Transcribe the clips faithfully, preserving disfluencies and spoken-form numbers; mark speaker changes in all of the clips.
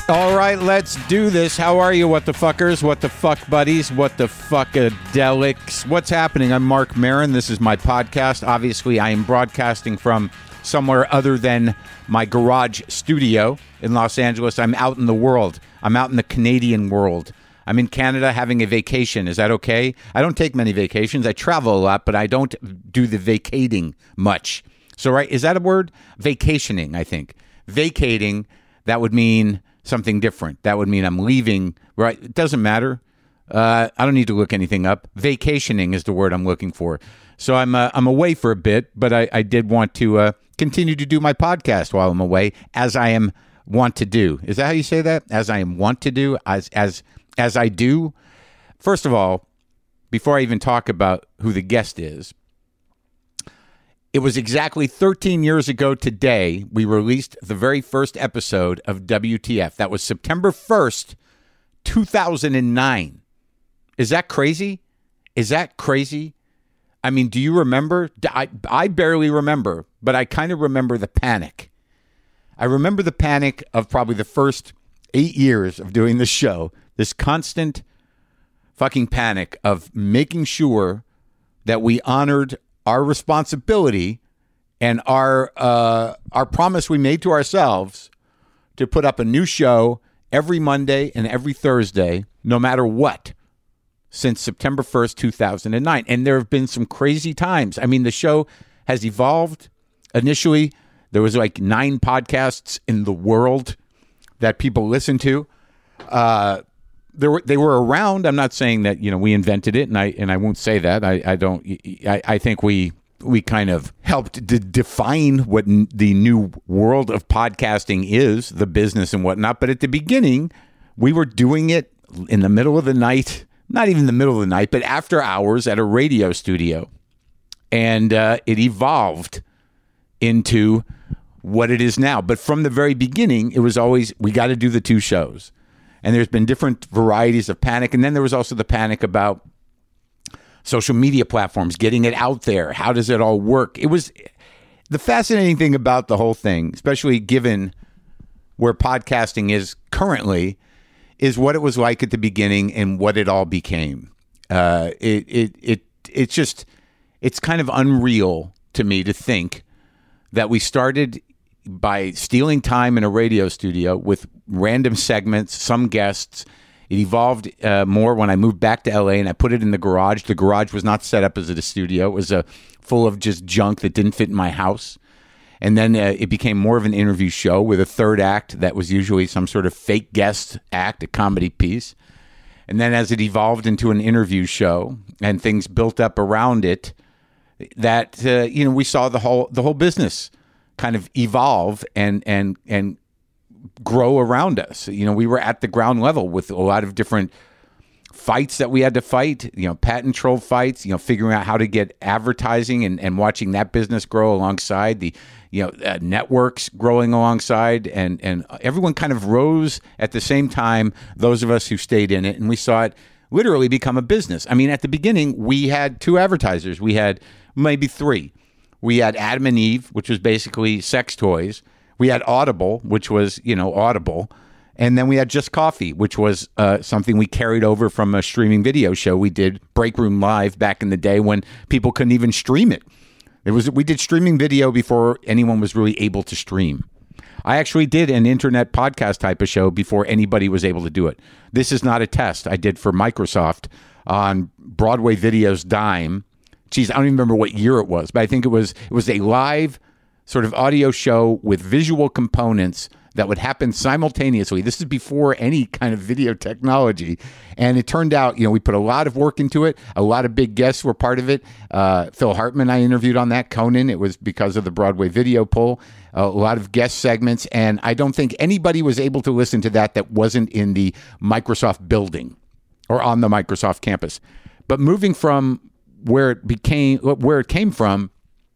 Speaker 1: All right, let's do this. How are you, what the fuckers, what the fuck buddies, what the fuckadelics? What's happening? I'm Mark Maron. This is my podcast. Obviously, I am broadcasting from somewhere other than my garage studio in Los Angeles. I'm out in the world. I'm out in the Canadian world. I'm in Canada having a vacation. Is that okay? I don't take many vacations. I travel a lot, but I don't do the vacating much. So, right, is that a word? Vacationing, I think. Vacating, that would mean something different. That would mean I'm leaving, right? It doesn't matter. Uh, I don't need to look anything up. Vacationing is the word I'm looking for. So I'm uh, I'm away for a bit, but I, I did want to uh, continue to do my podcast while I'm away, as I am want to do. Is that how you say that? As I am want to do? As as as I do? First of all, before I even talk about who the guest is, it was exactly thirteen years ago today we released the very first episode of W T F. That was September first, two thousand nine. Is that crazy? Is that crazy? I mean, do you remember? I, I barely remember, but I kind of remember the panic. I remember the panic of probably the first eight years of doing this show, this constant fucking panic of making sure that we honored our responsibility and our uh, our promise we made to ourselves to put up a new show every Monday and every Thursday, no matter what, since September first, two thousand nine. And there have been some crazy times. I mean, the show has evolved. Initially, there was like nine podcasts in the world that people listen to. Uh, There were, they were around. I'm not saying that, you know, we invented it, and I and I won't say that. I, I don't. I, I think we we kind of helped to define what n- the new world of podcasting is, the business and whatnot. But at the beginning, we were doing it in the middle of the night, not even the middle of the night, but after hours at a radio studio, and uh, it evolved into what it is now. But from the very beginning, it was always, we got to do the two shows. And there's been different varieties of panic. And then there was also the panic about social media platforms, getting it out there. How does it all work? It was the fascinating thing about the whole thing, especially given where podcasting is currently, is what it was like at the beginning and what it all became. Uh, it, it, it, it's just, it's kind of unreal to me to think that we started by stealing time in a radio studio with random segments, some guests. It evolved uh, more when I moved back to L A and I put it in the garage. The garage was not set up as a studio. It was a, full of just junk that didn't fit in my house. And then uh, it became more of an interview show with a third act that was usually some sort of fake guest act, a comedy piece. And then as it evolved into an interview show and things built up around it, that, uh, you know, we saw the whole the whole business kind of evolve and and and grow around us. You know, we were at the ground level with a lot of different fights that we had to fight, you know, patent troll fights, you know, figuring out how to get advertising and, and watching that business grow alongside the, you know, uh, networks growing alongside, and, and everyone kind of rose at the same time, those of us who stayed in it, and we saw it literally become a business. I mean, at the beginning, we had two advertisers. We had maybe three. We had Adam and Eve, which was basically sex toys. We had Audible, which was, you know, Audible. And then we had Just Coffee, which was uh, something we carried over from a streaming video show we did, Break Room Live, back in the day when people couldn't even stream it. It was we did streaming video before anyone was really able to stream. I actually did an internet podcast type of show before anybody was able to do it. This is not a test I did for Microsoft on Broadway Video's dime. Geez, I don't even remember what year it was, but I think it was it was a live sort of audio show with visual components that would happen simultaneously. This is before any kind of video technology. And it turned out, you know, we put a lot of work into it. A lot of big guests were part of it. Uh, Phil Hartman, I interviewed on that. Conan, it was because of the Broadway video poll. Uh, a lot of guest segments. And I don't think anybody was able to listen to that that wasn't in the Microsoft building or on the Microsoft campus. But moving from where it became, where it came from,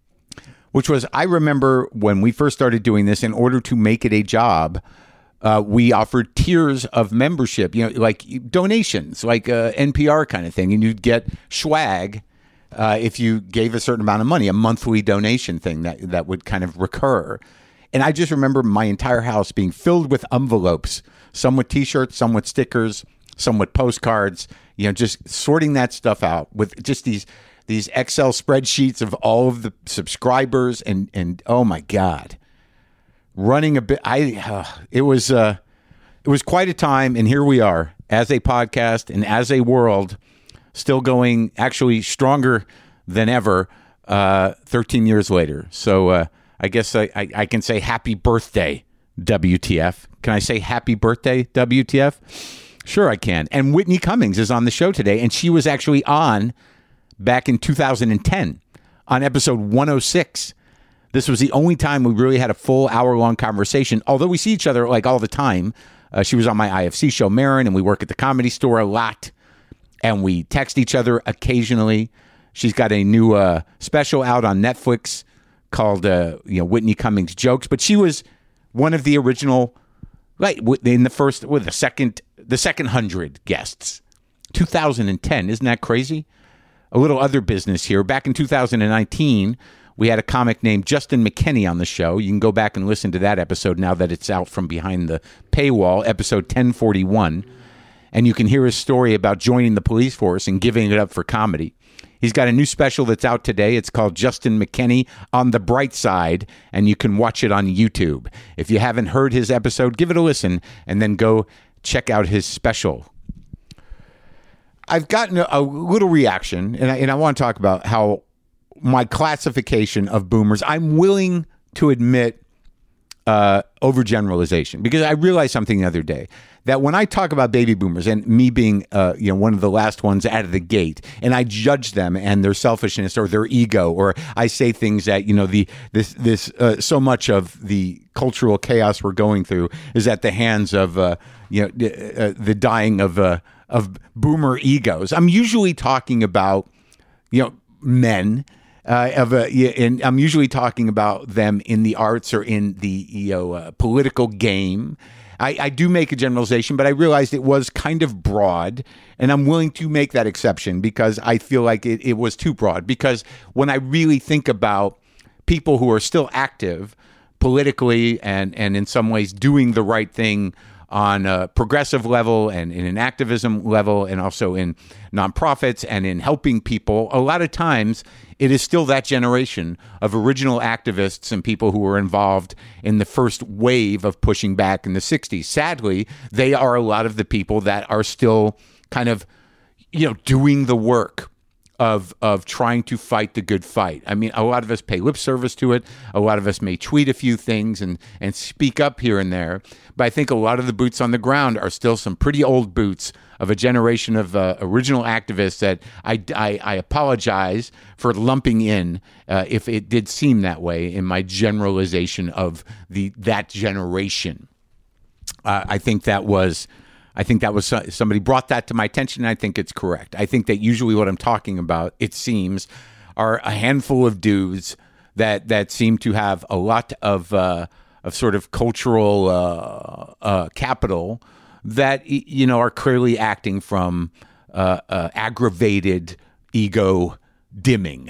Speaker 1: which was, I remember when we first started doing this, in order to make it a job, uh, we offered tiers of membership, you know, like donations, like a N P R kind of thing. And you'd get swag uh, if you gave a certain amount of money, a monthly donation thing that, that would kind of recur. And I just remember my entire house being filled with envelopes, some with T-shirts, some with stickers, some with postcards, you know, just sorting that stuff out with just these these Excel spreadsheets of all of the subscribers. And, and oh, my God, running a bit. I uh, it was uh, it was quite a time. And here we are as a podcast and as a world still going actually stronger than ever uh, thirteen years later. So uh, I guess I, I, I can say happy birthday, W T F. Can I say happy birthday, W T F? Sure, I can. And Whitney Cummings is on the show today, and she was actually on back in two thousand ten on episode one oh six. This was the only time we really had a full hour-long conversation, although we see each other like all the time. Uh, she was on my I F C show, Marin, and we work at the Comedy Store a lot, and we text each other occasionally. She's got a new uh, special out on Netflix called uh, you know Whitney Cummings Jokes, but she was one of the original, like in the first, with the second, the second hundred guests, two thousand ten. Isn't that crazy? A little other business here. Back in two thousand nineteen, we had a comic named Justin McKenney on the show. You can go back and listen to that episode now that it's out from behind the paywall, episode ten forty-one. And you can hear his story about joining the police force and giving it up for comedy. He's got a new special that's out today. It's called Justin McKenney on the Bright Side, and you can watch it on YouTube. If you haven't heard his episode, give it a listen, and then go check out his special. I've gotten a, a little reaction, and I, and I want to talk about how my classification of boomers, I'm willing to admit uh, overgeneralization, because I realized something the other day, that when I talk about baby boomers and me being uh, you know one of the last ones out of the gate, and I judge them and their selfishness or their ego, or I say things that, you know, the this this uh, so much of the cultural chaos we're going through is at the hands of uh, you know uh, the dying of uh, of boomer egos. I'm usually talking about you know men. Uh, of a, and I'm usually talking about them in the arts or in the you know uh, political game. I, I do make a generalization, but I realized it was kind of broad, and I'm willing to make that exception because I feel like it, it was too broad. Because when I really think about people who are still active politically and, and in some ways doing the right thing on a progressive level and in an activism level and also in nonprofits and in helping people, a lot of times it is still that generation of original activists and people who were involved in the first wave of pushing back in the sixties. Sadly, they are a lot of the people that are still kind of, you know, doing the work of of trying to fight the good fight. I mean, a lot of us pay lip service to it. A lot of us may tweet a few things and, and speak up here and there. But I think a lot of the boots on the ground are still some pretty old boots of a generation of uh, original activists that I, I, I apologize for lumping in uh, if it did seem that way in my generalization of the that generation. Uh, I think that was... I think that was somebody brought that to my attention, and I think it's correct. I think that usually what I'm talking about, it seems, are a handful of dudes that that seem to have a lot of uh, of sort of cultural uh, uh, capital that you know are clearly acting from uh, uh, aggravated ego dimming.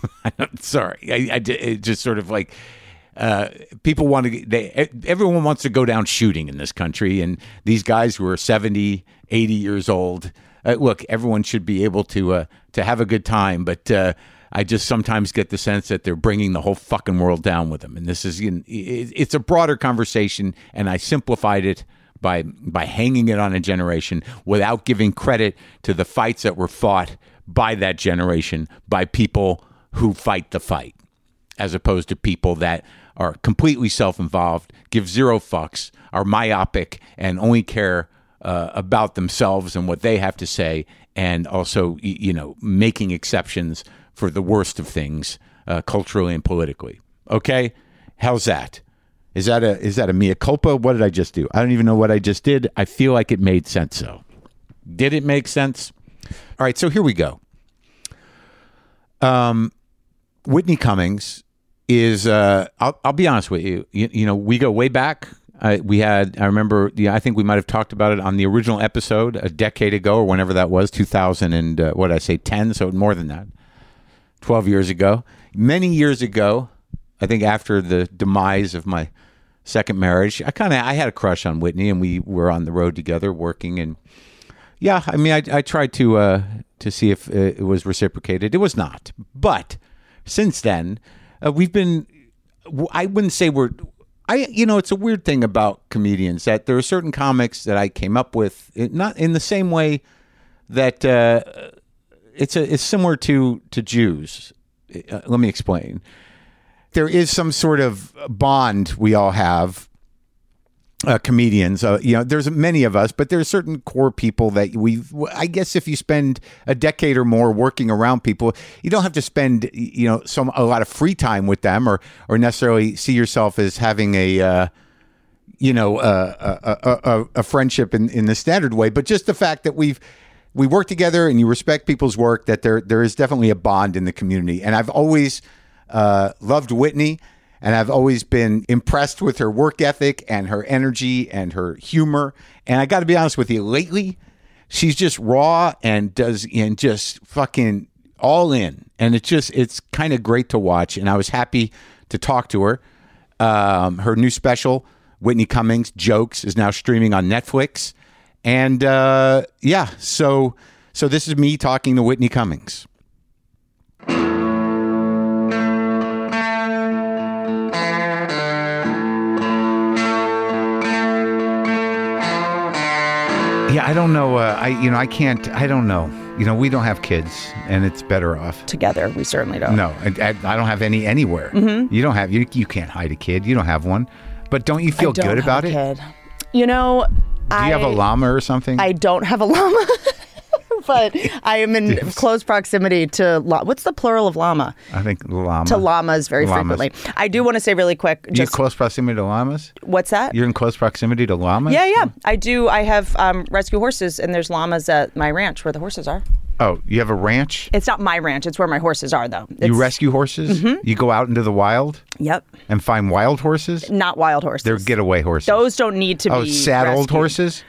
Speaker 1: Sorry, I, I it just sort of like. Uh, people want to, they, everyone wants to go down shooting in this country. And these guys who are seventy, eighty years old, uh, look, everyone should be able to, uh, to have a good time. But, uh, I just sometimes get the sense that they're bringing the whole fucking world down with them. And this is, you know, it, it's a broader conversation. And I simplified it by, by hanging it on a generation without giving credit to the fights that were fought by that generation, by people who fight the fight, as opposed to people that are completely self-involved, give zero fucks, are myopic, and only care uh, about themselves and what they have to say, and also, you know, making exceptions for the worst of things uh, culturally and politically. Okay? How's that? Is that a is that a mea culpa? What did I just do? I don't even know what I just did. I feel like it made sense, though. Did it make sense? All right, so here we go. Um, Whitney Cummings is, uh, I'll, I'll be honest with you, you, you know, we go way back. Uh, we had, I remember, yeah, I think we might have talked about it on the original episode a decade ago or whenever that was, two thousand and, uh, what did I say, ten? So more than that, twelve years ago. Many years ago, I think after the demise of my second marriage. I kind of I had a crush on Whitney, and we were on the road together working. And yeah, I mean, I, I tried to uh, to see if it was reciprocated. It was not. But since then, uh, we've been. I wouldn't say we're. I you know, it's a weird thing about comedians that there are certain comics that I came up with, not in the same way that uh, it's a it's similar to to Jews. Uh, let me explain. There is some sort of bond we all have, uh, comedians. Uh, you know, there's many of us, but there's certain core people that we. I guess if you spend a decade or more working around people, you don't have to spend you know some a lot of free time with them, or or necessarily see yourself as having a. Uh, you know, uh, a, a, a, a friendship in, in the standard way, but just the fact that we've we work together and you respect people's work, that there there is definitely a bond in the community. And I've always uh, loved Whitney, and I've always been impressed with her work ethic and her energy and her humor. And I got to be honest with you, lately, she's just raw and does and just fucking all in, and it's just it's kind of great to watch. And I was happy to talk to her. Um, her new special, Whitney Cummings Jokes, is now streaming on Netflix. And uh, yeah, so so this is me talking to Whitney Cummings. Yeah, I don't know. Uh, I you know I can't. I don't know. You know, we don't have kids, and it's better off
Speaker 2: together. We certainly don't.
Speaker 1: No, I, I, I don't have any anywhere. Mm-hmm. You don't have you. You can't hide a kid. You don't have one. But don't you feel
Speaker 2: I don't
Speaker 1: good
Speaker 2: have
Speaker 1: about
Speaker 2: a
Speaker 1: it?
Speaker 2: Kid. You know,
Speaker 1: do
Speaker 2: I,
Speaker 1: you have a llama or something?
Speaker 2: I don't have a llama, but I am in yes. close proximity to llama. What's the plural of llama?
Speaker 1: I think llama.
Speaker 2: To llamas very
Speaker 1: llamas.
Speaker 2: frequently. I do want to say really quick. Just,
Speaker 1: You're in close proximity to llamas?
Speaker 2: What's that?
Speaker 1: You're in close proximity to llamas?
Speaker 2: Yeah, yeah. I do. I have um, rescue horses, and there's llamas at my ranch where the horses are.
Speaker 1: Oh, you have a ranch?
Speaker 2: It's not my ranch. It's where my horses are, though. It's,
Speaker 1: you rescue horses? Mm-hmm. You go out into the wild?
Speaker 2: Yep.
Speaker 1: And find wild horses?
Speaker 2: Not wild horses.
Speaker 1: They're getaway horses.
Speaker 2: Those don't need to
Speaker 1: oh,
Speaker 2: be
Speaker 1: saddled
Speaker 2: rescued.
Speaker 1: horses?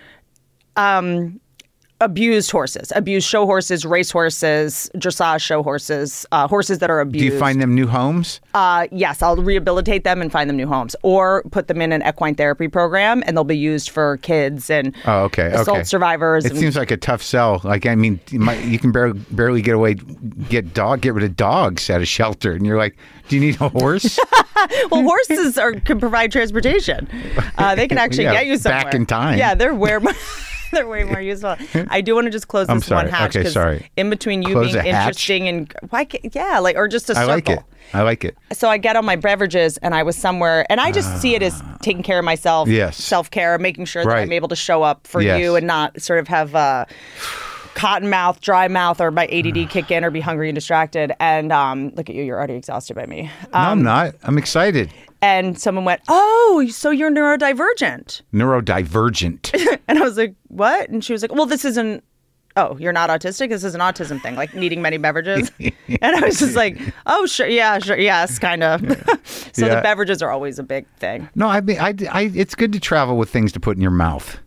Speaker 2: Um, abused horses. Abused show horses, race horses, dressage show horses, uh, horses that are abused.
Speaker 1: Do you find them new homes?
Speaker 2: Uh, yes, I'll rehabilitate them and find them new homes, or put them in an equine therapy program, and they'll be used for kids and
Speaker 1: oh, okay,
Speaker 2: assault
Speaker 1: okay.
Speaker 2: survivors.
Speaker 1: It
Speaker 2: and,
Speaker 1: seems like a tough sell. Like, I mean, you, might, you can barely, barely get away, get dog, get rid of dogs at a shelter, and you're like, do you need a horse?
Speaker 2: Well, horses are can provide transportation. Uh, they can actually
Speaker 1: yeah,
Speaker 2: get you somewhere.
Speaker 1: Back in time.
Speaker 2: Yeah, they're where. They're way more useful. I do want to just close this
Speaker 1: I'm sorry.
Speaker 2: one hatch.
Speaker 1: Okay, sorry.
Speaker 2: In between you
Speaker 1: Close
Speaker 2: being
Speaker 1: a hatch?
Speaker 2: interesting and why? Can't, yeah, like or just a circle.
Speaker 1: I like it. I like it.
Speaker 2: So I get on my beverages, and I was somewhere, and I just uh, see it as taking care of myself.
Speaker 1: Yes.
Speaker 2: Self care, making sure that
Speaker 1: right.
Speaker 2: I'm able to show up for
Speaker 1: yes.
Speaker 2: you and not sort of have uh, cotton mouth, dry mouth, or my A D D kick in, or be hungry and distracted. And um, look at you, you're already exhausted by me. Um,
Speaker 1: no, I'm not. I'm excited.
Speaker 2: And someone went, "Oh, so you're neurodivergent."
Speaker 1: Neurodivergent.
Speaker 2: And I was like, "What?" And she was like, "Well, this isn't. Oh, you're not autistic. This is an autism thing, like needing many beverages." And I was just like, "Oh, sure, yeah, sure, yes, kind of." So
Speaker 1: yeah.
Speaker 2: the beverages are always a big thing.
Speaker 1: No, I mean, I, I, it's good to travel with things to put in your mouth.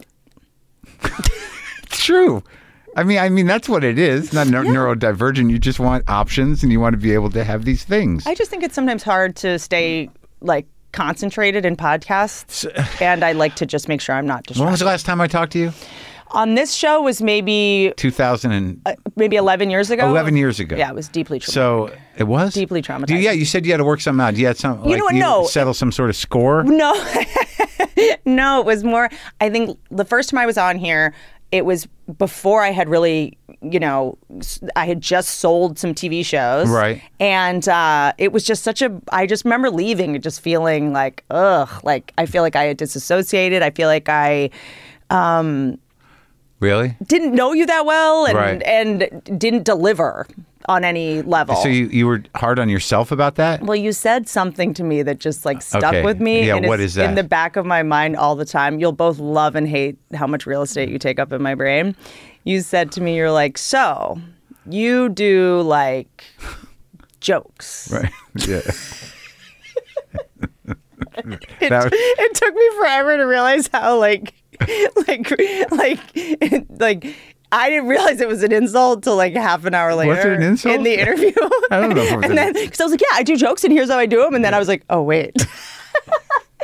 Speaker 1: It's true. I mean, I mean that's what it is. Not ne- yeah. neurodivergent. You just want options, and you want to be able to have these things.
Speaker 2: I just think it's sometimes hard to stay like concentrated in podcasts, so, and I like to just make sure I'm not distracted.
Speaker 1: When was the last time I talked to you?
Speaker 2: On this show was maybe
Speaker 1: two thousand and
Speaker 2: uh, maybe eleven years ago.
Speaker 1: Eleven years ago.
Speaker 2: Yeah, it was deeply traumatizing.
Speaker 1: So it was
Speaker 2: deeply traumatizing.
Speaker 1: Do you, yeah, you said you had to work something out. You had some.
Speaker 2: You
Speaker 1: like,
Speaker 2: know what?
Speaker 1: You
Speaker 2: No,
Speaker 1: settle some sort of score.
Speaker 2: No, no, it was more. I think the first time I was on here, it was before I had really, you know, I had just sold some T V shows.
Speaker 1: Right.
Speaker 2: And uh, it was just such a, I just remember leaving and just feeling like, ugh, like I feel like I had disassociated. I feel like I um,
Speaker 1: really
Speaker 2: didn't know you that well and,
Speaker 1: right.
Speaker 2: and didn't deliver on any level.
Speaker 1: So you, you were hard on yourself about that?
Speaker 2: Well, you said something to me that just like stuck
Speaker 1: okay.
Speaker 2: with me.
Speaker 1: Yeah,
Speaker 2: and
Speaker 1: what
Speaker 2: it's
Speaker 1: is that?
Speaker 2: in the back of my mind all the time. You'll both love and hate how much real estate you take up in my brain. You said to me, you're like, so you do like jokes.
Speaker 1: Right. Yeah.
Speaker 2: it,
Speaker 1: was...
Speaker 2: it took me forever to realize how like, like, like, like, I didn't realize it was an insult until like half an hour later.
Speaker 1: Was it an insult?
Speaker 2: In the interview.
Speaker 1: I don't know if it was
Speaker 2: And then, because I was like, yeah, I do jokes and here's how I do them. And then I was like, oh, wait.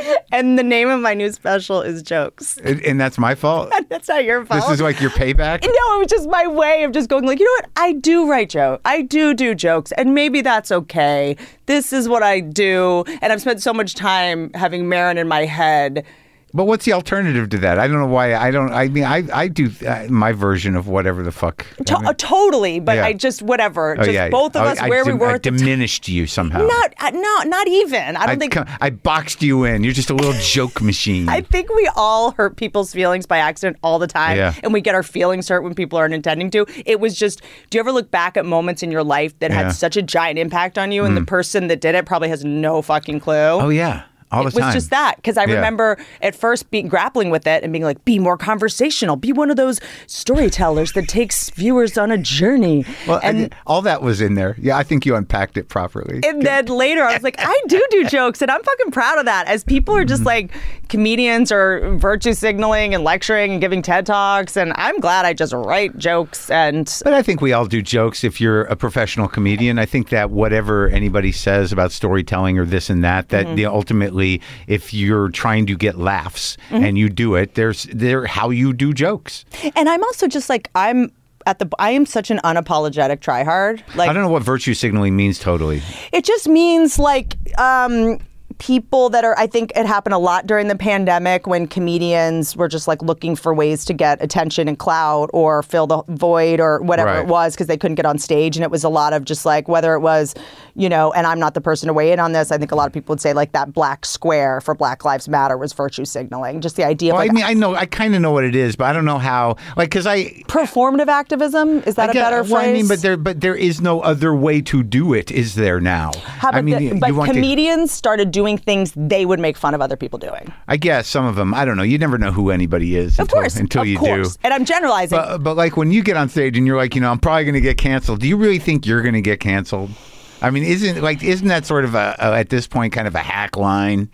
Speaker 2: And the name of my new special is Jokes.
Speaker 1: And, and that's my fault?
Speaker 2: That's not your fault.
Speaker 1: This is like your payback?
Speaker 2: No, it was just my way of just going like, you know what? I do write jokes. I do do jokes. And maybe that's okay. This is what I do. And I've spent so much time having Maron in my head.
Speaker 1: But what's the alternative to that? I don't know why. I don't. I mean, I I do uh, my version of whatever the fuck.
Speaker 2: To-
Speaker 1: I mean,
Speaker 2: uh, totally, but
Speaker 1: yeah.
Speaker 2: I just whatever.
Speaker 1: Oh,
Speaker 2: just
Speaker 1: yeah.
Speaker 2: both of
Speaker 1: Oh,
Speaker 2: us
Speaker 1: I,
Speaker 2: where
Speaker 1: I,
Speaker 2: we were.
Speaker 1: I
Speaker 2: at the t-
Speaker 1: diminished you somehow.
Speaker 2: Not uh, no, not even. I don't
Speaker 1: I,
Speaker 2: think.
Speaker 1: come, I boxed you in. You're just a little joke machine.
Speaker 2: I think we all hurt people's feelings by accident all the time,
Speaker 1: Yeah.
Speaker 2: and we get our feelings hurt when people aren't intending to. It was just. Do you ever look back at moments in your life that
Speaker 1: Yeah.
Speaker 2: had such a giant impact on you, and the person that did it probably has no fucking clue?
Speaker 1: Oh yeah. All the
Speaker 2: It was
Speaker 1: time.
Speaker 2: just that, because I
Speaker 1: Yeah.
Speaker 2: remember at first being grappling with it and being like, be more conversational, be one of those storytellers that takes viewers on a journey.
Speaker 1: Well,
Speaker 2: and
Speaker 1: and all that was in there. Yeah, I think you unpacked it properly.
Speaker 2: and then later I was like, I do do jokes, and I'm fucking proud of that. As people are just like comedians or virtue signaling and lecturing and giving TED Talks, and I'm glad I just write jokes. And
Speaker 1: But I think we all do jokes if you're a professional comedian. I think that whatever anybody says about storytelling or this and that, that
Speaker 2: Mm-hmm.
Speaker 1: the ultimately, if you're trying to get laughs
Speaker 2: Mm-hmm.
Speaker 1: and you do it, there's there how you do jokes.
Speaker 2: and I'm also just like I'm at the I am such an unapologetic tryhard. Like
Speaker 1: I don't know what virtue signaling means totally.
Speaker 2: it just means like um people that are, I think it happened a lot during the pandemic when comedians were just like looking for ways to get attention and clout or fill the void or whatever
Speaker 1: Right.
Speaker 2: it was because they couldn't get on stage. And it was a lot of just like, whether it was, you know, and I'm not the person to weigh in on this. I think a lot of people would say like that black square for Black Lives Matter was virtue signaling. Just the idea
Speaker 1: Well,
Speaker 2: of like
Speaker 1: I mean, I know, I kind of know what it is, but I don't know how. Like, because I,
Speaker 2: performative activism. Is that
Speaker 1: I
Speaker 2: a
Speaker 1: get-
Speaker 2: better
Speaker 1: well,
Speaker 2: phrase?
Speaker 1: I mean, but there, but there is no other way to do it, is there now?
Speaker 2: How about
Speaker 1: I mean,
Speaker 2: the-
Speaker 1: you
Speaker 2: but
Speaker 1: want to-
Speaker 2: comedians started doing things they would make fun of other people doing.
Speaker 1: I guess some of them. I don't know. You never know who anybody is
Speaker 2: Of
Speaker 1: until,
Speaker 2: course,
Speaker 1: until
Speaker 2: of
Speaker 1: you
Speaker 2: course.
Speaker 1: do.
Speaker 2: And I'm generalizing.
Speaker 1: But, but like when you get on stage and you're like, you know, I'm probably going to get canceled. Do you really think you're going to get canceled? I mean, isn't like isn't that sort of a, a at this point kind of a hack line?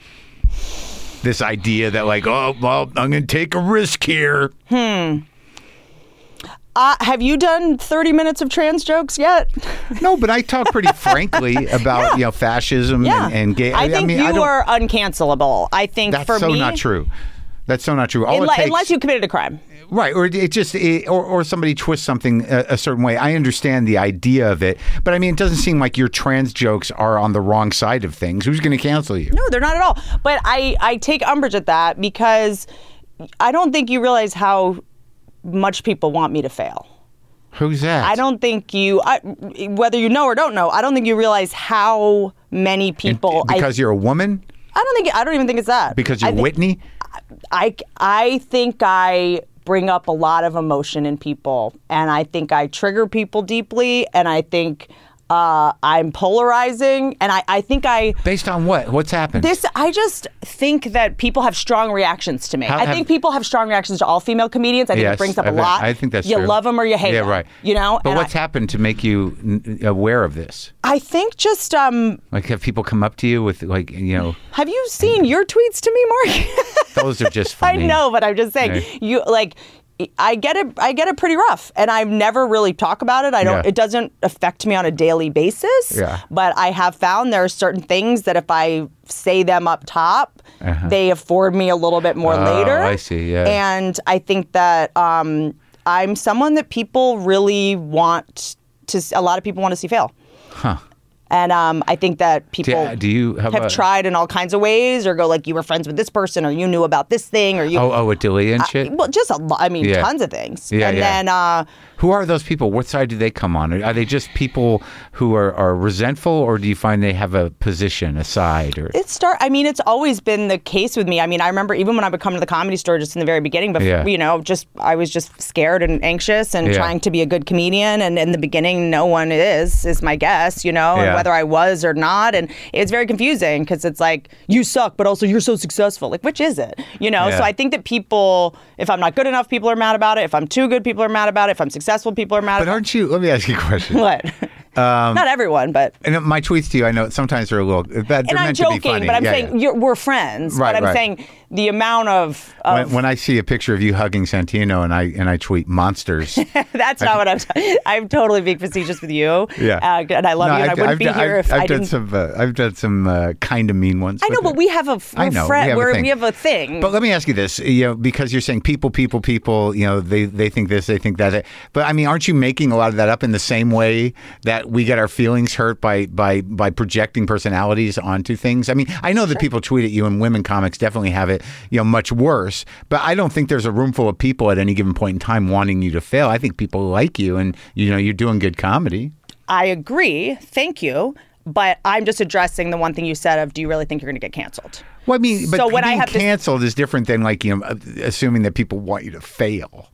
Speaker 1: This idea that like, oh well, I'm going to take a risk here.
Speaker 2: Uh, have you done thirty minutes of trans jokes yet?
Speaker 1: No, but I talk pretty frankly about you know fascism
Speaker 2: Yeah.
Speaker 1: and, and gay.
Speaker 2: I think
Speaker 1: mean,
Speaker 2: you
Speaker 1: I don't,
Speaker 2: are uncancelable. I think
Speaker 1: That's
Speaker 2: for
Speaker 1: so
Speaker 2: me,
Speaker 1: not true. That's so not true. All it
Speaker 2: unless,
Speaker 1: takes,
Speaker 2: unless you committed a crime.
Speaker 1: Right, or it just, it, or or somebody twists something a, a certain way. I understand the idea of it, but I mean, it doesn't seem like your trans jokes are on the wrong side of things. Who's going to cancel you?
Speaker 2: No, they're not at all. But I, I take umbrage at that because I don't think you realize how much people want me to fail.
Speaker 1: Who's that?
Speaker 2: I don't think you, I, whether you know or don't know, I don't think you realize how many people.
Speaker 1: because
Speaker 2: I,
Speaker 1: you're a woman.
Speaker 2: I don't think. I don't even think it's that.
Speaker 1: Because
Speaker 2: I
Speaker 1: you're
Speaker 2: think-
Speaker 1: Whitney.
Speaker 2: I, I think I bring up a lot of emotion in people, and I think I trigger people deeply, and I think uh, I'm polarizing, and I, I think I
Speaker 1: Based on what? What's happened?
Speaker 2: this I just think that people have strong reactions to me.
Speaker 1: How
Speaker 2: I
Speaker 1: have-
Speaker 2: think people have strong reactions to all female comedians. I think
Speaker 1: Yes,
Speaker 2: it brings up
Speaker 1: I
Speaker 2: a
Speaker 1: bet-
Speaker 2: lot.
Speaker 1: I think that's
Speaker 2: you
Speaker 1: true.
Speaker 2: love them or you hate
Speaker 1: yeah,
Speaker 2: them.
Speaker 1: right.
Speaker 2: You know.
Speaker 1: But
Speaker 2: And
Speaker 1: what's
Speaker 2: I,
Speaker 1: happened to make you n- aware of this?
Speaker 2: I think just um,
Speaker 1: Like, have people come up to you with like, you know,
Speaker 2: have you seen your tweets to me, Mark?
Speaker 1: those are just
Speaker 2: I
Speaker 1: funny.
Speaker 2: know, but I'm just saying,
Speaker 1: Right.
Speaker 2: you like, I get it. I get it pretty rough, and I never really talk about it. I don't.
Speaker 1: Yeah.
Speaker 2: It doesn't affect me on a daily basis.
Speaker 1: Yeah.
Speaker 2: But I have found there are certain things that if I say them up top,
Speaker 1: Uh-huh.
Speaker 2: they afford me a little bit more
Speaker 1: Oh,
Speaker 2: later.
Speaker 1: I see, yeah.
Speaker 2: And I think that um, I'm someone that people really want to. A lot of people want to see fail.
Speaker 1: Huh.
Speaker 2: And um, I think that people
Speaker 1: Do, do you have,
Speaker 2: have
Speaker 1: a,
Speaker 2: tried in all kinds of ways, or go like, you were friends with this person, or you knew about this thing, or you.
Speaker 1: Oh, oh, with Delia and shit?
Speaker 2: Well, just a lot. I mean,
Speaker 1: Yeah.
Speaker 2: tons of things.
Speaker 1: Yeah,
Speaker 2: and
Speaker 1: yeah.
Speaker 2: then, uh,
Speaker 1: Who are those people? What side do they come on? Are they just people who are, are resentful, or do you find they have a position, a side? Or
Speaker 2: it start. I mean, it's always been the case with me. I mean, I remember even when I would come to the Comedy Store just in the very beginning, but
Speaker 1: Yeah.
Speaker 2: you know, just I was just scared and anxious and
Speaker 1: Yeah.
Speaker 2: trying to be a good comedian. And in the beginning, no one is, is my guess, you know,
Speaker 1: Yeah.
Speaker 2: and whether I was or not. And it's very confusing because it's like, you suck, but also you're so successful. Like, which is it? You know,
Speaker 1: Yeah.
Speaker 2: so I think that people, if I'm not good enough, people are mad about it. If I'm too good, people are mad about it. If I'm successful, people are mad
Speaker 1: But
Speaker 2: about
Speaker 1: aren't you? Let me ask you a question.
Speaker 2: it. What? Not everyone, but.
Speaker 1: And my tweets to you, I know sometimes they're a little. They're
Speaker 2: And I'm
Speaker 1: meant to be
Speaker 2: joking,
Speaker 1: funny.
Speaker 2: but I'm
Speaker 1: Yeah,
Speaker 2: saying
Speaker 1: yeah.
Speaker 2: You're, we're friends.
Speaker 1: Right,
Speaker 2: but I'm
Speaker 1: right.
Speaker 2: saying the amount of, of
Speaker 1: when, when I see a picture of you hugging Santino and I and I tweet monsters.
Speaker 2: That's not I, what I'm. T- I'm totally being facetious with you.
Speaker 1: Yeah,
Speaker 2: uh, and I love
Speaker 1: no,
Speaker 2: you. And
Speaker 1: I've,
Speaker 2: I wouldn't
Speaker 1: I've,
Speaker 2: be
Speaker 1: I've,
Speaker 2: here
Speaker 1: I've,
Speaker 2: if
Speaker 1: I've
Speaker 2: I
Speaker 1: done
Speaker 2: didn't.
Speaker 1: some. Uh, I've done some uh, kind of mean ones.
Speaker 2: I know, but we have a.
Speaker 1: I know.
Speaker 2: Friend,
Speaker 1: we, have
Speaker 2: we're,
Speaker 1: a thing.
Speaker 2: we have a thing.
Speaker 1: But let me ask you this: you know, because you're saying people, people, people. You know, they they think this, they think that. But I mean, aren't you making a lot of that up in the same way that we get our feelings hurt by by by projecting personalities onto things? I mean, I know that sure. people tweet at you, and women comics definitely have it, you know, much worse. But I don't think there's a room full of people at any given point in time wanting you to fail. I think people like you, and you know, you're doing good comedy. I
Speaker 2: agree. Thank you. But I'm just addressing the one thing you said of, do you really think you're going to get canceled?
Speaker 1: Well, I mean, but
Speaker 2: so when
Speaker 1: being
Speaker 2: I have
Speaker 1: canceled
Speaker 2: this-
Speaker 1: is different than like, you know, assuming that people want you to fail.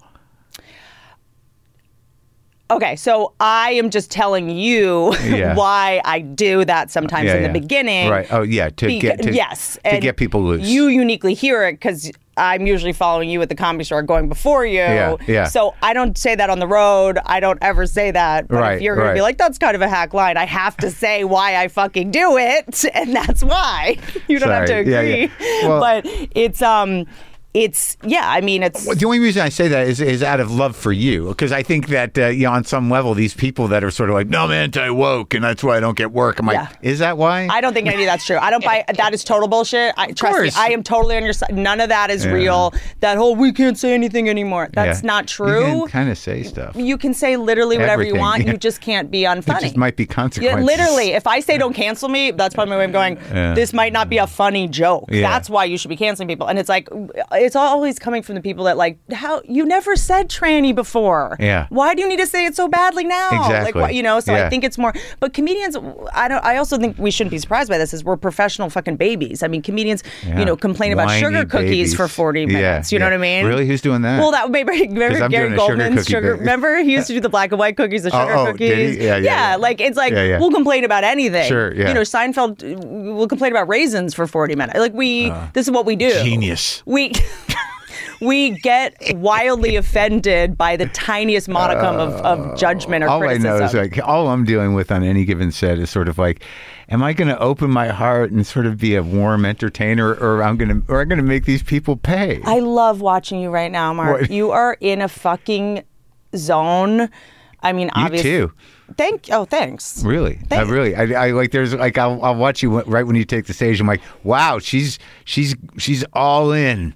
Speaker 2: Okay, so I am just telling you
Speaker 1: yeah.
Speaker 2: why I do that sometimes
Speaker 1: yeah,
Speaker 2: in the
Speaker 1: yeah.
Speaker 2: beginning.
Speaker 1: Right. Oh, yeah. To
Speaker 2: Beca-
Speaker 1: get to,
Speaker 2: yes,
Speaker 1: to
Speaker 2: and
Speaker 1: get people loose.
Speaker 2: You uniquely hear it because I'm usually following you at the Comedy Store, going before you.
Speaker 1: Yeah, yeah.
Speaker 2: So I don't say that on the road. I don't ever say that. But
Speaker 1: right,
Speaker 2: if you're gonna
Speaker 1: right.
Speaker 2: be like, that's kind of a hack line, I have to say why I fucking do it, and that's why. You don't
Speaker 1: Sorry.
Speaker 2: have to agree.
Speaker 1: Yeah, yeah. Well,
Speaker 2: but it's um. It's, yeah, I mean, it's...
Speaker 1: The only reason I say that is, is out of love for you, because I think that, uh, you know, on some level, these people that are sort of like, no, I'm anti-woke, and that's why I don't get work. I'm like, yeah. is that why?
Speaker 2: I don't think any of that's true. I don't buy... That is total bullshit. I, trust
Speaker 1: course.
Speaker 2: me, I am totally on your side. None of that is
Speaker 1: yeah.
Speaker 2: real. That whole, we can't say anything anymore. That's
Speaker 1: yeah.
Speaker 2: not true.
Speaker 1: You can kind of say stuff.
Speaker 2: You can say literally whatever
Speaker 1: Everything.
Speaker 2: you want.
Speaker 1: Yeah.
Speaker 2: You just can't be unfunny.
Speaker 1: It just might be consequences.
Speaker 2: Yeah, literally, if I say don't cancel me, that's probably my way of going,
Speaker 1: yeah.
Speaker 2: this might not be a funny joke.
Speaker 1: Yeah.
Speaker 2: That's why you should be canceling people. And it's like, it's always coming from the people that like, how you never said tranny before.
Speaker 1: Yeah.
Speaker 2: Why do you need to say it so badly now?
Speaker 1: Exactly.
Speaker 2: Like, you know, so
Speaker 1: yeah.
Speaker 2: I think it's more, but comedians, I don't, I also think we shouldn't be surprised by this, is we're professional fucking babies. I mean, comedians,
Speaker 1: yeah.
Speaker 2: you know, complain about
Speaker 1: Whiny
Speaker 2: sugar cookies
Speaker 1: babies.
Speaker 2: for forty minutes.
Speaker 1: Yeah.
Speaker 2: You know
Speaker 1: yeah.
Speaker 2: what I mean?
Speaker 1: Really? Who's doing that?
Speaker 2: Well, that would be, remember Gary Goldman's sugar, sugar remember? He used to do the black and white cookies, the sugar
Speaker 1: oh, oh,
Speaker 2: cookies.
Speaker 1: Did he? Yeah, yeah,
Speaker 2: yeah,
Speaker 1: yeah.
Speaker 2: like, it's like,
Speaker 1: yeah, yeah.
Speaker 2: we'll complain about anything.
Speaker 1: Sure, yeah.
Speaker 2: You know, Seinfeld will complain about raisins for forty minutes. Like, we, uh, this is what we do.
Speaker 1: Genius.
Speaker 2: We... We get wildly offended by the tiniest modicum of, of judgment or
Speaker 1: all
Speaker 2: criticism.
Speaker 1: All I know is like all I'm dealing with on any given set is sort of like, am I going to open my heart and sort of be a warm entertainer, or I'm going to, or I'm going to make these people pay?
Speaker 2: I love watching you right now, Mark. What? You are in a fucking zone. I mean, obviously.
Speaker 1: You too.
Speaker 2: Thank. Oh, thanks.
Speaker 1: Really,
Speaker 2: thanks.
Speaker 1: Uh, really. I, I like. There's like I'll, I'll watch you right when you take the stage. I'm like, wow, she's she's she's all in.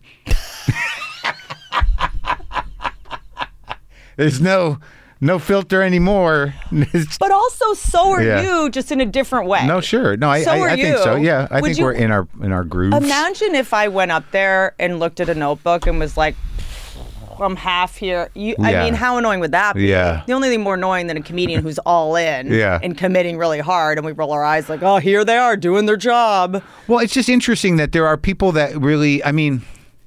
Speaker 1: There's no no filter anymore.
Speaker 2: But also, so are
Speaker 1: yeah.
Speaker 2: you, just in a different way.
Speaker 1: No, sure. No, I,
Speaker 2: so
Speaker 1: I,
Speaker 2: are
Speaker 1: I
Speaker 2: you.
Speaker 1: think so. Yeah, I
Speaker 2: Would
Speaker 1: think
Speaker 2: you,
Speaker 1: we're in our in our grooves.
Speaker 2: Imagine if I went up there and looked at a notebook and was like, I'm half here. You,
Speaker 1: yeah.
Speaker 2: I mean, how annoying would that be?
Speaker 1: Yeah.
Speaker 2: The only thing more annoying than a comedian who's all in
Speaker 1: yeah.
Speaker 2: and committing really hard, and we roll our eyes like, oh, here they are doing their job.
Speaker 1: Well, it's just interesting that there are people that really, I mean,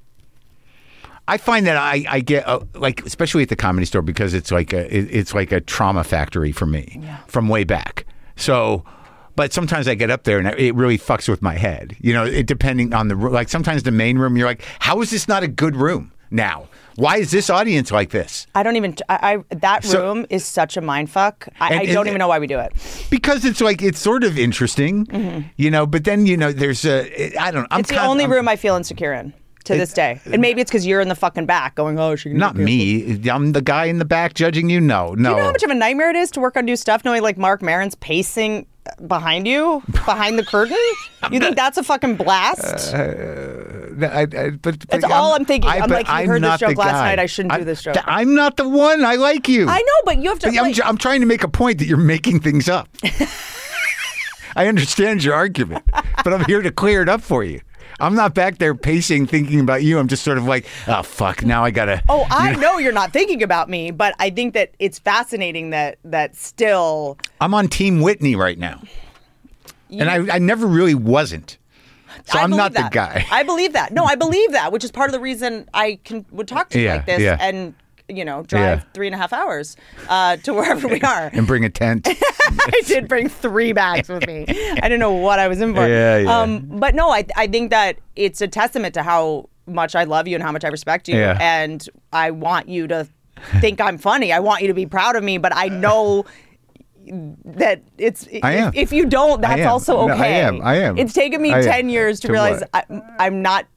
Speaker 1: I find that I, I get uh, like, especially at the Comedy Store, because it's like a it, it's like a trauma factory for me
Speaker 2: yeah.
Speaker 1: from way back. So, but sometimes I get up there and it really fucks with my head. You know, it depending on the like. Sometimes the main room, you're like, how is this not a good room now? Why is this audience like this?
Speaker 2: I don't even. I, I that room so, is such a mind fuck. I, and, I don't and, even know why we do it.
Speaker 1: Because it's like it's sort of interesting, mm-hmm. you know. But then you know, there's a I don't know. I'm
Speaker 2: it's the
Speaker 1: kind,
Speaker 2: only
Speaker 1: I'm,
Speaker 2: room I feel insecure in. To this day. And maybe it's because you're in the fucking back going, oh, she can
Speaker 1: Not me. I'm the guy in the back judging you. No, no.
Speaker 2: Do you know how much of a nightmare it is to work on new stuff knowing like Mark Maron's pacing behind you, behind the curtain? You think that's a fucking blast?
Speaker 1: Uh, I, I, but, but
Speaker 2: That's I'm, all I'm thinking.
Speaker 1: I,
Speaker 2: I'm like, you
Speaker 1: I'm
Speaker 2: heard this joke last
Speaker 1: guy.
Speaker 2: night. I shouldn't
Speaker 1: I'm,
Speaker 2: do this joke.
Speaker 1: I'm not the one. I like you.
Speaker 2: I know, but you have to.
Speaker 1: But
Speaker 2: like,
Speaker 1: I'm, I'm trying to make a point that you're making things up. I understand your argument, but I'm here to clear it up for you. I'm not back there pacing, thinking about you. I'm just sort of like, oh, fuck, now I gotta...
Speaker 2: Oh, I
Speaker 1: you know.
Speaker 2: know you're not thinking about me, but I think that it's fascinating that that still...
Speaker 1: I'm on Team Whitney right now. You... And I, I never really wasn't. So
Speaker 2: I
Speaker 1: I'm not
Speaker 2: that.
Speaker 1: the guy.
Speaker 2: I believe that. No, I believe that, which is part of the reason I can would talk to you
Speaker 1: yeah,
Speaker 2: like this
Speaker 1: yeah.
Speaker 2: and... you know, drive
Speaker 1: yeah.
Speaker 2: three and a half hours uh, to wherever we are.
Speaker 1: And bring a tent.
Speaker 2: I did bring three bags with me. I didn't know what I was in for.
Speaker 1: Yeah, yeah.
Speaker 2: Um, but no, I, I think that it's a testament to how much I love you and how much I respect you.
Speaker 1: Yeah.
Speaker 2: And I want you to think I'm funny. I want you to be proud of me, but I know... that it's
Speaker 1: I am.
Speaker 2: If, if you don't, that's also okay.
Speaker 1: No, I am. I am.
Speaker 2: It's taken me
Speaker 1: I
Speaker 2: ten
Speaker 1: am.
Speaker 2: years to,
Speaker 1: to
Speaker 2: realize
Speaker 1: what?
Speaker 2: I, I'm not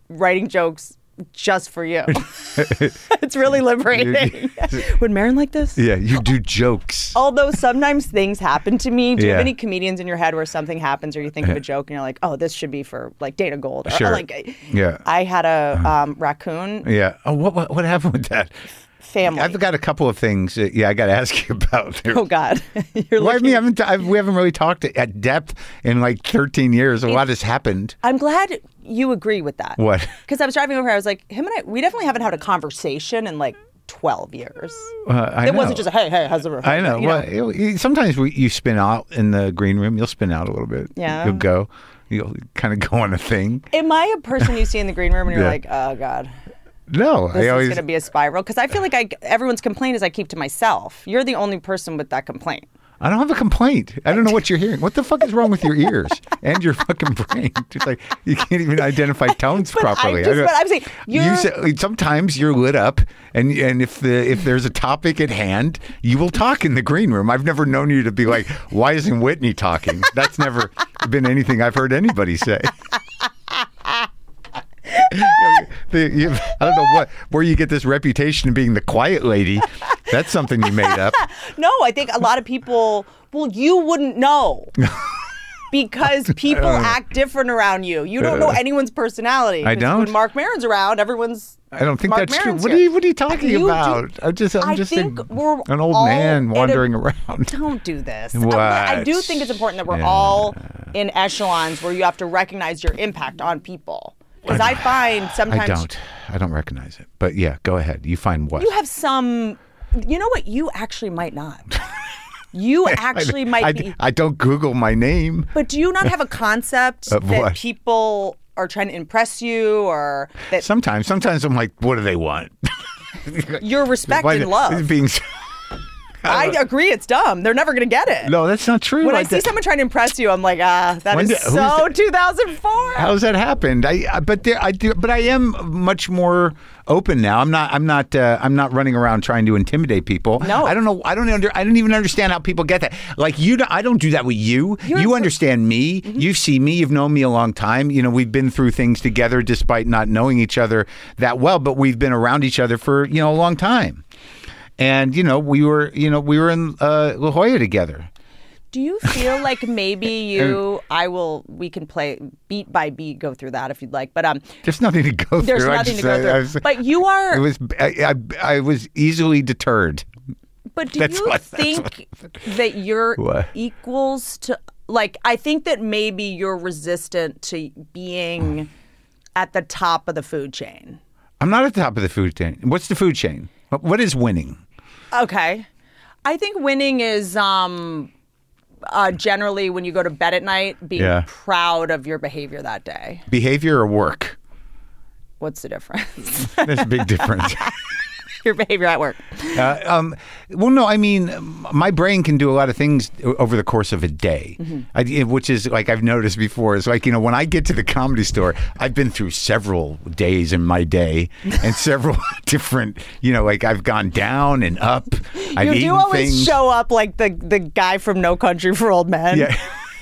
Speaker 2: writing jokes just for you. It's really liberating. Would Marin like this?
Speaker 1: Yeah, you do jokes.
Speaker 2: Although sometimes things happen to me. Do you
Speaker 1: Yeah.
Speaker 2: have any comedians in your head where something happens or you think of a joke and you're like, oh, this should be for like Dana Gold? Or,
Speaker 1: Sure.
Speaker 2: or like,
Speaker 1: Yeah.
Speaker 2: I had a um, raccoon
Speaker 1: Yeah. Oh, what, what what happened with that?
Speaker 2: family.
Speaker 1: I've got a couple of things. That, yeah, I got to ask you about.
Speaker 2: Oh God, you're
Speaker 1: Well, I
Speaker 2: looking.
Speaker 1: mean, I haven't, I've, we haven't really talked at depth in like thirteen years. A lot has happened.
Speaker 2: I'm glad you agree with that.
Speaker 1: What?
Speaker 2: Because I was driving over here, I was like, him and I, we definitely haven't had a conversation in like twelve years.
Speaker 1: Uh, I
Speaker 2: it
Speaker 1: know.
Speaker 2: wasn't just a, hey, hey, how's it?
Speaker 1: I know.
Speaker 2: You
Speaker 1: Well, you- you- sometimes we, you spin out in the green room. You'll spin out a little bit.
Speaker 2: Yeah.
Speaker 1: You'll go. You'll kind of go on a thing.
Speaker 2: Am I a person you see in the green room and you're
Speaker 1: Yeah.
Speaker 2: like, oh God,
Speaker 1: No,
Speaker 2: this
Speaker 1: I
Speaker 2: is
Speaker 1: always.
Speaker 2: going to be a spiral? Because I feel like I, everyone's complaint is I keep to myself. You're the only person with that complaint.
Speaker 1: I don't have a complaint. I don't know what you're hearing. What the fuck is wrong with your ears and your fucking brain? It's like you can't even identify tones
Speaker 2: But
Speaker 1: properly.
Speaker 2: I just,
Speaker 1: don't-
Speaker 2: but I'm saying, you're,
Speaker 1: You say, sometimes you're lit up, and and if the if there's a topic at hand, you will talk in the green room. I've never known you to be like, "Why isn't Whitney talking?" That's never been anything I've heard anybody say. The- you- I don't know what where you get this reputation of being the quiet lady. That's something you made up.
Speaker 2: no, I think a lot of people, well, you wouldn't know. Because people act different around you. You don't know anyone's personality.
Speaker 1: I
Speaker 2: 'Cause
Speaker 1: don't?
Speaker 2: When Mark Maron's around, everyone's.
Speaker 1: I don't think
Speaker 2: Mark
Speaker 1: that's
Speaker 2: Maron's
Speaker 1: true. What
Speaker 2: here.
Speaker 1: are you What are you talking
Speaker 2: You do-
Speaker 1: about? I'm just I'm
Speaker 2: I
Speaker 1: just
Speaker 2: think
Speaker 1: a-
Speaker 2: we're
Speaker 1: an old
Speaker 2: all
Speaker 1: man
Speaker 2: in a-
Speaker 1: wandering around.
Speaker 2: Don't do this.
Speaker 1: What?
Speaker 2: I do think it's important that we're
Speaker 1: Yeah.
Speaker 2: all in echelons where you have to recognize your impact on people. Because I find sometimes
Speaker 1: I don't. I don't recognize it. But yeah, go ahead. You find what?
Speaker 2: you have some. You know what? You actually might not. You actually might
Speaker 1: I,
Speaker 2: be.
Speaker 1: I don't Google my name.
Speaker 2: But do you not have a concept
Speaker 1: Of
Speaker 2: that
Speaker 1: what?
Speaker 2: people are trying to impress you, or that
Speaker 1: Sometimes, sometimes I'm like, what do they want?
Speaker 2: you're respect
Speaker 1: Why-
Speaker 2: and love?
Speaker 1: Being,
Speaker 2: I agree, it's dumb. They're never going to get it.
Speaker 1: no, that's not true.
Speaker 2: When I
Speaker 1: Like
Speaker 2: see
Speaker 1: that-
Speaker 2: someone trying to impress you, I'm like, ah, that
Speaker 1: When
Speaker 2: is
Speaker 1: did- who's
Speaker 2: so
Speaker 1: that?
Speaker 2: two thousand four.
Speaker 1: How's that happened? I, I but there I do, but I am much more open now. I'm not. I'm not. Uh, I'm not running around trying to intimidate people.
Speaker 2: No.
Speaker 1: I don't know. I don't. Under, I don't even understand how people get that. Like you. don't- I don't do that with you.
Speaker 2: You're
Speaker 1: you
Speaker 2: a-
Speaker 1: understand me.
Speaker 2: Mm-hmm.
Speaker 1: You see me. You've known me a long time. You know, we've been through things together, despite not knowing each other that well. But we've been around each other for you know a long time. And you know, we were. You know, we were in uh, La Jolla together.
Speaker 2: Do you feel like maybe you? I will. We can play beat by beat, go through that if you'd like. But um,
Speaker 1: There's nothing to go
Speaker 2: there's
Speaker 1: through. I
Speaker 2: nothing to
Speaker 1: just-
Speaker 2: go
Speaker 1: I-
Speaker 2: through.
Speaker 1: I was-
Speaker 2: but you are.
Speaker 1: It was. I, I, I was easily deterred.
Speaker 2: But do
Speaker 1: That's
Speaker 2: you
Speaker 1: what- that's
Speaker 2: think that you're
Speaker 1: What?
Speaker 2: equals to? Like, I think that maybe you're resistant to being at the top of the food chain.
Speaker 1: I'm not at the top of the food chain. What's the food chain? What- What is winning?
Speaker 2: Okay. I think winning is um, uh, generally when you go to bed at night, being
Speaker 1: Yeah.
Speaker 2: proud of your behavior that day.
Speaker 1: Behavior or work?
Speaker 2: What's the difference?
Speaker 1: There's a big difference.
Speaker 2: Your behavior at work.
Speaker 1: Uh, um, well, no, I mean, my brain can do a lot of things o- over the course of a day,
Speaker 2: Mm-hmm.
Speaker 1: I, which is like I've noticed before. It's like, you know, when I get to the Comedy Store, I've been through several days in my day and several different, you know, like I've gone down and up. I've
Speaker 2: You
Speaker 1: eaten
Speaker 2: do always
Speaker 1: things.
Speaker 2: show up like the, the guy from No Country for Old Men.
Speaker 1: Yeah.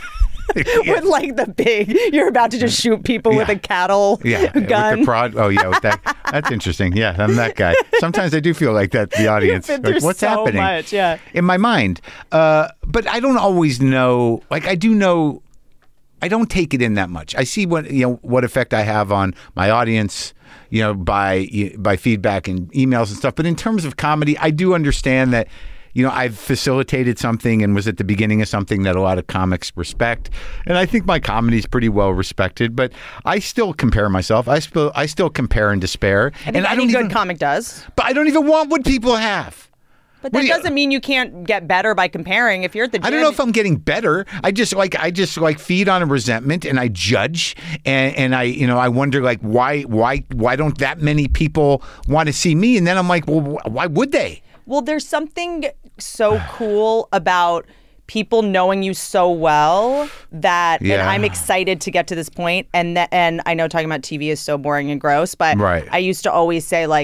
Speaker 2: With like the big, you're about to just shoot people with
Speaker 1: Yeah.
Speaker 2: a cattle
Speaker 1: Yeah,
Speaker 2: gun.
Speaker 1: with the prod. Oh, yeah, with that. That's interesting. Yeah, I'm that guy. Sometimes I do feel like that. The audience,
Speaker 2: been
Speaker 1: like,
Speaker 2: through
Speaker 1: what's
Speaker 2: so
Speaker 1: happening?
Speaker 2: much, yeah.
Speaker 1: In my mind, uh, but I don't always know. Like I do know, I don't take it in that much. I see what you know what effect I have on my audience. You know, by by feedback and emails and stuff. But in terms of comedy, I do understand that. You know, I've facilitated something and was at the beginning of something that a lot of comics respect, and I think my comedy is pretty well respected. But I still compare myself. I still, I still compare and despair,
Speaker 2: I think
Speaker 1: and I
Speaker 2: any
Speaker 1: don't
Speaker 2: good
Speaker 1: even.
Speaker 2: comic does.
Speaker 1: But I don't even want what people have.
Speaker 2: But
Speaker 1: What
Speaker 2: that
Speaker 1: do you-
Speaker 2: doesn't mean you can't get better by comparing. If you're at the gym,
Speaker 1: I don't know if I'm getting better. I just like I just like feed on a resentment and I judge and, and I you know I wonder like why why why don't that many people want to see me? And then I'm like, well, wh- why would they?
Speaker 2: Well, there's something so cool about people knowing you so well that, and
Speaker 1: Yeah.
Speaker 2: I'm excited to get to this point. And that, and I know talking about T V is so boring and gross, but
Speaker 1: Right.
Speaker 2: I used to always say like,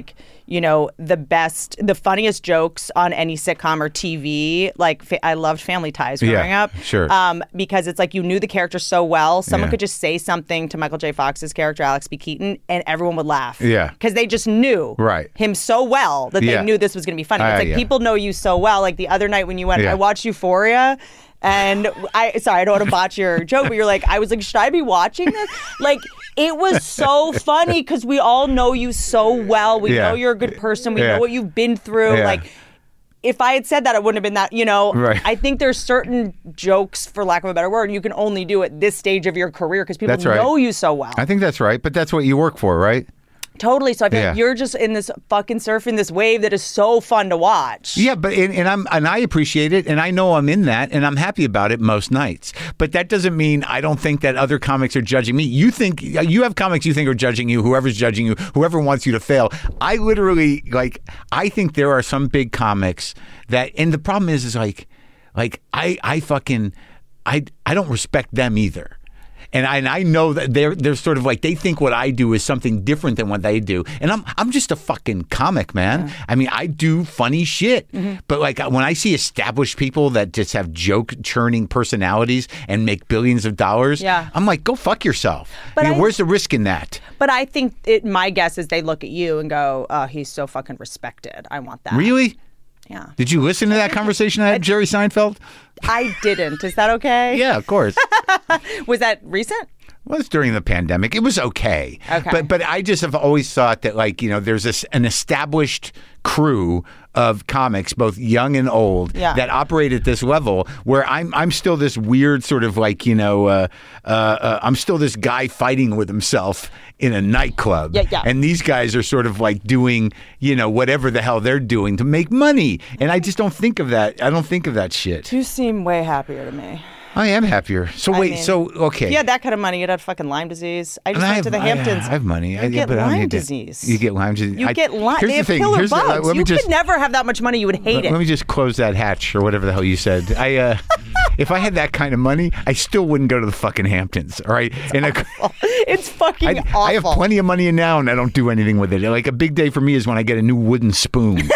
Speaker 2: you know, the best, the funniest jokes on any sitcom or T V. Like, fa- I loved Family Ties growing
Speaker 1: Yeah,
Speaker 2: up.
Speaker 1: sure.
Speaker 2: Um, because it's like you knew the character so well. Someone
Speaker 1: Yeah.
Speaker 2: could just say something to Michael J. Fox's character, Alex B. Keaton, and everyone would laugh.
Speaker 1: Yeah.
Speaker 2: Because they just knew
Speaker 1: Right.
Speaker 2: him so well that
Speaker 1: Yeah.
Speaker 2: they knew this was going to be funny.
Speaker 1: Uh,
Speaker 2: It's like
Speaker 1: yeah.
Speaker 2: people know you so well. Like the other night when you went,
Speaker 1: Yeah.
Speaker 2: I watched Euphoria. And I, sorry, I don't want to botch your joke, but you're like, I was like, should I be watching this? Like, it was so funny because we all know you so well. We
Speaker 1: Yeah.
Speaker 2: know you're a good person. We
Speaker 1: Yeah.
Speaker 2: know what you've been through.
Speaker 1: Yeah.
Speaker 2: Like, if I had said that, it wouldn't have been that, you know.
Speaker 1: Right.
Speaker 2: I think there's certain jokes, for lack of a better word, you can only do at this stage of your career because people
Speaker 1: That's right.
Speaker 2: know you so well.
Speaker 1: I think that's right, but that's what you work for, right?
Speaker 2: Totally. So I feel
Speaker 1: Yeah.
Speaker 2: like you're just in this fucking surfing this wave that is so fun to watch.
Speaker 1: Yeah, but and, and I'm and I appreciate it, and I know I'm in that, and I'm happy about it most nights. But that doesn't mean I don't think that other comics are judging me. You think you have comics you think are judging you, whoever's judging you, whoever wants you to fail. I literally like I think there are some big comics that, and the problem is is like like I I fucking I I don't respect them either. And I, and I know that they're they're sort of like they think what I do is something different than what they do, and I'm I'm just a fucking comic, man. Yeah. I mean, I do funny shit, mm-hmm. but like when I see established people that just have joke churning personalities and make billions of dollars,
Speaker 2: yeah.
Speaker 1: I'm like, go fuck yourself.
Speaker 2: But
Speaker 1: I mean,
Speaker 2: I,
Speaker 1: where's the risk in that?
Speaker 2: But I think it, my guess is they look at you and go, "Oh, he's so fucking respected. I want that."
Speaker 1: Really?
Speaker 2: Yeah.
Speaker 1: Did you listen to that conversation I had with Jerry Seinfeld?
Speaker 2: I didn't. Is that okay?
Speaker 1: Yeah, of course.
Speaker 2: Was that recent?
Speaker 1: Well, it's during the pandemic. It was okay.
Speaker 2: Okay.
Speaker 1: But but I just have always thought that, like, you know, there's this, an established crew of comics, both young and old,
Speaker 2: yeah.
Speaker 1: that operate at this level where I'm I'm still this weird sort of like, you know, uh, uh, uh, I'm still this guy fighting with himself in a nightclub.
Speaker 2: Yeah, yeah.
Speaker 1: And these guys are sort of like doing, you know, whatever the hell they're doing to make money. And I just don't think of that. I don't think of that shit.
Speaker 2: You seem way happier to me.
Speaker 1: I am happier. So
Speaker 2: I
Speaker 1: wait,
Speaker 2: mean,
Speaker 1: so okay.
Speaker 2: If you had that kind of money, you'd have fucking Lyme disease. I just
Speaker 1: And
Speaker 2: went
Speaker 1: I have,
Speaker 2: to the Hamptons.
Speaker 1: I, I have money.
Speaker 2: You
Speaker 1: I,
Speaker 2: get
Speaker 1: but I don't
Speaker 2: Lyme
Speaker 1: need to-
Speaker 2: disease.
Speaker 1: You get Lyme disease.
Speaker 2: You
Speaker 1: I,
Speaker 2: get Lyme.
Speaker 1: Here's
Speaker 2: They
Speaker 1: the
Speaker 2: have
Speaker 1: thing.
Speaker 2: killer
Speaker 1: Here's the-
Speaker 2: bugs.
Speaker 1: let me
Speaker 2: you
Speaker 1: just,
Speaker 2: could never have that much money. You would hate
Speaker 1: let,
Speaker 2: it.
Speaker 1: let me just close that hatch or whatever the hell you said. I, uh, if I had that kind of money, I still wouldn't go to the fucking Hamptons. All right.
Speaker 2: It's,
Speaker 1: and
Speaker 2: awful. I, it's fucking
Speaker 1: I,
Speaker 2: awful.
Speaker 1: I have plenty of money now, and I don't do anything with it. Like a big day for me is when I get a new wooden spoon.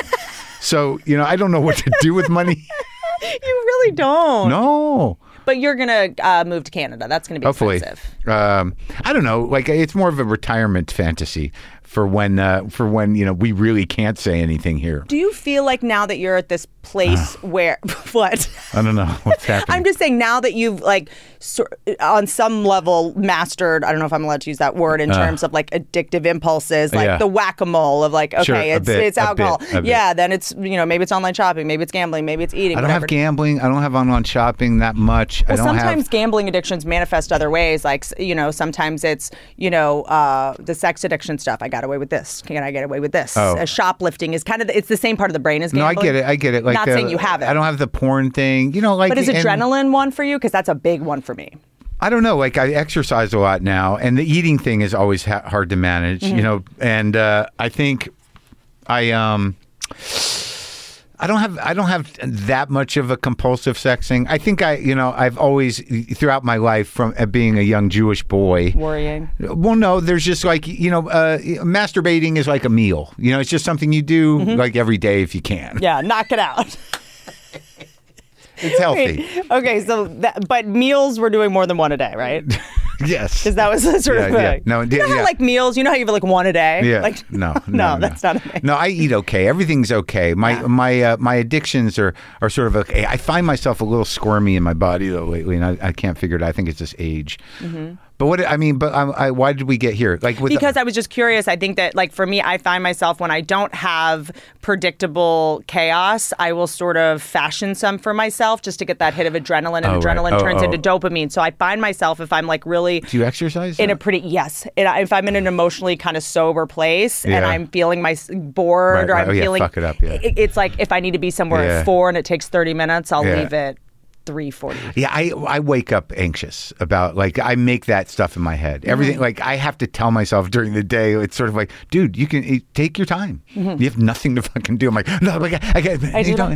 Speaker 1: So you know, I don't know what to do with money.
Speaker 2: You really don't.
Speaker 1: No.
Speaker 2: But you're going to uh, move to Canada. That's going to be
Speaker 1: Hopefully.
Speaker 2: expensive.
Speaker 1: Um, I don't know. Like it's more of a retirement fantasy for when uh, for when you know we really can't say anything here.
Speaker 2: Do you feel like now that you're at this place uh, where what?
Speaker 1: I don't know what's happening.
Speaker 2: I'm just saying now that you've like so, on some level mastered. I don't know if I'm allowed to use that word in uh, terms of like addictive impulses, like
Speaker 1: yeah.
Speaker 2: the whack-a-mole of like okay,
Speaker 1: sure,
Speaker 2: it's
Speaker 1: bit,
Speaker 2: it's alcohol.
Speaker 1: Bit,
Speaker 2: yeah, then it's you know maybe it's online shopping, maybe it's gambling, maybe it's eating.
Speaker 1: I don't
Speaker 2: whatever.
Speaker 1: have gambling. I don't have online shopping that much.
Speaker 2: Well,
Speaker 1: I don't
Speaker 2: sometimes
Speaker 1: have...
Speaker 2: gambling addictions manifest other ways. Like you know, sometimes it's you know uh, the sex addiction stuff. I got away with this. Can I get away with this?
Speaker 1: Oh.
Speaker 2: Uh, shoplifting is kind of the, it's the same part of the brain as gambling.
Speaker 1: No, I get it. I get it. Like
Speaker 2: Not
Speaker 1: the,
Speaker 2: saying you have it.
Speaker 1: I don't have the porn thing. You know, like.
Speaker 2: But is
Speaker 1: and,
Speaker 2: adrenaline one for you? Because that's a big one for me.
Speaker 1: I don't know. Like I exercise a lot now, and the eating thing is always ha- hard to manage. Mm-hmm. You know, and uh, I think I um. I don't have I don't have that much of a compulsive sex thing. I think I you know I've always throughout my life from uh, being a young Jewish boy
Speaker 2: worrying.
Speaker 1: Well, no, there's just like you know uh, masturbating is like a meal. You know, it's just something you do mm-hmm. like every day if you can.
Speaker 2: Yeah, knock it out.
Speaker 1: It's healthy.
Speaker 2: Wait, okay, so that, but meals we're doing more than one a day, right?
Speaker 1: Yes.
Speaker 2: Because that was the sort
Speaker 1: yeah,
Speaker 2: of
Speaker 1: yeah.
Speaker 2: thing.
Speaker 1: No,
Speaker 2: you know
Speaker 1: yeah.
Speaker 2: how like meals, you know how you have like one a day?
Speaker 1: Yeah.
Speaker 2: Like,
Speaker 1: no, no,
Speaker 2: no,
Speaker 1: no,
Speaker 2: that's not a thing.
Speaker 1: No, I eat okay. Everything's okay. My
Speaker 2: yeah.
Speaker 1: my uh, my addictions are, are sort of okay. I find myself a little squirmy in my body though lately, and I, I can't figure it out. I think it's just age. Mm-hmm. But what I mean, but I, I, why did we get here? Like with
Speaker 2: because
Speaker 1: the,
Speaker 2: I was just curious. I think that like for me, I find myself when I don't have predictable chaos, I will sort of fashion some for myself just to get that hit of adrenaline, and
Speaker 1: oh,
Speaker 2: adrenaline
Speaker 1: right. oh,
Speaker 2: turns
Speaker 1: oh.
Speaker 2: into dopamine. So I find myself if I'm like really
Speaker 1: do you exercise
Speaker 2: in
Speaker 1: that?
Speaker 2: a pretty yes, if I'm in an emotionally kind of sober place
Speaker 1: yeah.
Speaker 2: and I'm feeling my bored
Speaker 1: right,
Speaker 2: or
Speaker 1: right.
Speaker 2: I'm
Speaker 1: oh, yeah,
Speaker 2: feeling
Speaker 1: fuck it up. Yeah.
Speaker 2: it, it's like if I need to be somewhere
Speaker 1: yeah.
Speaker 2: at four and it takes thirty minutes, I'll
Speaker 1: yeah.
Speaker 2: leave it. three forty.
Speaker 1: Yeah, I I wake up anxious about like I make that stuff in my head. Everything mm-hmm. like I have to tell myself during the day. It's sort of like, dude, you can take your time. Mm-hmm. You have nothing to fucking do. I'm like, no, like I, I, I,
Speaker 2: I do
Speaker 1: don't.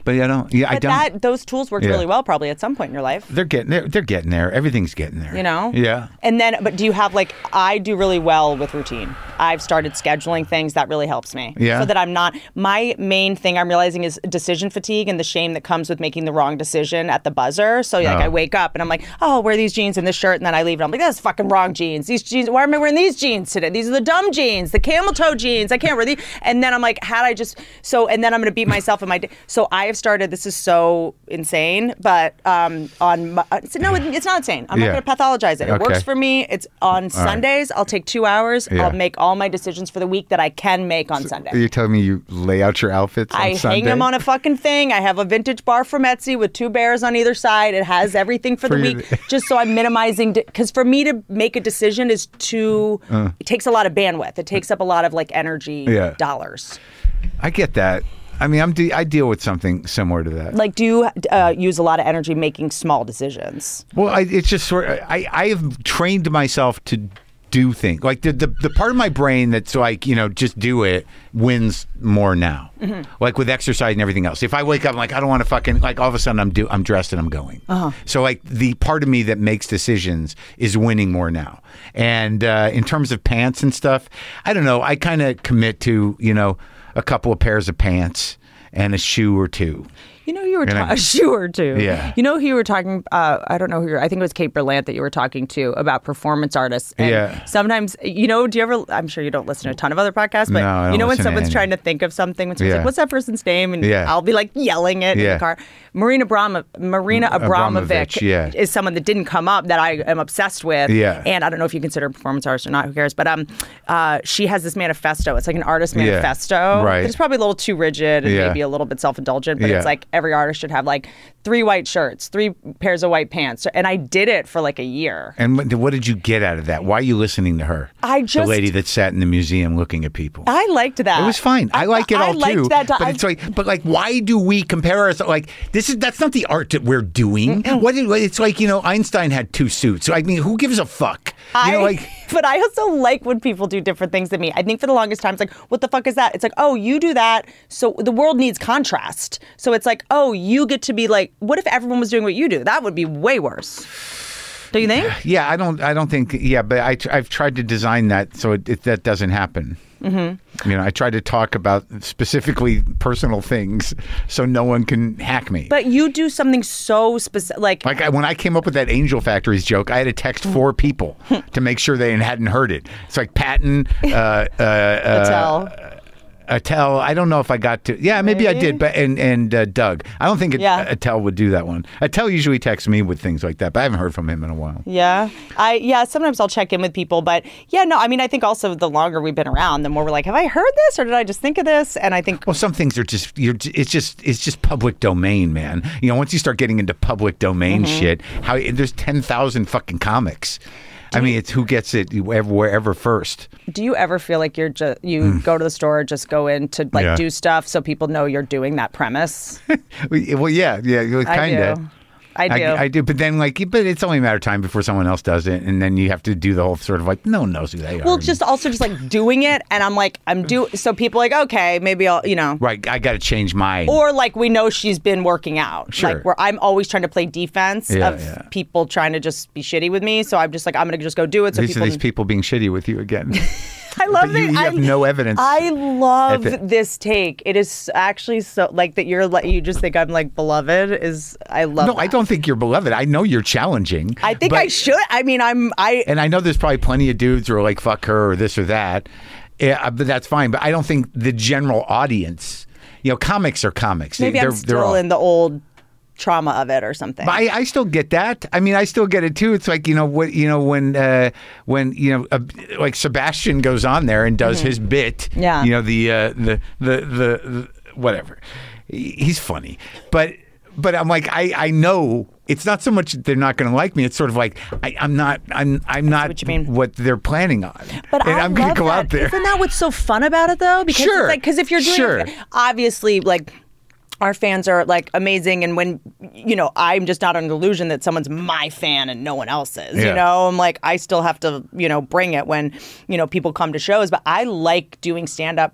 Speaker 1: But I don't. Yeah, I
Speaker 2: But
Speaker 1: don't.
Speaker 2: that those tools worked
Speaker 1: Yeah.
Speaker 2: really well probably at some point in your life.
Speaker 1: They're getting there. They're getting there. Everything's getting there.
Speaker 2: You know?
Speaker 1: Yeah.
Speaker 2: And then, but do you have like, I do really well with routine. I've started scheduling things that really helps me.
Speaker 1: Yeah.
Speaker 2: So that I'm not, my main thing I'm realizing is decision fatigue and the shame that comes with making the wrong decision at the buzzer. So like
Speaker 1: Oh.
Speaker 2: I wake up and I'm like, oh, I'll wear these jeans and this shirt. And then I leave and I'm like, that's fucking wrong jeans. These jeans, why am I wearing these jeans today? These are the dumb jeans, the camel toe jeans. I can't wear these. And then I'm like, had I just, so, and then I'm going to beat myself in my, day. So I have started, this is so insane, but um, on, my, no, it's not insane. I'm
Speaker 1: Yeah.
Speaker 2: not going to pathologize it. It
Speaker 1: Okay.
Speaker 2: works for me. It's on Sundays. I'll take two hours.
Speaker 1: Yeah.
Speaker 2: I'll make all my decisions for the week that I can make on Sunday.
Speaker 1: You're telling me you lay out your outfits on
Speaker 2: I
Speaker 1: Sunday?
Speaker 2: hang them on a fucking thing. I have a vintage bar from Etsy with two bears on either side. It has everything for,
Speaker 1: For
Speaker 2: the
Speaker 1: you
Speaker 2: week,
Speaker 1: to-
Speaker 2: just so I'm minimizing. Because for me to make a decision is too.
Speaker 1: Uh.
Speaker 2: It takes a lot of bandwidth. It takes up a lot of like energy
Speaker 1: Yeah.
Speaker 2: dollars.
Speaker 1: I get that. I mean, I'm de- I deal with something similar to that.
Speaker 2: Like, do you uh, use a lot of energy making small decisions?
Speaker 1: Well, I, it's just sort of, I, I have trained myself to do things. Like the, the, the part of my brain that's like, you know, just do it wins more now. Mm-hmm. Like with exercise and everything else. If I wake up, I'm like, I don't want to fucking, like all of a sudden I'm do, I'm dressed and I'm going. Uh-huh. So like the part of me that makes decisions is winning more now. And uh, in terms of pants and stuff, I don't know. I kind of commit to, you know, a couple of pairs of pants and a shoe or two.
Speaker 2: You know, you were
Speaker 1: And I-
Speaker 2: talking, sure too.
Speaker 1: Yeah.
Speaker 2: You know who you were talking, uh, I don't know who you're, I think it was Kate Berlant that you were talking to about performance artists. And
Speaker 1: Yeah.
Speaker 2: sometimes, you know, do you ever, I'm sure you don't listen to a ton of other podcasts, but
Speaker 1: No, I don't
Speaker 2: you know when
Speaker 1: listen to
Speaker 2: someone's
Speaker 1: any.
Speaker 2: trying to think of something, when someone's
Speaker 1: Yeah.
Speaker 2: like, what's that person's name? And
Speaker 1: Yeah.
Speaker 2: I'll be like yelling it in
Speaker 1: Yeah.
Speaker 2: the car. Marina, Abramo, Marina Abramovic,
Speaker 1: Abramovich, yeah.
Speaker 2: is someone that didn't come up that I am obsessed with.
Speaker 1: Yeah.
Speaker 2: And I don't know if you consider a performance artist or not, who cares? But um, uh, she has this manifesto. It's like an artist
Speaker 1: Yeah.
Speaker 2: manifesto.
Speaker 1: Right.
Speaker 2: It's probably a little too rigid and
Speaker 1: Yeah.
Speaker 2: maybe a little bit self-indulgent, but
Speaker 1: Yeah.
Speaker 2: it's like every artist should have like three white shirts, three pairs of white pants. And I did it for like a year.
Speaker 1: And what, what did you get out of that? Why are you listening to her?
Speaker 2: I
Speaker 1: the
Speaker 2: just-
Speaker 1: lady that sat in the museum looking at people.
Speaker 2: I liked that.
Speaker 1: It was fine. I, like it
Speaker 2: I
Speaker 1: all
Speaker 2: liked
Speaker 1: too.
Speaker 2: That
Speaker 1: but
Speaker 2: I-
Speaker 1: it's like, but like, why do we compare ourselves? Like, this is that's not the art that we're doing. What is, it's like, you know, Einstein had two suits. So I mean, who gives a fuck? You know,
Speaker 2: I-
Speaker 1: like,
Speaker 2: but I also like when people do different things than me. I think for the longest time, it's like, what the fuck is that? It's like, oh, you do that. So the world needs contrast. So it's like, oh, you get to be like, what if everyone was doing what you do? That would be way worse. Do you think?
Speaker 1: yeah, I don't, I don't think, yeah, but I, I've tried to design that so it, it, that doesn't happen. Mm-hmm. You know, I try to talk about specifically personal things so no one can hack me.
Speaker 2: But you do something so specific, like,
Speaker 1: Like I, when I came up with that Angel Factories joke, I had to text four people to make sure they hadn't heard it. It's like Patton, uh, uh,
Speaker 2: Attell.
Speaker 1: uh, Attell. I don't know if I got to. Yeah, maybe, I
Speaker 2: Maybe?
Speaker 1: did. But and and uh, Doug. I don't think it,
Speaker 2: Yeah.
Speaker 1: Attell would do that one. Attell usually texts me with things like that, but I haven't heard from him in a while.
Speaker 2: yeah, I yeah. Sometimes I'll check in with people, but yeah, no. I mean, I think also the longer we've been around, the more we're like, have I heard this or did I just think of this? And I think
Speaker 1: Well, some things are just you're. It's just it's just public domain, man. You know, once you start getting into public domain
Speaker 2: Mm-hmm.
Speaker 1: shit, how there's ten thousand fucking comics. I mean, it's who gets it wherever, wherever first.
Speaker 2: do you ever feel like you're just you go to the store, just go in to like
Speaker 1: Yeah.
Speaker 2: do stuff so people know you're doing that premise?
Speaker 1: Well, yeah, yeah, kind
Speaker 2: I
Speaker 1: of.
Speaker 2: do. I do.
Speaker 1: I, I do, but then like, but it's only a matter of time before someone else does it, and then you have to do the whole sort of like, no one knows who they are.
Speaker 2: Well, just also just like doing it, and I'm like, I'm do. So people are like, okay, maybe I'll, you know.
Speaker 1: right. I got to change my.
Speaker 2: Or like we know she's been working out.
Speaker 1: Sure.
Speaker 2: Like where I'm always trying to play defense
Speaker 1: Yeah,
Speaker 2: of
Speaker 1: yeah.
Speaker 2: people trying to just be shitty with me. So I'm just like, I'm gonna just go do it. So
Speaker 1: these
Speaker 2: people.
Speaker 1: are these people being shitty with you again.
Speaker 2: I love
Speaker 1: but you,
Speaker 2: it.
Speaker 1: you have
Speaker 2: I,
Speaker 1: no evidence.
Speaker 2: I love
Speaker 1: At the-
Speaker 2: this take. It is actually so like that. You're like you just think I'm like beloved. Is I love.
Speaker 1: no,
Speaker 2: that.
Speaker 1: I don't think you're beloved. I know you're challenging.
Speaker 2: I think
Speaker 1: but-
Speaker 2: I should. I mean, I'm. I.
Speaker 1: And I know there's probably plenty of dudes who are like, fuck her or this or that. Yeah, but that's fine. But I don't think the general audience, you know, comics are comics.
Speaker 2: Maybe
Speaker 1: they're,
Speaker 2: I'm still
Speaker 1: all,
Speaker 2: in the old trauma of it or something.
Speaker 1: But I, I still get that. I mean, I still get it too. It's like, you know what, you know when uh, when you know uh, like Sebastian goes on there and does his bit.
Speaker 2: Yeah.
Speaker 1: You know the uh, the, the the the whatever. He- He's funny, but but I'm like I I know. It's not so much that they're not going to like me. It's sort of like I, I'm not. I'm. I'm not
Speaker 2: what you mean.
Speaker 1: what they're planning on.
Speaker 2: But
Speaker 1: and
Speaker 2: I
Speaker 1: I'm gonna
Speaker 2: love
Speaker 1: go
Speaker 2: that.
Speaker 1: out there.
Speaker 2: Isn't that what's so fun about it though? Because
Speaker 1: Sure.
Speaker 2: it's like because if you're doing
Speaker 1: Sure.
Speaker 2: it, obviously like our fans are like amazing, and when you know I'm just not under the illusion that someone's my fan and no one else is.
Speaker 1: Yeah.
Speaker 2: You know, I'm like I still have to you know bring it when you know people come to shows, but I like doing stand up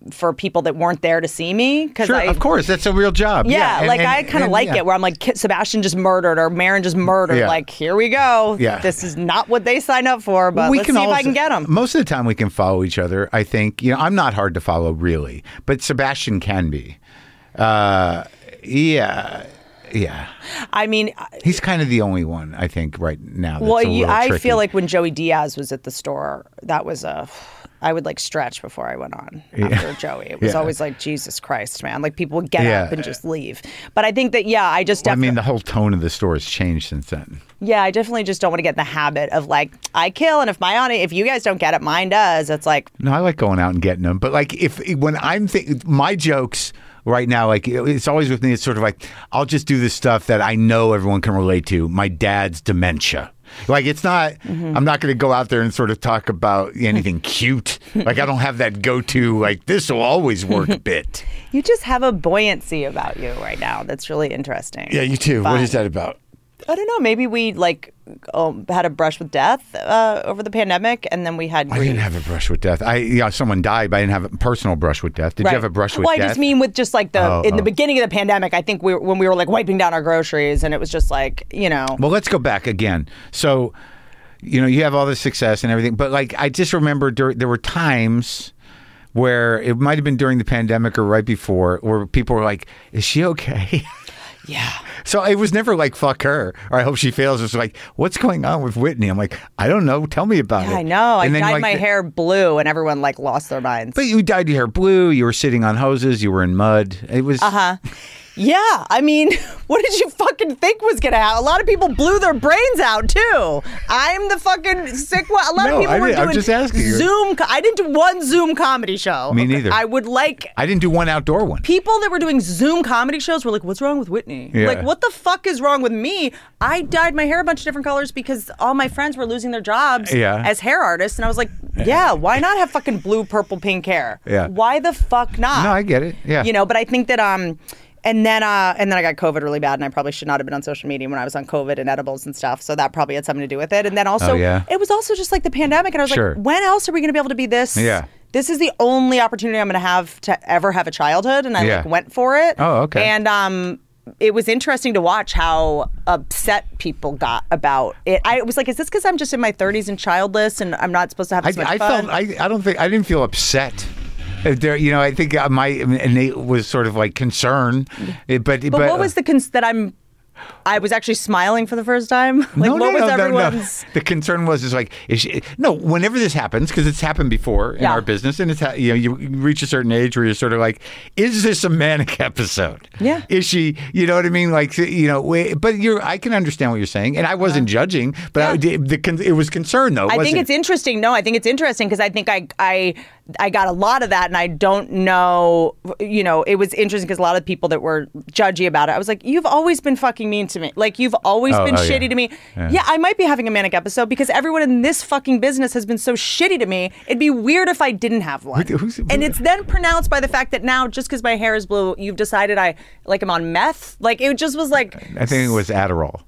Speaker 2: for people that weren't there to see me. Cause
Speaker 1: Sure,
Speaker 2: I,
Speaker 1: of course, that's a real job.
Speaker 2: Yeah,
Speaker 1: Yeah, and-
Speaker 2: like
Speaker 1: and-
Speaker 2: I kind of
Speaker 1: and,
Speaker 2: like
Speaker 1: yeah.
Speaker 2: it where I'm like, Kit- Sebastian just murdered or Marin just murdered.
Speaker 1: Yeah.
Speaker 2: Like, here we go.
Speaker 1: Yeah.
Speaker 2: This is not what they signed up for, but
Speaker 1: we
Speaker 2: let's
Speaker 1: can
Speaker 2: see if I
Speaker 1: also-
Speaker 2: can get them.
Speaker 1: Most of the time, we can follow each other. I think you know I'm not hard to follow really, but Sebastian can be. Uh, yeah, yeah.
Speaker 2: I mean,
Speaker 1: He's kind of the only one I think right now. That's
Speaker 2: well,
Speaker 1: a
Speaker 2: you,
Speaker 1: little
Speaker 2: I
Speaker 1: tricky.
Speaker 2: feel like when Joey Diaz was at the store, that was a. I would like stretch before I went on after Joey. It was
Speaker 1: Yeah.
Speaker 2: always like, Jesus Christ, man. Like people would get
Speaker 1: Yeah.
Speaker 2: up and just leave. But I think that, yeah, I just
Speaker 1: Well, I
Speaker 2: definitely.
Speaker 1: mean, the whole tone of the store has changed since then.
Speaker 2: Yeah, I definitely just don't want to get in the habit of like, I kill, and if my audience, if you guys don't get it, mine does. It's like,
Speaker 1: No, I like going out and getting them, but like if when I'm think my jokes right now, like it's always with me. It's sort of like I'll just do this stuff that I know everyone can relate to. My dad's dementia. Like it's not.
Speaker 2: Mm-hmm.
Speaker 1: I'm not going to go out there and sort of talk about anything cute. Like I don't have that go-to. Like this will always work bit.
Speaker 2: you just have a buoyancy about you right now that's really interesting.
Speaker 1: Yeah, you too. What
Speaker 2: Fun.
Speaker 1: is that about?
Speaker 2: I don't know. Maybe we like um, had a brush with death uh, over the pandemic, and then we had
Speaker 1: I
Speaker 2: grief.
Speaker 1: didn't have a brush with death. I yeah, someone died, but I didn't have a personal brush with death. Did
Speaker 2: Right.
Speaker 1: you have a brush with
Speaker 2: well,
Speaker 1: death?
Speaker 2: I just mean with just like the
Speaker 1: Oh,
Speaker 2: in the
Speaker 1: oh.
Speaker 2: beginning of the pandemic. I think we when we were like wiping down our groceries, and it was just like you know.
Speaker 1: Well, let's go back again. So, you know, you have all this success and everything, but like I just remember dur- there were times where it might have been during the pandemic or right before, where people were like, "Is she okay?"
Speaker 2: Yeah.
Speaker 1: So it was never like "fuck her" or "I hope she fails." It was like, "What's going on with Whitney?" I'm like, "I don't know. Tell me about
Speaker 2: Yeah,
Speaker 1: it."
Speaker 2: I know. I
Speaker 1: And then,
Speaker 2: dyed
Speaker 1: like,
Speaker 2: my
Speaker 1: the-
Speaker 2: hair blue, and everyone like lost their minds.
Speaker 1: But you dyed your hair blue. You were sitting on hoses. You were in mud. It was.
Speaker 2: Uh huh. Yeah, I mean, what did you fucking think was gonna happen? A lot of people blew their brains out too. I'm the fucking sick one. A lot
Speaker 1: No,
Speaker 2: of people
Speaker 1: I
Speaker 2: were
Speaker 1: didn't- I'm
Speaker 2: doing
Speaker 1: just asking you.
Speaker 2: Zoom. co- I didn't do one Zoom comedy show.
Speaker 1: Me
Speaker 2: Okay?
Speaker 1: neither.
Speaker 2: I would like
Speaker 1: I didn't do one outdoor one.
Speaker 2: people that were doing Zoom comedy shows were like, "What's wrong with Whitney?
Speaker 1: Yeah.
Speaker 2: Like, what the fuck is wrong with me?" I dyed my hair a bunch of different colors because all my friends were losing their jobs
Speaker 1: Yeah.
Speaker 2: as hair artists, and I was like, "Yeah, why not have fucking blue, purple, pink hair?
Speaker 1: Yeah.
Speaker 2: Why the fuck not?"
Speaker 1: No, I get it. Yeah.
Speaker 2: You know, but I think that um and then uh and then I got COVID really bad, and I probably should not have been on social media when I was on COVID and edibles and stuff. So that probably had something to do with it. And then also
Speaker 1: Oh, yeah?
Speaker 2: it was also just like the pandemic, and I was
Speaker 1: Sure.
Speaker 2: like, when else are we gonna be able to be this?
Speaker 1: Yeah.
Speaker 2: This is the only opportunity I'm gonna have to ever have a childhood, and I
Speaker 1: Yeah.
Speaker 2: like went for it.
Speaker 1: Oh, okay.
Speaker 2: And um it was interesting to watch how upset people got about it. I was like, is this because I'm just in my thirties and childless and I'm not supposed to have
Speaker 1: I,
Speaker 2: this much
Speaker 1: I
Speaker 2: fun?
Speaker 1: felt. I, I don't think. I didn't feel upset. Uh, There, you know, I think uh, my innate was sort of like concern, Uh, but
Speaker 2: but, what was the cons- that I'm? I was actually smiling for the first time. Like,
Speaker 1: no,
Speaker 2: what
Speaker 1: no,
Speaker 2: was
Speaker 1: no, no, no.
Speaker 2: everyone's?
Speaker 1: The concern was is like is she, no. Whenever this happens, because it's happened before in
Speaker 2: Yeah.
Speaker 1: our business, and it's ha- you know you reach a certain age where you're sort of like, is this a manic episode?
Speaker 2: Yeah.
Speaker 1: Is she? You know what I mean? Like you know, wait, but you're. I can understand what you're saying, and I wasn't judging, but I,
Speaker 2: Yeah.
Speaker 1: the, con- it was concern though.
Speaker 2: I
Speaker 1: wasn't
Speaker 2: think
Speaker 1: it?
Speaker 2: it's interesting. No, I think it's interesting because I think I I I got a lot of that, and I don't know. You know, it was interesting because a lot of people that were judgy about it, I was like, you've always been fucking mean to me. Like you've always
Speaker 1: Oh,
Speaker 2: been
Speaker 1: oh, yeah.
Speaker 2: shitty to me.
Speaker 1: Yeah.
Speaker 2: Yeah. I might be having a manic episode because everyone in this fucking business has been so shitty to me. It'd be weird if I didn't have one.
Speaker 1: Who- who's-
Speaker 2: and it's then pronounced by the fact that now, just because my hair is blue, you've decided I like I'm on meth. Like it just was like
Speaker 1: I think it was Adderall.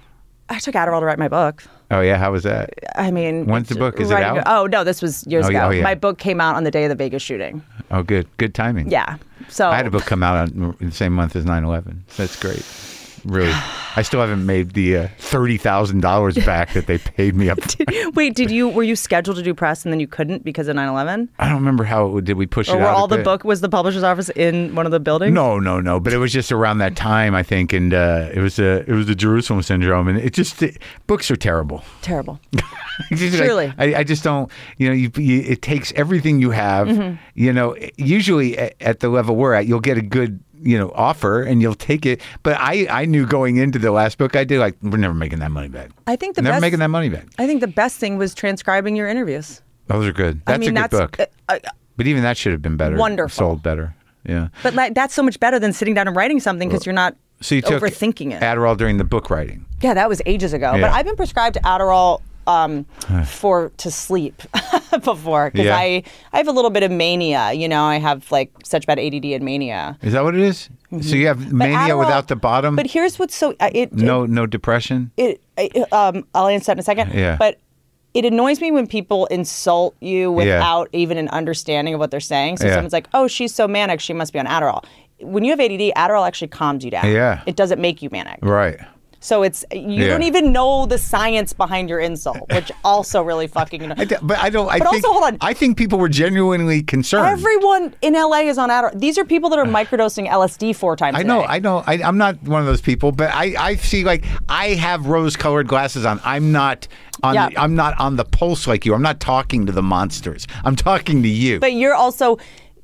Speaker 2: I took Adderall to write my book.
Speaker 1: Oh yeah, how was that?
Speaker 2: I mean,
Speaker 1: When's the book? Is it
Speaker 2: writing-
Speaker 1: out?
Speaker 2: Oh no, this was years
Speaker 1: Oh,
Speaker 2: ago.
Speaker 1: yeah, oh, yeah.
Speaker 2: My book came out on the day of the Vegas shooting.
Speaker 1: Oh, good, good timing.
Speaker 2: Yeah. So
Speaker 1: I had a book come out on the same month as nine eleven. So that's great. Really, I still haven't made the uh, thirty thousand dollars back that they paid me up.
Speaker 2: Wait, did you were you scheduled to do press and then you couldn't because of nine eleven?
Speaker 1: I don't remember how it, did we push
Speaker 2: Or
Speaker 1: it
Speaker 2: were
Speaker 1: out.
Speaker 2: all
Speaker 1: a
Speaker 2: the
Speaker 1: bit?
Speaker 2: book was the publisher's office in one of the buildings?
Speaker 1: No, no, no. But it was just around that time, I think, and uh, it was a it was the Jerusalem syndrome, and it just it, books are terrible.
Speaker 2: Terrible.
Speaker 1: Just like,
Speaker 2: Truly.
Speaker 1: I, I just don't. You know, you, you, it takes everything you have.
Speaker 2: Mm-hmm.
Speaker 1: You know, usually at, at the level we're at, you'll get a good you know offer and you'll take it. But I I knew going into the last book I did, like we're never making that money back.
Speaker 2: I think the
Speaker 1: never
Speaker 2: best,
Speaker 1: making that money back.
Speaker 2: I think the best thing was transcribing your interviews.
Speaker 1: Those are good. That's
Speaker 2: I mean,
Speaker 1: a good
Speaker 2: that's,
Speaker 1: book.
Speaker 2: uh, uh,
Speaker 1: But even that should have been better.
Speaker 2: Wonderful.
Speaker 1: Sold better. Yeah.
Speaker 2: but like, that's so much better than sitting down and writing something because you're not
Speaker 1: So you took
Speaker 2: overthinking it.
Speaker 1: Adderall during the book writing.
Speaker 2: Yeah, that was ages ago.
Speaker 1: Yeah.
Speaker 2: But I've been prescribed Adderall um, for to sleep before because
Speaker 1: Yeah.
Speaker 2: I I have a little bit of mania. You know, I have like such bad A D D and mania.
Speaker 1: Is that what it is? So you have mania
Speaker 2: Adderall-
Speaker 1: without the bottom?
Speaker 2: But here's what's so uh, it
Speaker 1: no no depression?
Speaker 2: it, it um I'll answer that in a second.
Speaker 1: Yeah.
Speaker 2: But it annoys me when people insult you without yeah. even an understanding of what they're saying. So yeah. someone's like, oh, she's so manic, she must be on Adderall. When you have A D D, Adderall actually calms you down. Yeah. It doesn't make you manic.
Speaker 1: Right.
Speaker 2: So it's you yeah. don't even know the science behind your insult, which also really fucking annoys.
Speaker 1: I d- but I don't. I
Speaker 2: but
Speaker 1: think,
Speaker 2: also, hold on.
Speaker 1: I think people were genuinely concerned.
Speaker 2: Everyone in L A is on Adderall. These are people that are microdosing L S D four times.
Speaker 1: I
Speaker 2: a
Speaker 1: know.
Speaker 2: day.
Speaker 1: I know. I, I'm not one of those people, but I, I see like I have rose-colored glasses on. I'm not on.
Speaker 2: Yeah.
Speaker 1: The, I'm not on the pulse like you. I'm not talking to the monsters. I'm talking to you.
Speaker 2: But you're also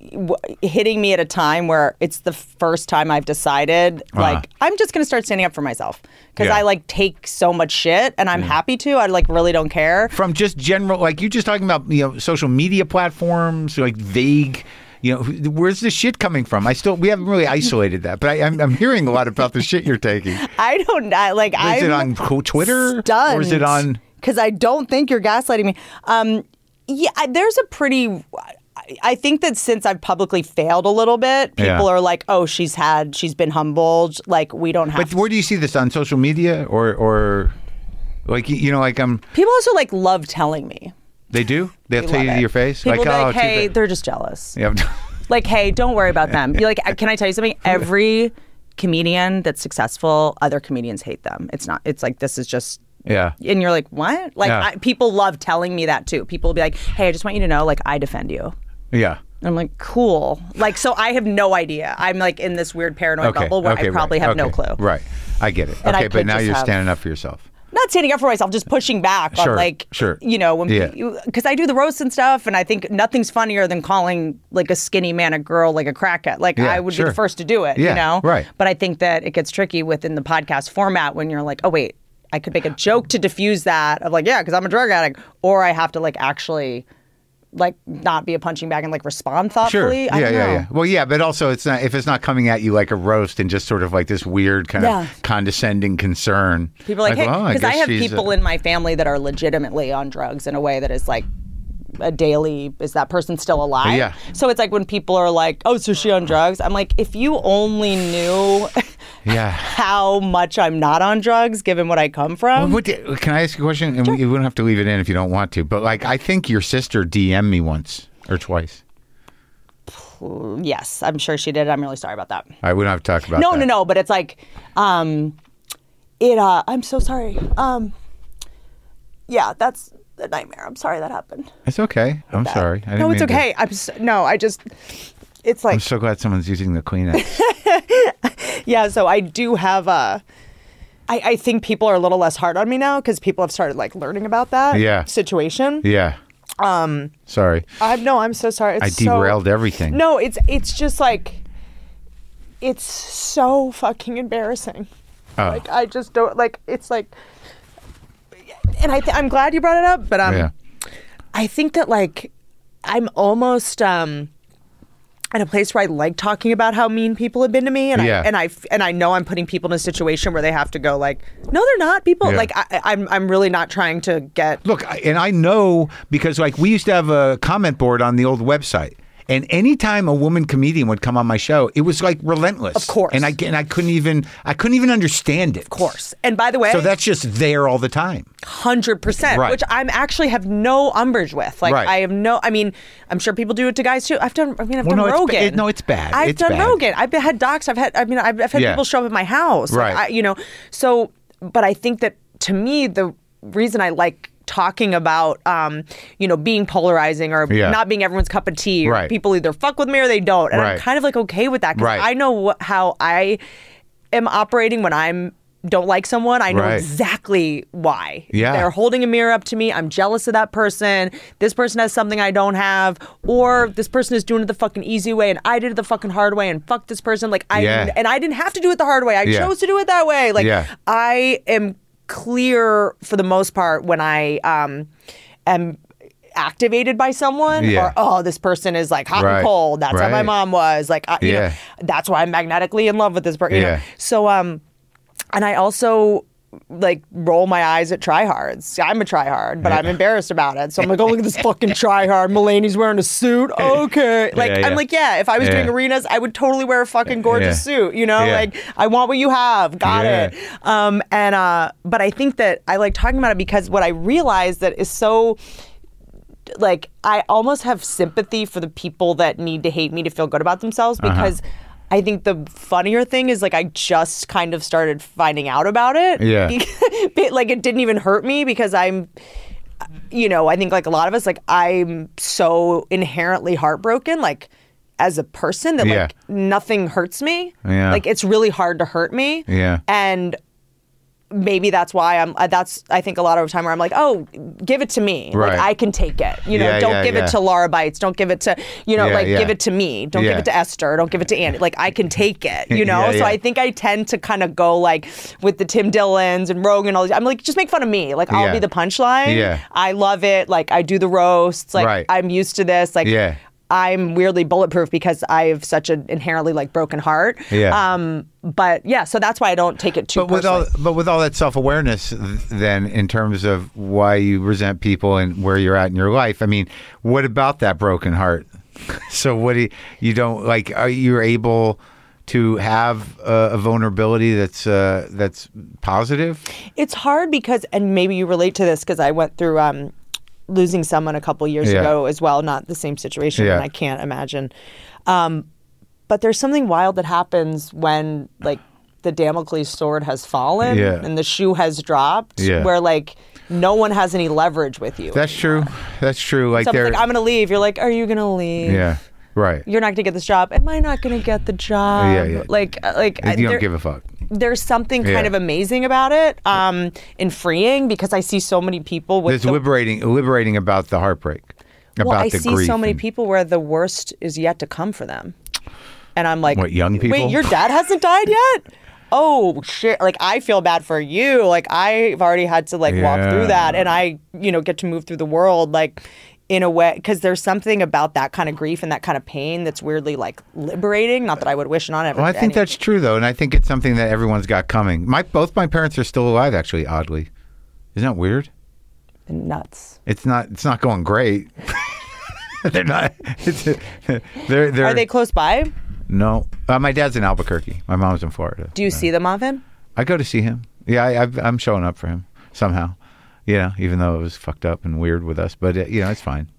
Speaker 2: hitting me at a time where it's the first time I've decided like uh-huh. I'm just going to start standing up for myself because yeah. I like take so much shit and I'm yeah. happy to. I like really don't care.
Speaker 1: From just general, like you just talking about, you know, social media platforms, like vague, you know, where's the shit coming from? I still, we haven't really isolated that, but I, I'm, I'm hearing a lot about the shit you're taking.
Speaker 2: I don't, I, like, I.
Speaker 1: Is it on Twitter?
Speaker 2: Stunned,
Speaker 1: or is it on?
Speaker 2: Because I don't think you're gaslighting me. Um, yeah, there's a pretty. I think that since I've publicly failed a little bit, people yeah. are like, oh, she's had, she's been humbled. Like, we don't have
Speaker 1: But to... where do you see this? On social media or, or like, you know, like I'm... Um...
Speaker 2: People also, like, love telling me.
Speaker 1: They do? They'll they tell you it. to your face?
Speaker 2: People
Speaker 1: like,
Speaker 2: be
Speaker 1: oh,
Speaker 2: like, hey, they're just jealous.
Speaker 1: Yeah.
Speaker 2: Like, hey, don't worry about them. You're like, can I tell you something? Every comedian that's successful, other comedians hate them. It's not, it's like, this is just...
Speaker 1: Yeah.
Speaker 2: And you're like, what? Like, yeah. I, people love telling me that, too. People will be like, hey, I just want you to know, like, I defend you.
Speaker 1: Yeah.
Speaker 2: I'm like, cool. Like, so I have no idea. I'm like in this weird paranoid okay. bubble where
Speaker 1: okay,
Speaker 2: I probably
Speaker 1: right.
Speaker 2: have
Speaker 1: okay.
Speaker 2: no clue.
Speaker 1: Right. I get it.
Speaker 2: And
Speaker 1: okay, but now you're
Speaker 2: have,
Speaker 1: standing up for yourself.
Speaker 2: Not standing up for myself, just pushing back
Speaker 1: sure,
Speaker 2: on like,
Speaker 1: sure.
Speaker 2: you know, when
Speaker 1: yeah.
Speaker 2: because I do the roast and stuff, and I think nothing's funnier than calling like a skinny man a girl like a crackhead. Like
Speaker 1: yeah,
Speaker 2: I would
Speaker 1: sure.
Speaker 2: be the first to do it,
Speaker 1: yeah,
Speaker 2: you know?
Speaker 1: Right.
Speaker 2: But I think that it gets tricky within the podcast format when you're like, oh, wait, I could make a joke to diffuse that of like, yeah, because I'm a drug addict, or I have to like actually... like not be a punching bag and like respond thoughtfully.
Speaker 1: Sure.
Speaker 2: I
Speaker 1: yeah,
Speaker 2: don't
Speaker 1: yeah,
Speaker 2: know.
Speaker 1: yeah. Well, yeah, but also it's not if it's not coming at you like a roast and just sort of like this weird kind
Speaker 2: yeah.
Speaker 1: of condescending concern.
Speaker 2: People are like,
Speaker 1: like
Speaker 2: hey, because
Speaker 1: well, I,
Speaker 2: I have
Speaker 1: she's
Speaker 2: people
Speaker 1: a...
Speaker 2: in my family that are legitimately on drugs in a way that is like a daily, is that person still alive?
Speaker 1: Yeah.
Speaker 2: So it's like when people are like, oh, so she on drugs? I'm like, if you only knew
Speaker 1: yeah.
Speaker 2: how much I'm not on drugs, given what I come from.
Speaker 1: Well, what do, can I ask you a question? And sure. you wouldn't have to leave it in if you don't want to. But like, I think your sister D M'd me once or twice.
Speaker 2: Yes, I'm sure she did. I'm really sorry about that.
Speaker 1: I wouldn't have to talk about
Speaker 2: no,
Speaker 1: that.
Speaker 2: No, no, no. But it's like, um, it, uh, I'm so sorry. Um, yeah, that's a nightmare. I'm sorry that happened.
Speaker 1: It's okay. I'm
Speaker 2: that.
Speaker 1: sorry. I didn't
Speaker 2: no, it's
Speaker 1: mean
Speaker 2: okay.
Speaker 1: To...
Speaker 2: I'm so, no, I just, it's like.
Speaker 1: I'm so glad someone's using the Kleenex.
Speaker 2: Yeah, so I do have a, I, I think people are a little less hard on me now because people have started like learning about that
Speaker 1: yeah.
Speaker 2: situation.
Speaker 1: Yeah.
Speaker 2: Um,
Speaker 1: sorry.
Speaker 2: I'm no, I'm so sorry. It's
Speaker 1: I derailed
Speaker 2: so,
Speaker 1: everything.
Speaker 2: No, it's it's just like, it's so fucking embarrassing. Oh. Like I just don't like. It's like, and I th- I'm glad you brought it up, but um, yeah. I think that like, I'm almost um. at a place where I like talking about how mean people have been to me, and
Speaker 1: yeah.
Speaker 2: I and I and I know I'm putting people in a situation where they have to go like, no, they're not. People yeah. like I, I'm I'm really not trying to get.
Speaker 1: Look, and I know because like we used to have a comment board on the old website. And anytime a woman comedian would come on my show, it was like relentless.
Speaker 2: Of course.
Speaker 1: And I and I couldn't even I couldn't even understand it.
Speaker 2: Of course. And by the way,
Speaker 1: so that's just there all the time.
Speaker 2: Hundred percent.
Speaker 1: Right.
Speaker 2: Which I'm actually have no umbrage with. Like
Speaker 1: right.
Speaker 2: I have no. I mean, I'm sure people do it to guys too. I've done. I mean, I've
Speaker 1: well,
Speaker 2: done
Speaker 1: no,
Speaker 2: Rogan.
Speaker 1: It's ba- it, no, it's bad.
Speaker 2: I've
Speaker 1: it's
Speaker 2: done
Speaker 1: bad.
Speaker 2: Rogan. I've had docs. I've had. I mean, I've, I've had
Speaker 1: yeah.
Speaker 2: people show up at my house.
Speaker 1: Right.
Speaker 2: Like, I, you know. So, but I think that to me, the reason I like talking about, um, you know, being polarizing or
Speaker 1: yeah.
Speaker 2: not being everyone's cup of tea. Or
Speaker 1: right.
Speaker 2: people either fuck with me or they don't. And
Speaker 1: right.
Speaker 2: I'm kind of like okay with that because
Speaker 1: right.
Speaker 2: I know wh- how I am operating when I'm don't like someone. I know
Speaker 1: right.
Speaker 2: exactly why.
Speaker 1: Yeah.
Speaker 2: They're holding a mirror up to me. I'm jealous of that person. This person has something I don't have. Or this person is doing it the fucking easy way and I did it the fucking hard way and fuck this person. Like I
Speaker 1: yeah.
Speaker 2: and I didn't have to do it the hard way. I
Speaker 1: yeah.
Speaker 2: chose to do it that way. Like
Speaker 1: yeah.
Speaker 2: I am clear for the most part when I um, am activated by someone
Speaker 1: yeah.
Speaker 2: or oh this person is like hot
Speaker 1: right.
Speaker 2: and cold. That's
Speaker 1: right.
Speaker 2: how my mom was. Like I, you
Speaker 1: yeah.
Speaker 2: know, that's why I'm magnetically in love with this person.
Speaker 1: Yeah.
Speaker 2: You know? So um, and I also like roll my eyes at tryhards. I'm a tryhard, but I'm embarrassed about it. So I'm like, oh, look at this fucking tryhard. Mulaney's wearing a suit. Okay. Like,
Speaker 1: Yeah, yeah.
Speaker 2: I'm like, yeah, if I was
Speaker 1: Yeah.
Speaker 2: doing arenas, I would totally wear a fucking gorgeous
Speaker 1: Yeah.
Speaker 2: suit, you know?
Speaker 1: Yeah.
Speaker 2: Like, I want what you have. Got
Speaker 1: Yeah.
Speaker 2: it. Um, and, uh, but I think that I like talking about it because what I realized that is so, like, I almost have sympathy for the people that need to hate me to feel good about themselves because I think the funnier thing is like I just kind of started finding out about it.
Speaker 1: Yeah.
Speaker 2: Because- like it didn't even hurt me because I'm, you know, I think like a lot of us, like I'm so inherently heartbroken, like as a person that
Speaker 1: Yeah.
Speaker 2: like nothing hurts me.
Speaker 1: Yeah.
Speaker 2: Like it's really hard to hurt me.
Speaker 1: Yeah.
Speaker 2: And maybe that's why I'm, uh, that's, I think a lot of the time where I'm like, oh, give it to me.
Speaker 1: Right.
Speaker 2: Like I can take it. You know,
Speaker 1: Yeah,
Speaker 2: don't
Speaker 1: yeah,
Speaker 2: give
Speaker 1: yeah.
Speaker 2: it to Laura Bites. Don't give it to, you know,
Speaker 1: Yeah,
Speaker 2: like
Speaker 1: yeah.
Speaker 2: give it to me. Don't give
Speaker 1: Yeah.
Speaker 2: it to Esther. Don't give it to Andy. Like I can take it, you know?
Speaker 1: Yeah,
Speaker 2: So
Speaker 1: yeah.
Speaker 2: I think I tend to kind of go like with the Tim Dillons and Rogan, all these, I'm like, just make fun of me. Like I'll
Speaker 1: Yeah.
Speaker 2: be the punchline.
Speaker 1: Yeah.
Speaker 2: I love it. Like I do the roasts. Like
Speaker 1: Right.
Speaker 2: I'm used to this. Like
Speaker 1: Yeah.
Speaker 2: I'm weirdly bulletproof because I have such an inherently like broken heart.
Speaker 1: Yeah.
Speaker 2: Um, but yeah, so that's why I don't take it too
Speaker 1: But with all,
Speaker 2: personally.
Speaker 1: but with all that self-awareness, th- then in terms of why you resent people and where you're at in your life, I mean, what about that broken heart? So what do you, you don't like? Are you able to have a, a vulnerability that's uh, that's positive?
Speaker 2: It's hard because, and maybe you relate to this because I went through um, losing someone a couple years
Speaker 1: Yeah.
Speaker 2: ago as well. Not the same situation,
Speaker 1: Yeah.
Speaker 2: and I can't imagine. Um, but there's something wild that happens when like the Damocles sword has fallen
Speaker 1: Yeah.
Speaker 2: and the shoe has dropped,
Speaker 1: Yeah.
Speaker 2: where like no one has any leverage with you.
Speaker 1: That's true. That's true. Like
Speaker 2: Someone's
Speaker 1: they're
Speaker 2: like, I'm gonna leave. You're like, are you gonna leave?
Speaker 1: yeah, right.
Speaker 2: You're not gonna get this job. Am I not gonna get the job?
Speaker 1: Yeah, yeah.
Speaker 2: Like, uh, like I-
Speaker 1: You don't
Speaker 2: there-
Speaker 1: give a fuck.
Speaker 2: there's something kind
Speaker 1: Yeah.
Speaker 2: of amazing about it, um, and freeing because I see so many people with
Speaker 1: There's
Speaker 2: the,
Speaker 1: liberating, liberating about the heartbreak, about
Speaker 2: well, I
Speaker 1: the
Speaker 2: see
Speaker 1: grief.
Speaker 2: so many
Speaker 1: and-
Speaker 2: people where the worst is yet to come for them, and I'm like,
Speaker 1: What, young people?
Speaker 2: Wait, your dad hasn't died yet? Oh shit! Like I feel bad for you. Like I've already had to like walk
Speaker 1: Yeah.
Speaker 2: through that, and I, you know, get to move through the world like in a way because there's something about that kind of grief and that kind of pain that's weirdly like liberating. Not that I would wish it on everyone.
Speaker 1: Well, I think that's true though, and I think it's something that everyone's got coming. My both my parents are still alive, actually. Oddly, isn't that weird?
Speaker 2: nuts.
Speaker 1: It's not. It's not going great. They're not. It's, they're. They're.
Speaker 2: Are they close by?
Speaker 1: No. Uh, my dad's in Albuquerque. My mom's in Florida.
Speaker 2: Do you see them often?
Speaker 1: I go to see him. Yeah, I, I've, I'm showing up for him somehow. You know, even though it was fucked up and weird with us, but uh, you know, it's fine.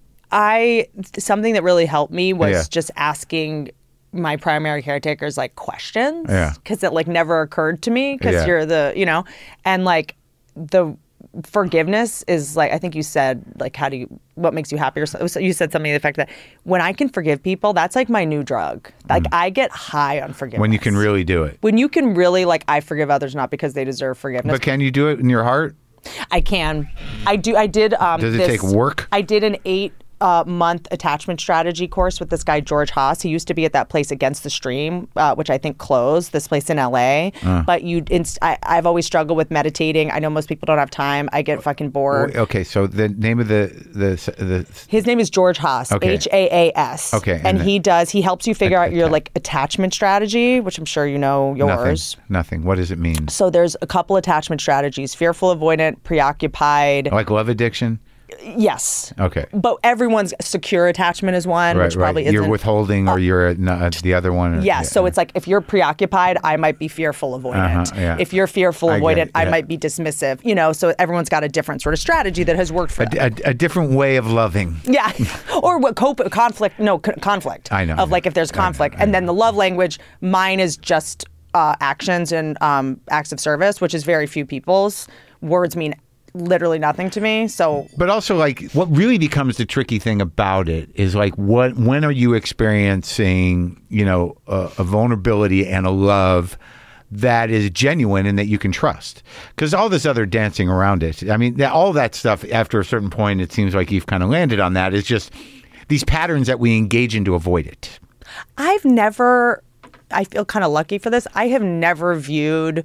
Speaker 2: I something that really helped me was
Speaker 1: Yeah.
Speaker 2: just asking my primary caretakers like questions
Speaker 1: Yeah.
Speaker 2: because it like never occurred to me because
Speaker 1: Yeah.
Speaker 2: you're the you know and like the forgiveness is like I think you said like how do you what makes you happy or so so you said something to the effect that when I can forgive people that's like my new drug like I get high on forgiveness
Speaker 1: Mm. When you can really do it.
Speaker 2: when you can really like I forgive others not because they deserve forgiveness.
Speaker 1: But can you do it in your heart?
Speaker 2: I can. I do. I did. Um,
Speaker 1: Does it
Speaker 2: this-
Speaker 1: take work?
Speaker 2: I did an eight uh, month attachment strategy course with this guy George Haas. He used to be at that place Against the Stream, uh, which I think closed. This place in L A.
Speaker 1: Uh.
Speaker 2: But you, inst- I, I've always struggled with meditating. I know most people don't have time. I get fucking bored.
Speaker 1: Okay, so the name of the the the
Speaker 2: His name is George Haas,
Speaker 1: Okay.
Speaker 2: H A A S.
Speaker 1: Okay,
Speaker 2: and,
Speaker 1: and the-
Speaker 2: he does. He helps you figure out your
Speaker 1: Okay.
Speaker 2: like attachment strategy, which I'm sure you know yours.
Speaker 1: nothing. Nothing. What does it mean?
Speaker 2: So there's a couple attachment strategies: fearful, avoidant, preoccupied.
Speaker 1: Like love addiction?
Speaker 2: Yes.
Speaker 1: Okay.
Speaker 2: But everyone's secure attachment is one,
Speaker 1: Right,
Speaker 2: which probably
Speaker 1: right. You're
Speaker 2: isn't.
Speaker 1: withholding, or you're uh, the other one. or-
Speaker 2: Yeah, so it's like if you're preoccupied, I might be fearful avoidant.
Speaker 1: Uh-huh, yeah.
Speaker 2: If you're fearful
Speaker 1: I get
Speaker 2: avoidant,
Speaker 1: it,
Speaker 2: I
Speaker 1: yeah.
Speaker 2: might be dismissive. You know, so everyone's got a different sort of strategy that has worked for them.
Speaker 1: a, a different way of loving.
Speaker 2: Yeah, or what cope conflict? No c- conflict.
Speaker 1: I know,
Speaker 2: Of
Speaker 1: I
Speaker 2: like
Speaker 1: know.
Speaker 2: if there's
Speaker 1: I know,
Speaker 2: conflict,
Speaker 1: I
Speaker 2: and then
Speaker 1: know.
Speaker 2: the love language. Mine is just uh, actions and um, acts of service, which is very few people's. Words mean literally nothing to me. So
Speaker 1: But also, like, what really becomes the tricky thing about it is, like, what when are you experiencing, you know, a, a vulnerability and a love that is genuine and that you can trust? Because all this other dancing around it, I mean, that, all that stuff, after a certain point, it seems like you've kind of landed on that. It's just these patterns that we engage in to avoid it.
Speaker 2: I've never. I feel kind of lucky for this. I have never viewed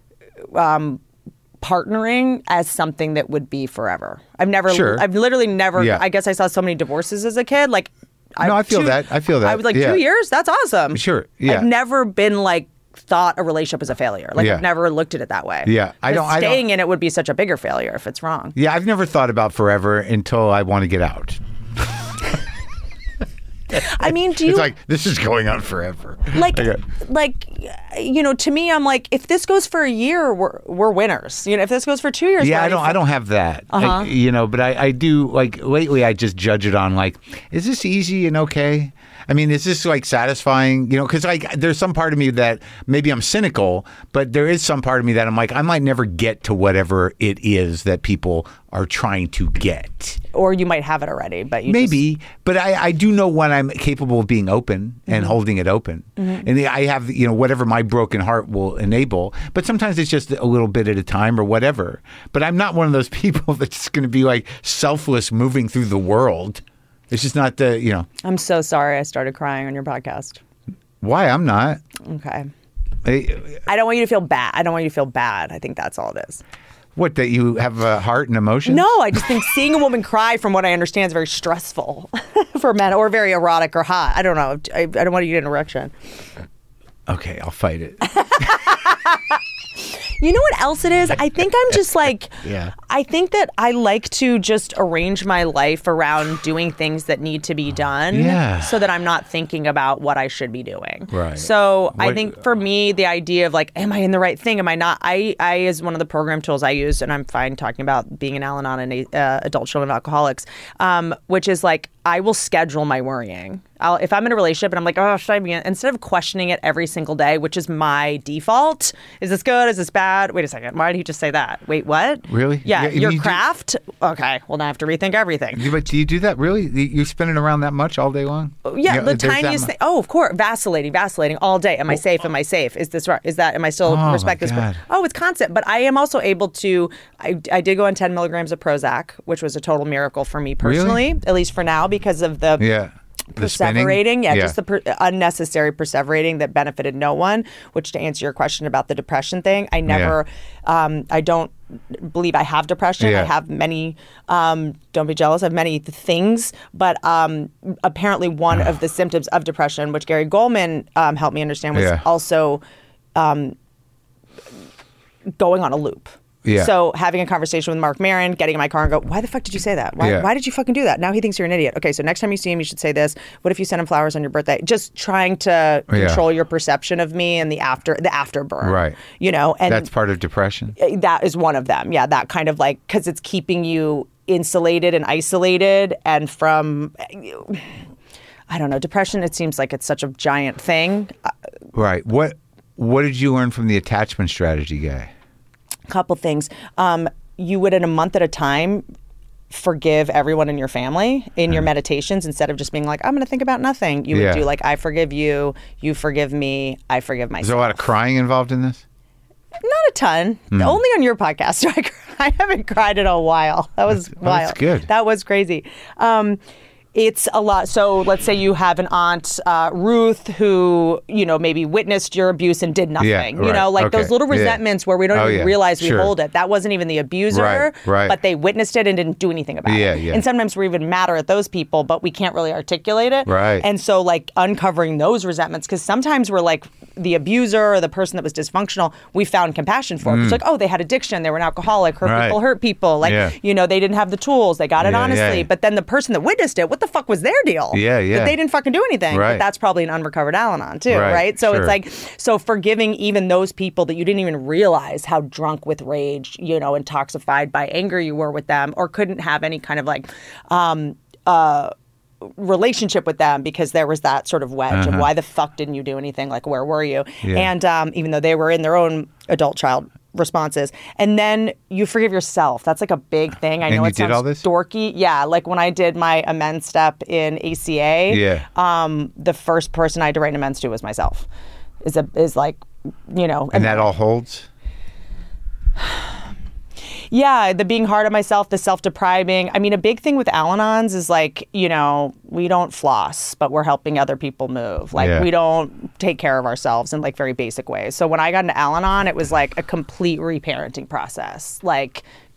Speaker 2: um, partnering as something that would be forever. I've never.
Speaker 1: Sure.
Speaker 2: I've literally never.
Speaker 1: Yeah.
Speaker 2: I guess I saw so many divorces as a kid. Like,
Speaker 1: No, I feel that. I feel that.
Speaker 2: I was like
Speaker 1: Yeah.
Speaker 2: two years. That's awesome.
Speaker 1: Sure, yeah.
Speaker 2: I've never been like thought a relationship was a failure. Like
Speaker 1: Yeah.
Speaker 2: I've never looked at it that way.
Speaker 1: Yeah, I don't- I
Speaker 2: Staying
Speaker 1: don't-
Speaker 2: in it would be such a bigger failure if it's wrong.
Speaker 1: Yeah, I've never thought about forever until I want to get out.
Speaker 2: I mean, do you
Speaker 1: It's like, this is going on forever.
Speaker 2: like
Speaker 1: Okay.
Speaker 2: like you know, to me, I'm like, if this goes for a year, we're we're winners. You know, if this goes for two years,
Speaker 1: Yeah,
Speaker 2: we're
Speaker 1: I don't.
Speaker 2: already
Speaker 1: I don't have that.
Speaker 2: Uh-huh.
Speaker 1: I, you know, but I, I do. Like lately, I just judge it on like, is this easy and okay? I mean, is this like satisfying? You know, because like there's some part of me that maybe I'm cynical, but there is some part of me that I'm like, I might never get to whatever it is that people are trying to get.
Speaker 2: or you might have it already, but you
Speaker 1: Maybe, but I, I do know when I'm capable of being open and
Speaker 2: Mm-hmm.
Speaker 1: holding it open. And I have, you know, whatever my broken heart will enable. But sometimes it's just a little bit at a time or whatever. But I'm not one of those people that's going to be like selfless moving through the world. It's just not the, you know,
Speaker 2: I'm so sorry I started crying on your podcast.
Speaker 1: why I'm not.
Speaker 2: Okay.
Speaker 1: I-
Speaker 2: I don't want you to feel bad. I don't want you to feel bad. I think that's all it is.
Speaker 1: What, that you have a heart and emotion?
Speaker 2: No, I just think seeing a woman cry, from what I understand, is very stressful for men, or very erotic or hot. I don't know. I, I don't want to get an erection.
Speaker 1: Okay, I'll fight it.
Speaker 2: You know what else it is? I think I'm just like,
Speaker 1: Yeah.
Speaker 2: I think that I like to just arrange my life around doing things that need to be done,
Speaker 1: Yeah.
Speaker 2: so that I'm not thinking about what I should be doing.
Speaker 1: Right.
Speaker 2: So I
Speaker 1: What-
Speaker 2: think for me, the idea of like, am I in the right thing? Am I not? I, I is one of the program tools I use, and I'm fine talking about being an Al-Anon and uh, adult children of alcoholics, um, which is like, I will schedule my worrying. I'll, if I'm in a relationship and I'm like, oh, should I be in? Instead of questioning it every single day, which is my default, is this good? Is this bad? Wait a second. Why did he just say that? Wait, what?
Speaker 1: Really?
Speaker 2: Yeah.
Speaker 1: Yeah,
Speaker 2: your
Speaker 1: you do-
Speaker 2: craft? Okay. Well, now I have to rethink everything.
Speaker 1: Yeah, But do you do that really? You spin it around that much all day long?
Speaker 2: Yeah,
Speaker 1: You know,
Speaker 2: the
Speaker 1: there's that
Speaker 2: tiniest
Speaker 1: mu-
Speaker 2: thing. Oh, of course, vacillating, vacillating all day. Am I safe? Am I safe? Is this right? Is that? Am I still
Speaker 1: Oh,
Speaker 2: respect
Speaker 1: my
Speaker 2: this? per-
Speaker 1: God.
Speaker 2: Oh, it's constant. But I am also able to. I, I did go on ten milligrams of Prozac, which was a total miracle for me personally, at least for now, because of the.
Speaker 1: Yeah. The spinning?
Speaker 2: perseverating, yeah, just the per- unnecessary perseverating that benefited no one. Which, to answer your question about the depression thing, I never, um, I don't believe I have depression.
Speaker 1: Yeah.
Speaker 2: I have many. Um, don't be jealous. I have many th- things, but um, apparently one of the symptoms of depression, which Gary Goldman um, helped me understand, was
Speaker 1: Yeah.
Speaker 2: also um, going on a loop.
Speaker 1: Yeah.
Speaker 2: So having a conversation with Mark Maron, getting in my car and go, why the fuck did you say that? Why,
Speaker 1: Yeah.
Speaker 2: why did you fucking do that? Now he thinks you're an idiot. Okay, so next time you see him, you should say this. What if you send him flowers on your birthday? Just trying to
Speaker 1: Yeah.
Speaker 2: control your perception of me and the after the afterburn.
Speaker 1: Right.
Speaker 2: You know, and
Speaker 1: That's part of depression.
Speaker 2: that is one of them. Yeah, that kind of like, because it's keeping you insulated and isolated and from, I don't know, depression. It seems like it's such a giant thing. A
Speaker 1: Right. What What did you learn from the attachment strategy guy?
Speaker 2: couple things. Um, you would, in a month at a time, forgive everyone in your family in your meditations, instead of just being like, I'm going to think about nothing. You would
Speaker 1: Yeah.
Speaker 2: do like, I forgive you, you forgive me, I forgive
Speaker 1: Is
Speaker 2: myself.
Speaker 1: there a lot of crying involved in this?
Speaker 2: Not a ton.
Speaker 1: Hmm.
Speaker 2: Only on your podcast. do I, cry. I haven't cried in a while. That was
Speaker 1: That's-
Speaker 2: wild.
Speaker 1: that's good.
Speaker 2: That was crazy. Um, it's a lot. So let's say you have an aunt, uh, Ruth, who, you know, maybe witnessed your abuse and did nothing.
Speaker 1: Yeah,
Speaker 2: you
Speaker 1: right.
Speaker 2: know, like
Speaker 1: Okay.
Speaker 2: those little
Speaker 1: Yeah.
Speaker 2: resentments where we don't
Speaker 1: Oh,
Speaker 2: even
Speaker 1: yeah.
Speaker 2: realize we
Speaker 1: Sure.
Speaker 2: hold it. That wasn't even the abuser,
Speaker 1: Right, right.
Speaker 2: but they witnessed it and didn't do anything about
Speaker 1: Yeah,
Speaker 2: it.
Speaker 1: yeah.
Speaker 2: And sometimes we're even madder at those people, but we can't really articulate it.
Speaker 1: Right.
Speaker 2: And so like uncovering those resentments, because sometimes we're like the abuser or the person that was dysfunctional, we found compassion for. It's like, oh, they had addiction, they were an alcoholic, hurt
Speaker 1: Mm. Right.
Speaker 2: people, hurt people. Like,
Speaker 1: Yeah.
Speaker 2: you know, they didn't have the tools, they got it
Speaker 1: Yeah,
Speaker 2: honestly.
Speaker 1: yeah.
Speaker 2: But then the person that witnessed it, what the fuck was their deal?
Speaker 1: Yeah, yeah.
Speaker 2: That they didn't fucking do anything.
Speaker 1: Right.
Speaker 2: But that's probably an unrecovered Al-Anon too,
Speaker 1: Right,
Speaker 2: right? So
Speaker 1: sure.
Speaker 2: it's like, so forgiving even those people that you didn't even realize how drunk with rage, you know, intoxicated by anger you were with them, or couldn't have any kind of like, um, uh, relationship with them because there was that sort of wedge of why the fuck didn't you do anything? Like, where were you?
Speaker 1: Uh-huh. Yeah.
Speaker 2: And um, even though they were in their own adult child responses, and then you forgive yourself. That's like a big thing. I
Speaker 1: And
Speaker 2: know
Speaker 1: you
Speaker 2: it
Speaker 1: did
Speaker 2: sounds
Speaker 1: all this?
Speaker 2: dorky. Yeah, like when I did my amends step in A C A.
Speaker 1: Yeah.
Speaker 2: Um, the first person I had to write an amends to was myself. Is a is like, you know,
Speaker 1: And that all holds?
Speaker 2: yeah, the being hard on myself, the self-depriving. I mean, a big thing with Al-Anons is like, you know, we don't floss, but we're helping other people move. Like,
Speaker 1: Yeah.
Speaker 2: we don't take care of ourselves in like very basic ways. So when I got into Al-Anon, it was like a complete reparenting process. Like,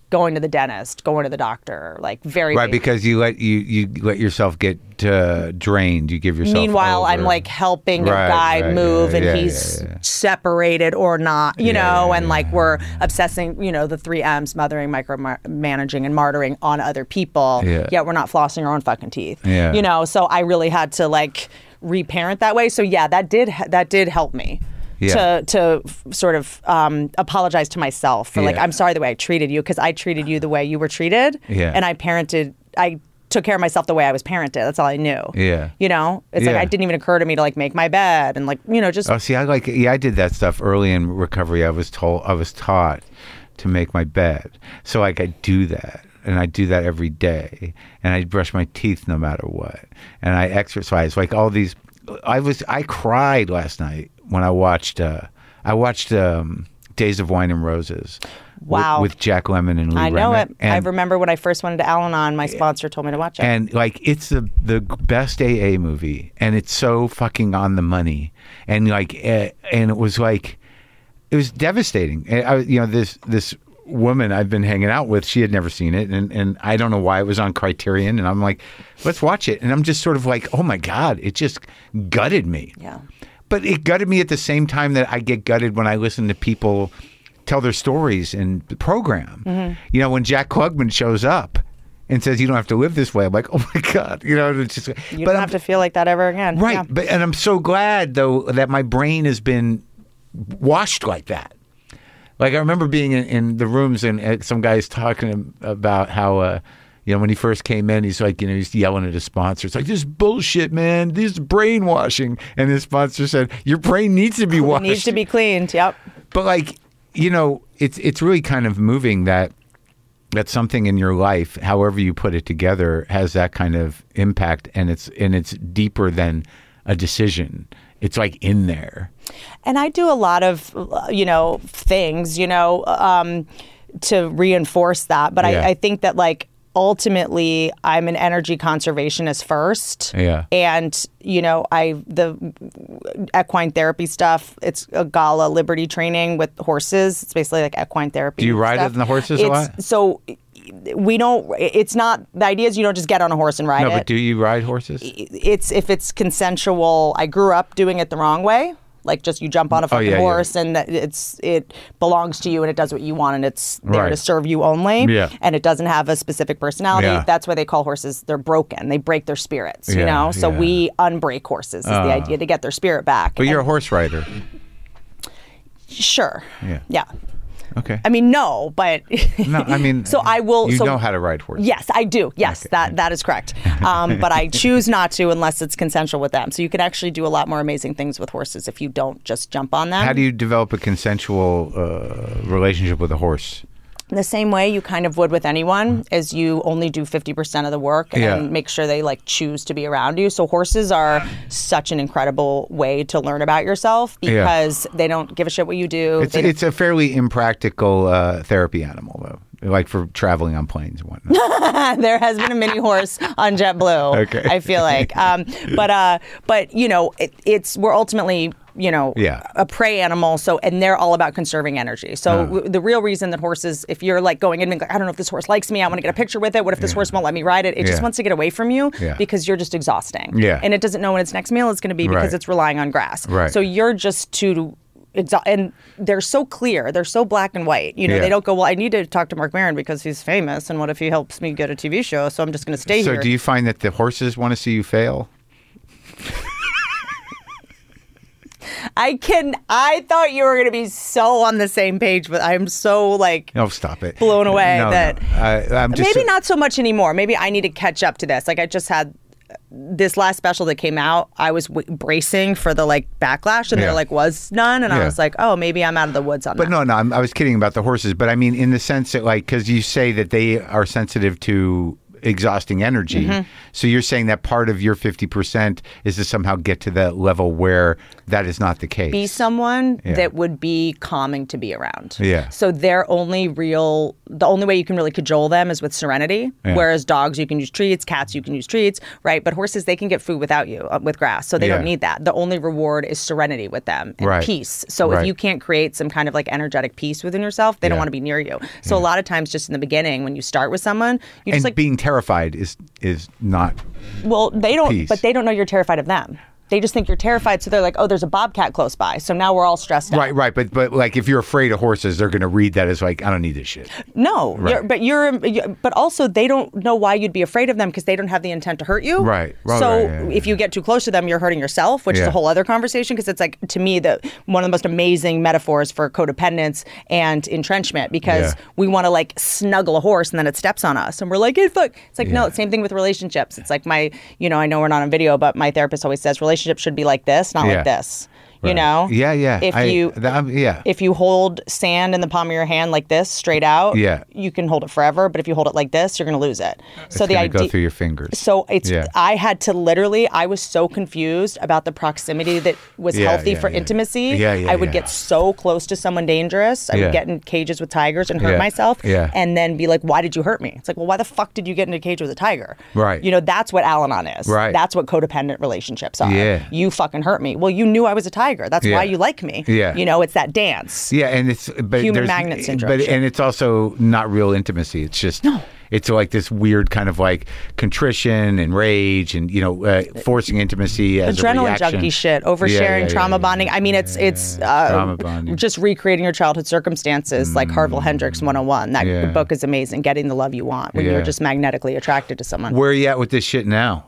Speaker 2: going to the dentist, going to the doctor, like very
Speaker 1: Right,
Speaker 2: basic.
Speaker 1: because you let you you let yourself get uh, drained. You give yourself.
Speaker 2: Meanwhile,
Speaker 1: over.
Speaker 2: I'm like helping
Speaker 1: Right,
Speaker 2: a guy
Speaker 1: right,
Speaker 2: move,
Speaker 1: yeah,
Speaker 2: and
Speaker 1: yeah,
Speaker 2: he's
Speaker 1: yeah, yeah.
Speaker 2: separated or not, you
Speaker 1: Yeah,
Speaker 2: know,
Speaker 1: yeah,
Speaker 2: and like
Speaker 1: yeah.
Speaker 2: we're obsessing, you know, the three M's: mothering, micromanaging, and martyring on other people.
Speaker 1: Yeah.
Speaker 2: Yet we're not flossing our own fucking teeth.
Speaker 1: Yeah.
Speaker 2: You know, so I really had to like reparent that way. So yeah, that did that did help me.
Speaker 1: Yeah.
Speaker 2: To to f- sort of um, apologize to myself for like
Speaker 1: Yeah.
Speaker 2: I'm sorry the way I treated you because I treated you the way you were treated.
Speaker 1: Yeah.
Speaker 2: And I parented I took care of myself the way I was parented. That's all I knew.
Speaker 1: Yeah.
Speaker 2: You know, it's
Speaker 1: Yeah.
Speaker 2: like it didn't even occur to me to like make my bed and like you know just
Speaker 1: Oh, see, I like. Yeah, I did that stuff early in recovery. I was told, I was taught to make my bed, so like I do that, and I do that every day, and I brush my teeth no matter what, and I exercise. Like all these, I was, I cried last night when I watched. Uh, I watched um, Days of Wine and Roses.
Speaker 2: Wow.
Speaker 1: With, with Jack Lemmon and Lee
Speaker 2: I know
Speaker 1: Remick.
Speaker 2: it. I remember when I first went into Al-Anon, my sponsor told me to watch it.
Speaker 1: And like it's the the best A A movie, and it's so fucking on the money, and like uh, and it was like it was devastating. And I, you know, this this woman I've been hanging out with, she had never seen it, and and I don't know why it was on Criterion, and I'm like, let's watch it, and I'm just sort of like, oh my god, it just gutted me.
Speaker 2: Yeah.
Speaker 1: But it gutted me at the same time that I get gutted when I listen to people tell their stories in the program.
Speaker 2: Mm-hmm.
Speaker 1: You know, when Jack Klugman shows up and says, you don't have to live this way, I'm like, oh my God. You know, it's just,
Speaker 2: You
Speaker 1: but
Speaker 2: don't
Speaker 1: I'm,
Speaker 2: have to feel like that ever again.
Speaker 1: right.
Speaker 2: Yeah.
Speaker 1: But, and I'm so glad, though, that my brain has been washed like that. Like, I remember being in, in the rooms and uh, some guy's talking about how, uh, you know, when he first came in, he's like, you know, he's yelling at his sponsor. It's like, this is bullshit, man. This is brainwashing. And his sponsor said, your brain needs to be washed.
Speaker 2: It needs to be cleaned. Yep.
Speaker 1: But like, you know, it's it's really kind of moving that that something in your life, however you put it together, has that kind of impact, and it's and it's deeper than a decision. It's like in there.
Speaker 2: And I do a lot of, you know, things, you know, um, to reinforce that. But
Speaker 1: Yeah.
Speaker 2: I, I think that like ultimately I'm an energy conservationist first.
Speaker 1: Yeah.
Speaker 2: And, you know, I, the equine therapy stuff, it's a gala liberty training with horses. It's basically like equine therapy.
Speaker 1: Do you ride
Speaker 2: stuff.
Speaker 1: it in the horses a
Speaker 2: It's-
Speaker 1: lot?
Speaker 2: So we don't, it's not, the idea is you don't just get on a horse and ride
Speaker 1: No,
Speaker 2: it.
Speaker 1: but do you ride horses?
Speaker 2: It's if it's consensual. I grew up doing it the wrong way. Like just you jump on a fucking
Speaker 1: yeah, yeah.
Speaker 2: horse and it's it belongs to you and it does what you want and it's there
Speaker 1: Right.
Speaker 2: to serve you only.
Speaker 1: Yeah.
Speaker 2: And it doesn't have a specific personality.
Speaker 1: Yeah.
Speaker 2: That's why they call horses, they're broken. They break their spirits, you
Speaker 1: Yeah,
Speaker 2: know? So
Speaker 1: yeah.
Speaker 2: we unbreak horses is the idea to get their spirit back.
Speaker 1: But you're a
Speaker 2: And-
Speaker 1: horse rider.
Speaker 2: Sure.
Speaker 1: Yeah.
Speaker 2: Yeah.
Speaker 1: Okay.
Speaker 2: I mean, no, but
Speaker 1: No, I mean,
Speaker 2: so I will.
Speaker 1: You
Speaker 2: so,
Speaker 1: know how to ride horses.
Speaker 2: Yes, I do. Yes,
Speaker 1: Okay.
Speaker 2: that that is correct. Um, but I choose not to unless it's consensual with them. So you can actually do a lot more amazing things with horses if you don't just jump on them.
Speaker 1: How do you develop a consensual uh, relationship with a horse?
Speaker 2: The same way you kind of would with anyone is you only do fifty percent of the work and
Speaker 1: Yeah.
Speaker 2: make sure they like choose to be around you. So horses are such an incredible way to learn about yourself because they don't give a shit what you do.
Speaker 1: It's
Speaker 2: They don't-
Speaker 1: it's a fairly impractical uh, therapy animal, though, like for traveling on planes and whatnot.
Speaker 2: there has been a mini horse on JetBlue.
Speaker 1: Okay.
Speaker 2: I feel like, um, but uh, but you know, it, it's we're ultimately you know
Speaker 1: Yeah.
Speaker 2: a prey animal. So and they're all about conserving energy. So w- the real reason that horses, if you're like going in and being like, I don't know if this horse likes me, I want to get a picture with it. What if this horse won't let me ride it? It just
Speaker 1: Yeah.
Speaker 2: wants to get away from you
Speaker 1: Yeah.
Speaker 2: because you're just exhausting.
Speaker 1: Yeah.
Speaker 2: And it doesn't know when its next meal is going to be because
Speaker 1: Right.
Speaker 2: it's relying on grass.
Speaker 1: Right.
Speaker 2: So you're just too. Exo- and they're so clear. They're so black and white. You know,
Speaker 1: Yeah.
Speaker 2: they don't go, well, I need to talk to Mark Maron because he's famous. And what if he helps me get a T V show? So I'm just going to stay
Speaker 1: So
Speaker 2: here.
Speaker 1: do you find that the horses want to see you fail?
Speaker 2: I can, I thought you were going to be so on the same page, but I'm so like
Speaker 1: No, stop it.
Speaker 2: blown away
Speaker 1: No,
Speaker 2: that
Speaker 1: no. I, I'm just
Speaker 2: maybe not so much anymore. Maybe I need to catch up to this. Like I just had this last special that came out. I was w- bracing for the like backlash and
Speaker 1: Yeah.
Speaker 2: there like was none. And
Speaker 1: Yeah.
Speaker 2: I was like, oh, maybe I'm out of the woods on
Speaker 1: But
Speaker 2: that.
Speaker 1: no, no, I'm, I was kidding about the horses. But I mean, in the sense that, like, because you say that they are sensitive to exhausting energy.
Speaker 2: Mm-hmm.
Speaker 1: So you're saying that part of your fifty percent is to somehow get to that level where that is not the case.
Speaker 2: Be someone
Speaker 1: Yeah.
Speaker 2: that would be calming to be around.
Speaker 1: Yeah.
Speaker 2: So their only real, the only way you can really cajole them is with serenity.
Speaker 1: Yeah.
Speaker 2: Whereas dogs, you can use treats, cats, you can use treats, right? But horses, they can get food without you, uh, with grass. So they
Speaker 1: Yeah.
Speaker 2: don't need that. The only reward is serenity with them and
Speaker 1: Right.
Speaker 2: peace. So
Speaker 1: Right.
Speaker 2: if you can't create some kind of like energetic peace within yourself, they don't
Speaker 1: Yeah.
Speaker 2: want to be near you. So a lot of times just in the beginning, when you start with someone, you
Speaker 1: and
Speaker 2: just like,
Speaker 1: being terrified is is not.
Speaker 2: well, they don't,
Speaker 1: peace.
Speaker 2: but they don't know you're terrified of them. They just think you're terrified, so they're like, "Oh, there's a bobcat close by." So now we're all stressed out.
Speaker 1: Right, right, but but like if you're afraid of horses, they're going to read that as like, I don't need this shit.
Speaker 2: No,
Speaker 1: Right.
Speaker 2: you're, but you're, but also they don't know why you'd be afraid of them because they don't have the intent to hurt you.
Speaker 1: Right, right,
Speaker 2: So
Speaker 1: right, yeah, yeah,
Speaker 2: if you get too close to them, you're hurting yourself, which is
Speaker 1: Yeah.
Speaker 2: a whole other conversation. Because it's like, to me, the one of the most amazing metaphors for codependence and entrenchment. Because
Speaker 1: Yeah.
Speaker 2: we want to like snuggle a horse and then it steps on us, and we're like, "Hey, fuck!" It's like,
Speaker 1: Yeah.
Speaker 2: no, same thing with relationships. It's like my, you know, I know we're not on video, but my therapist always says relationships should be like this, not
Speaker 1: Yeah.
Speaker 2: like this. You
Speaker 1: Right.
Speaker 2: know?
Speaker 1: Yeah, yeah.
Speaker 2: If
Speaker 1: I-
Speaker 2: you,
Speaker 1: that- I'm- yeah.
Speaker 2: if you hold sand in the palm of your hand like this, straight out,
Speaker 1: Yeah.
Speaker 2: you can hold it forever. But if you hold it like this, you're going to lose it. So
Speaker 1: It's
Speaker 2: the
Speaker 1: gonna
Speaker 2: idea.
Speaker 1: go through your fingers.
Speaker 2: So it's.
Speaker 1: Yeah.
Speaker 2: I had to literally. I was so confused about the proximity that was
Speaker 1: Yeah,
Speaker 2: healthy
Speaker 1: yeah,
Speaker 2: for
Speaker 1: yeah.
Speaker 2: intimacy.
Speaker 1: Yeah, yeah,
Speaker 2: I would
Speaker 1: yeah.
Speaker 2: get so close to someone dangerous. I
Speaker 1: Yeah.
Speaker 2: would get in cages with tigers and hurt
Speaker 1: Yeah,
Speaker 2: myself.
Speaker 1: yeah.
Speaker 2: And then be like, "Why did you hurt me?" It's like, well, why the fuck did you get in a cage with a tiger?
Speaker 1: Right.
Speaker 2: You know, that's what Al-Anon is.
Speaker 1: Right.
Speaker 2: That's what codependent relationships are.
Speaker 1: Yeah.
Speaker 2: You fucking hurt me. Well, you knew I was a tiger. That's
Speaker 1: Yeah.
Speaker 2: why you like me.
Speaker 1: Yeah.
Speaker 2: You know, it's that dance.
Speaker 1: Yeah, and it's but
Speaker 2: Human
Speaker 1: there's-
Speaker 2: magnet syndrome
Speaker 1: But
Speaker 2: shit.
Speaker 1: and it's also not real intimacy. It's just no. It's like this weird kind of like contrition and rage and you know uh, forcing intimacy as a
Speaker 2: Adrenaline
Speaker 1: reaction.
Speaker 2: junkie shit, oversharing,
Speaker 1: Yeah, yeah, yeah,
Speaker 2: trauma
Speaker 1: yeah,
Speaker 2: bonding. I mean, it's it's uh,
Speaker 1: Trauma bonding.
Speaker 2: just recreating your childhood circumstances, like Harville Hendrix one oh one. That
Speaker 1: Yeah.
Speaker 2: book is amazing. Getting the love you want when
Speaker 1: Yeah.
Speaker 2: you're just magnetically attracted to someone.
Speaker 1: Where are you at with this shit now?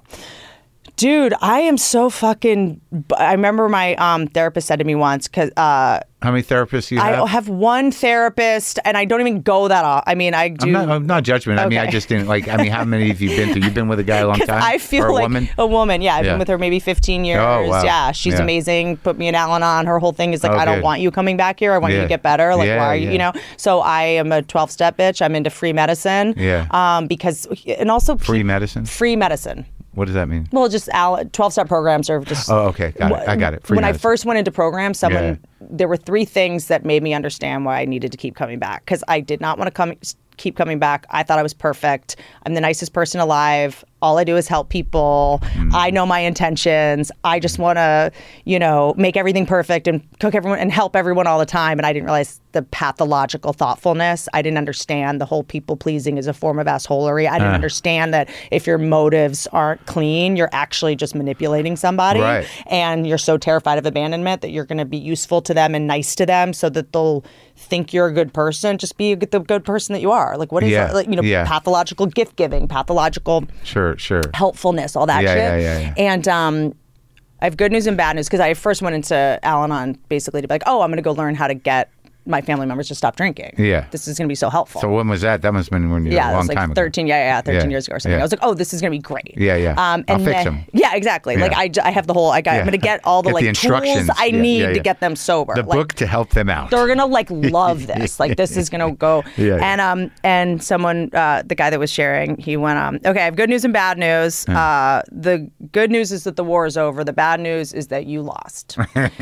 Speaker 2: Dude, I am so fucking. I remember my um, therapist said to me once, because uh,
Speaker 1: How many therapists do you have?
Speaker 2: I have one therapist, and I don't even go that off. I mean, I do.
Speaker 1: I'm not, I'm not judgment. I mean, I
Speaker 2: Okay.
Speaker 1: just didn't like. I mean, how many have you been through? You've been with a guy a long
Speaker 2: 'Cause
Speaker 1: time,
Speaker 2: I feel
Speaker 1: or a
Speaker 2: like
Speaker 1: woman?
Speaker 2: a woman. Yeah, I've
Speaker 1: Yeah.
Speaker 2: been with her maybe fifteen years.
Speaker 1: Oh, wow.
Speaker 2: Yeah, she's
Speaker 1: Yeah.
Speaker 2: amazing. Put me in Al-Anon. Her whole thing is like,
Speaker 1: Oh,
Speaker 2: I don't
Speaker 1: good.
Speaker 2: want you coming back here. I want you
Speaker 1: Yeah.
Speaker 2: to get better. Like,
Speaker 1: Yeah,
Speaker 2: why are you?
Speaker 1: yeah.
Speaker 2: You know. So I am a twelve-step bitch. I'm into free medicine.
Speaker 1: Yeah.
Speaker 2: Um, because and also
Speaker 1: Free medicine?
Speaker 2: Free medicine.
Speaker 1: What does that mean?
Speaker 2: Well, just twelve-step programs are just.
Speaker 1: Oh, okay, got it. I got it. Free
Speaker 2: when I
Speaker 1: medicine.
Speaker 2: first went into programs, someone
Speaker 1: Yeah.
Speaker 2: there were three things that made me understand why I needed to keep coming back, because I did not want to come keep coming back. I thought I was perfect. I'm the nicest person alive. All I do is help people.
Speaker 1: Mm.
Speaker 2: I know my intentions. I just want to, you know, make everything perfect and cook everyone and help everyone all the time. And I didn't realize the pathological thoughtfulness. I didn't understand the whole people pleasing is a form of assholery. I didn't
Speaker 1: Uh.
Speaker 2: understand that if your motives aren't clean, you're actually just manipulating somebody.
Speaker 1: Right.
Speaker 2: And you're so terrified of abandonment that you're going to be useful to them and nice to them so that they'll think you're a good person. Just be a good, the good person that you are. Like, what is
Speaker 1: Yeah,
Speaker 2: that? Like, you know,
Speaker 1: yeah.
Speaker 2: pathological gift giving, pathological
Speaker 1: Sure, sure.
Speaker 2: helpfulness, all that
Speaker 1: Yeah,
Speaker 2: shit.
Speaker 1: yeah, yeah, yeah.
Speaker 2: And um, I have good news and bad news, because I first went into Al-Anon basically to be like, oh, I'm going to go learn how to get my family members to stop drinking.
Speaker 1: Yeah.
Speaker 2: This is going to be so helpful.
Speaker 1: So when was that? That must have been when you
Speaker 2: yeah,
Speaker 1: a
Speaker 2: it
Speaker 1: long
Speaker 2: was like
Speaker 1: time ago.
Speaker 2: thirteen. Yeah, yeah, thirteen
Speaker 1: Yeah,
Speaker 2: years ago or something.
Speaker 1: yeah.
Speaker 2: I was like, oh, this is going to be great.
Speaker 1: Yeah, yeah.
Speaker 2: Um,
Speaker 1: I'll
Speaker 2: and
Speaker 1: fix
Speaker 2: then,
Speaker 1: 'em.
Speaker 2: Yeah, exactly.
Speaker 1: Yeah.
Speaker 2: Like I, j- I have the whole. I got.
Speaker 1: Yeah.
Speaker 2: I'm going to get all the
Speaker 1: Get
Speaker 2: like
Speaker 1: the instructions.
Speaker 2: tools I
Speaker 1: Yeah,
Speaker 2: need
Speaker 1: yeah,
Speaker 2: to
Speaker 1: yeah.
Speaker 2: get them sober.
Speaker 1: The
Speaker 2: Like,
Speaker 1: book to help them out.
Speaker 2: they're gonna like love this. Like this is gonna go.
Speaker 1: Yeah, yeah.
Speaker 2: And um and someone uh, the guy that was sharing, he went um okay, I have good news and bad news. Uh, the good news is that the war is over. The bad news is that you lost.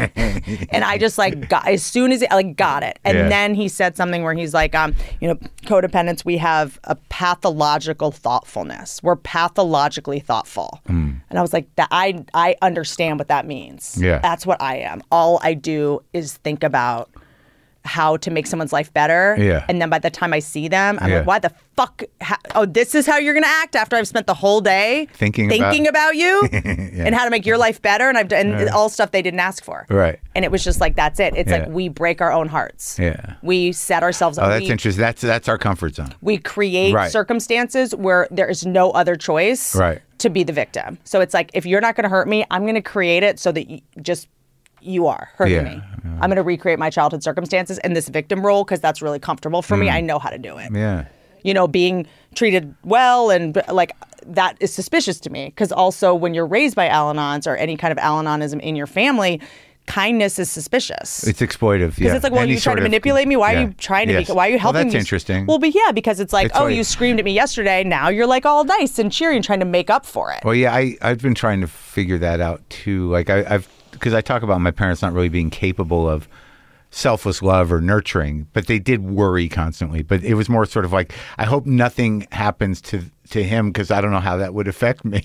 Speaker 2: And I just like got as soon as it, I like got it. And
Speaker 1: Yeah.
Speaker 2: then he said something where he's like, um, you know, codependence, we have a pathological thoughtfulness. We're pathologically thoughtful. And I was like, that I I understand what that means.
Speaker 1: Yeah.
Speaker 2: That's what I am. All I do is think about how to make someone's life better.
Speaker 1: Yeah.
Speaker 2: And then by the time I see them, I'm
Speaker 1: Yeah.
Speaker 2: like, why the fuck? Ha- oh, this is how you're going to act after I've spent the whole day
Speaker 1: Thinking
Speaker 2: thinking
Speaker 1: about-
Speaker 2: about, you and how to make your life better. And I've done and all stuff they didn't ask for.
Speaker 1: Right.
Speaker 2: And it was just like, that's it. It's
Speaker 1: Yeah.
Speaker 2: like we break our own hearts.
Speaker 1: Yeah.
Speaker 2: We set ourselves up.
Speaker 1: Oh, that's
Speaker 2: we,
Speaker 1: interesting. That's that's our comfort zone.
Speaker 2: we create
Speaker 1: Right.
Speaker 2: circumstances where there is no other choice
Speaker 1: Right.
Speaker 2: to be the victim. So it's like, if you're not going to hurt me, I'm going to create it so that you just you are hurting
Speaker 1: Yeah.
Speaker 2: me. I'm going to recreate my childhood circumstances in this victim role because that's really comfortable for me. I know how to do it.
Speaker 1: Yeah.
Speaker 2: You know, being treated well and like that is suspicious to me, because also when you're raised by Al-Anons or any kind of Al-Anonism in your family, kindness is suspicious.
Speaker 1: It's exploitive.
Speaker 2: Because
Speaker 1: yeah.
Speaker 2: it's like, well,
Speaker 1: Any
Speaker 2: you trying to
Speaker 1: sort of-
Speaker 2: manipulate me? Why
Speaker 1: yeah.
Speaker 2: are you trying to
Speaker 1: Yes.
Speaker 2: be? Why are you helping
Speaker 1: well, that's
Speaker 2: me?
Speaker 1: interesting.
Speaker 2: Well, but yeah, because it's like,
Speaker 1: It's
Speaker 2: oh,
Speaker 1: like-
Speaker 2: you screamed at me yesterday. Now you're like all nice and cheery and trying to make up for it.
Speaker 1: Well, yeah, I, I've been trying to figure that out too. Like I, I've, because I talk about my parents not really being capable of selfless love or nurturing, but they did worry constantly. But it was more sort of like, I hope nothing happens to to him because I don't know how that would affect me.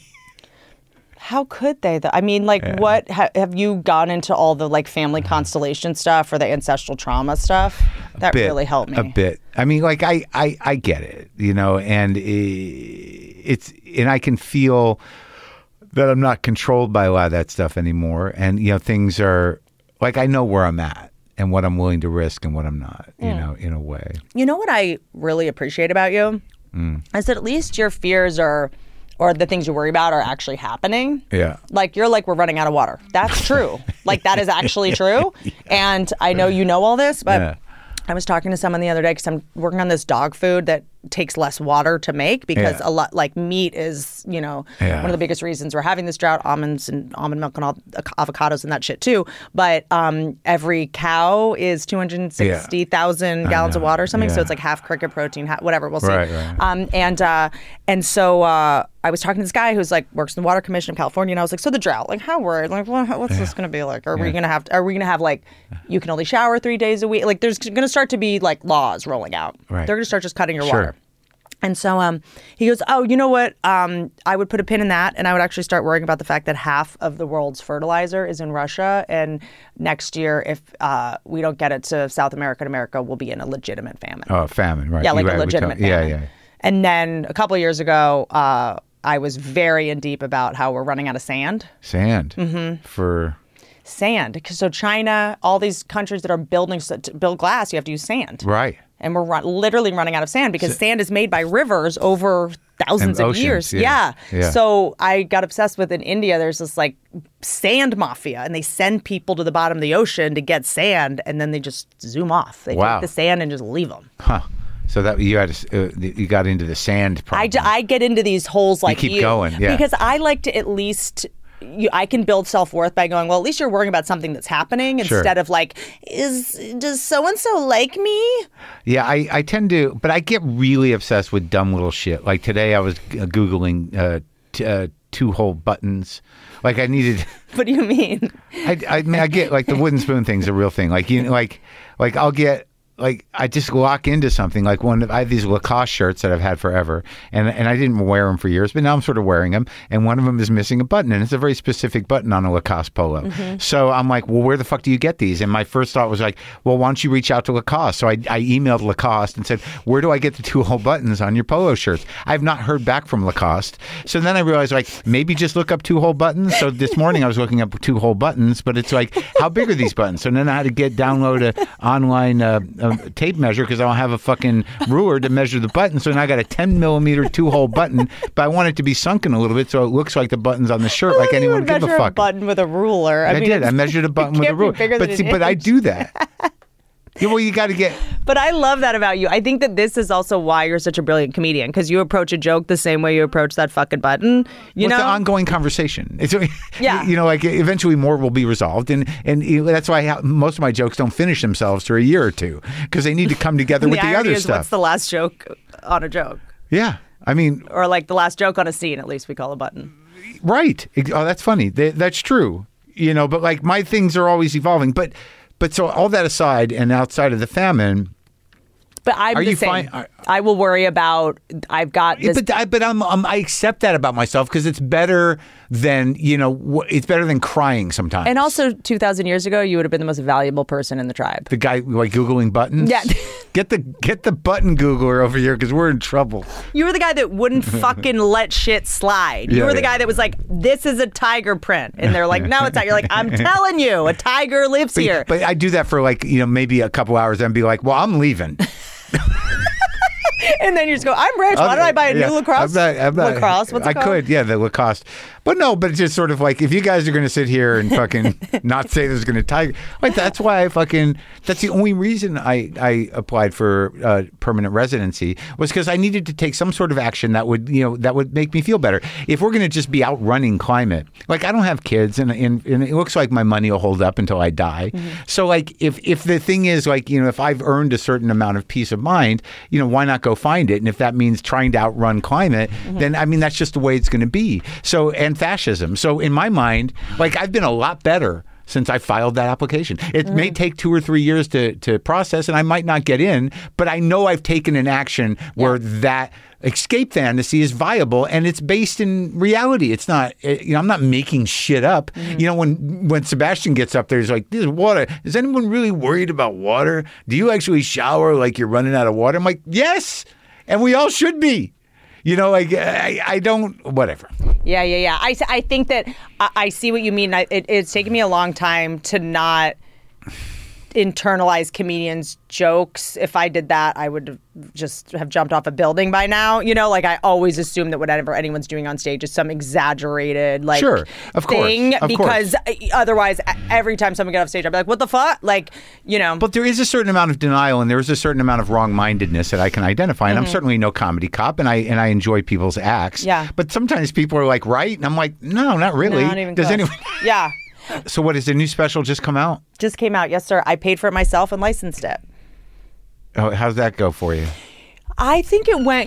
Speaker 2: How could they though? I mean, like,
Speaker 1: Yeah.
Speaker 2: what ha- have you gone into all the like family constellation stuff or the ancestral trauma stuff? That
Speaker 1: bit,
Speaker 2: really helped me.
Speaker 1: a bit. I mean, like I, I, I get it, you know, and it's and I can feel that I'm not controlled by a lot of that stuff anymore, and you know, things are like I know where I'm at and what I'm willing to risk and what I'm not, you
Speaker 2: Mm.
Speaker 1: know, in a way.
Speaker 2: You know what I really appreciate about you
Speaker 1: Mm.
Speaker 2: is that at least your fears are, or the things you worry about are actually happening.
Speaker 1: Yeah.
Speaker 2: Like you're like, we're running out of water. That's true. Like that is actually true. And I know you know all this, but
Speaker 1: Yeah.
Speaker 2: I was talking to someone the other day because I'm working on this dog food that takes less water to make because
Speaker 1: Yeah.
Speaker 2: a lot like meat is, you know,
Speaker 1: Yeah.
Speaker 2: one of the biggest reasons we're having this drought, almonds and almond milk and all avocados and that shit too. But um, every cow is two hundred sixty thousand gallons of
Speaker 1: know.
Speaker 2: water or something. So
Speaker 1: Yeah.
Speaker 2: it's like half cricket protein, half, whatever, we'll see.
Speaker 1: Right, right.
Speaker 2: Um, and uh, and so uh, I was talking to this guy who's like works in the Water Commission of California, and I was like, so the drought, like how worried? Like, well, what's this going to be like? Are we going to have? Are we going to have like you can only shower three days a week? Like there's going to start to be like laws rolling out.
Speaker 1: Right.
Speaker 2: They're going to start just cutting your
Speaker 1: Sure.
Speaker 2: water. And so um, he goes, oh, you know what? Um, I would put a pin in that, and I would actually start worrying about the fact that half of the world's fertilizer is in Russia, and next year, if uh, we don't get it to South America and America, we'll be in a legitimate famine.
Speaker 1: Oh, famine, right?
Speaker 2: Yeah,
Speaker 1: You
Speaker 2: like
Speaker 1: right,
Speaker 2: a
Speaker 1: we
Speaker 2: legitimate
Speaker 1: talk-
Speaker 2: famine.
Speaker 1: Yeah, yeah.
Speaker 2: And then a couple of years ago, uh, I was very in deep about how we're running out of sand.
Speaker 1: Sand mm-hmm. for
Speaker 2: Sand. 'Cause So China, all these countries that are building to build glass, you have to use sand.
Speaker 1: right.
Speaker 2: And we're run, literally running out of sand because sand is made by rivers over thousands
Speaker 1: And
Speaker 2: of
Speaker 1: oceans,
Speaker 2: years.
Speaker 1: yeah. Yeah.
Speaker 2: So I got obsessed with in India, there's this like sand mafia, and they send people to the bottom of the ocean to get sand, and then they just zoom off. They
Speaker 1: Wow.
Speaker 2: take the sand and just leave them.
Speaker 1: Huh. So that you had to, uh, you got into the sand problem.
Speaker 2: I, d- I get into these holes like
Speaker 1: keep going, yeah.
Speaker 2: because I like to at least you, I can build self-worth by going, well, at least you're worrying about something that's happening
Speaker 1: Sure.
Speaker 2: instead of like, is does so and so like me?
Speaker 1: Yeah, I, I tend to, but I get really obsessed with dumb little shit. Like today, I was uh, googling uh, t- uh, two-hole buttons. Like I needed.
Speaker 2: What do you mean?
Speaker 1: I, I mean, I get like the wooden spoon thing's a real thing. Like you, know, like, like I'll get. Like I just lock into something. Like one, I have these Lacoste shirts that I've had forever, and and I didn't wear them for years, but now I'm sort of wearing them. And one of them is missing a button, and it's a very specific button on a Lacoste polo.
Speaker 2: Mm-hmm.
Speaker 1: So I'm like, well, where the fuck do you get these? And my first thought was like, well, why don't you reach out to Lacoste? So I, I emailed Lacoste and said, where do I get the two hole buttons on your polo shirts? I've not heard back from Lacoste. So then I realized like maybe just look up two hole buttons. So this morning I was looking up two hole buttons, but it's like how big are these buttons? So then I had to get download a online uh, a tape measure because I don't have a fucking ruler to measure the button. So now I got a ten millimeter two hole button, but I want it to be sunken a little bit so it looks like the button's on the shirt, like
Speaker 2: You
Speaker 1: anyone
Speaker 2: would
Speaker 1: give a
Speaker 2: measure
Speaker 1: fuck.
Speaker 2: a button with a ruler. I,
Speaker 1: I
Speaker 2: mean,
Speaker 1: did. I
Speaker 2: it's-
Speaker 1: measured a button
Speaker 2: it
Speaker 1: with a
Speaker 2: can't be
Speaker 1: ruler.
Speaker 2: bigger
Speaker 1: But
Speaker 2: than
Speaker 1: see,
Speaker 2: an
Speaker 1: but I
Speaker 2: inch.
Speaker 1: do that. Yeah, well, you got to get.
Speaker 2: But I love that about you. I think that this is also why you're such a brilliant comedian, because you approach a joke the same way you approach that fucking button. You
Speaker 1: Well, it's
Speaker 2: know,
Speaker 1: an ongoing conversation. It's
Speaker 2: Yeah.
Speaker 1: you know, like eventually more will be resolved, and and you know, that's why I, most of my jokes don't finish themselves for a year or two because they need to come together with the,
Speaker 2: irony
Speaker 1: other
Speaker 2: is,
Speaker 1: stuff.
Speaker 2: what's the last joke on a joke,
Speaker 1: Yeah, I mean,
Speaker 2: or like the last joke on a scene? At least we call a button.
Speaker 1: right? Oh, that's funny. Th- That's true. You know, but like my things are always evolving. But but so all that aside, and outside of the famine.
Speaker 2: But I'm
Speaker 1: Are
Speaker 2: the
Speaker 1: you
Speaker 2: same.
Speaker 1: fine- are-
Speaker 2: I will worry about. I've got this.
Speaker 1: But I, but I'm, I'm I accept that about myself because it's better than you know wh- it's better than crying sometimes.
Speaker 2: and also, two thousand years ago, you would have been the most valuable person in the tribe.
Speaker 1: the guy like googling buttons.
Speaker 2: Yeah.
Speaker 1: get the get the button Googler over here because we're in trouble.
Speaker 2: You were the guy that wouldn't fucking let shit slide. You
Speaker 1: Yeah,
Speaker 2: were the
Speaker 1: yeah.
Speaker 2: guy that was like, "This is a tiger print," and they're like, "No, it's not." You're like, "I'm telling you, a tiger lives
Speaker 1: But,
Speaker 2: here."
Speaker 1: but I do that for like you know maybe a couple hours and be like, well, I'm leaving.
Speaker 2: And then you just go, I'm rich. Why don't I buy a
Speaker 1: Yeah.
Speaker 2: new lacrosse?
Speaker 1: I'm not, I'm not,
Speaker 2: lacrosse? What's it
Speaker 1: I
Speaker 2: called?
Speaker 1: could, yeah, the Lacoste. But no, but it's just sort of like, if you guys are going to sit here and fucking not say there's going to tiger, like that's why I fucking, that's the only reason I, I applied for uh, permanent residency was because I needed to take some sort of action that would, you know, that would make me feel better. If we're going to just be outrunning climate, like I don't have kids and, and, and it looks like my money will hold up until I die. Mm-hmm. So like, if, if the thing is like, you know, if I've earned a certain amount of peace of mind, you know, why not go find it? And if that means trying to outrun climate, mm-hmm. then I mean, that's just the way it's going to be. So, and fascism. So in my mind, like I've been a lot better since I filed that application. It mm. may take two or three years to, to process and I might not get in, but I know I've taken an action where yeah. that escape fantasy is viable and it's based in reality. It's not, you know, I'm not making shit up. Mm. You know, when, when Sebastian gets up there, he's like, this is water. Is anyone really worried about water? Do you actually shower like you're running out of water? I'm like, yes. And we all should be. You know, like, I, I don't, whatever.
Speaker 2: Yeah, yeah, yeah. I, I think that I, I see what you mean. I, it, it's taken me a long time to not internalize comedians' jokes. If I did that, I would just have jumped off a building by now. You know, like I always assume that whatever anyone's doing on stage is some exaggerated like
Speaker 1: sure, of
Speaker 2: thing.
Speaker 1: Course, of
Speaker 2: because
Speaker 1: course.
Speaker 2: otherwise, every time someone gets off stage, I'd be like, what the fuck? Like, you know.
Speaker 1: But there is a certain amount of denial and there is a certain amount of wrong-mindedness that I can identify. And mm-hmm. I'm certainly no comedy cop and I and I enjoy people's acts.
Speaker 2: Yeah.
Speaker 1: But sometimes people are like, right? And I'm like, no, not really.
Speaker 2: No, not even
Speaker 1: Does
Speaker 2: close.
Speaker 1: anyone?
Speaker 2: Yeah.
Speaker 1: So what, is the new special just come out?
Speaker 2: Just came out, yes, sir. I paid for it myself and licensed it.
Speaker 1: Oh, how'd that go for you?
Speaker 2: I think it went,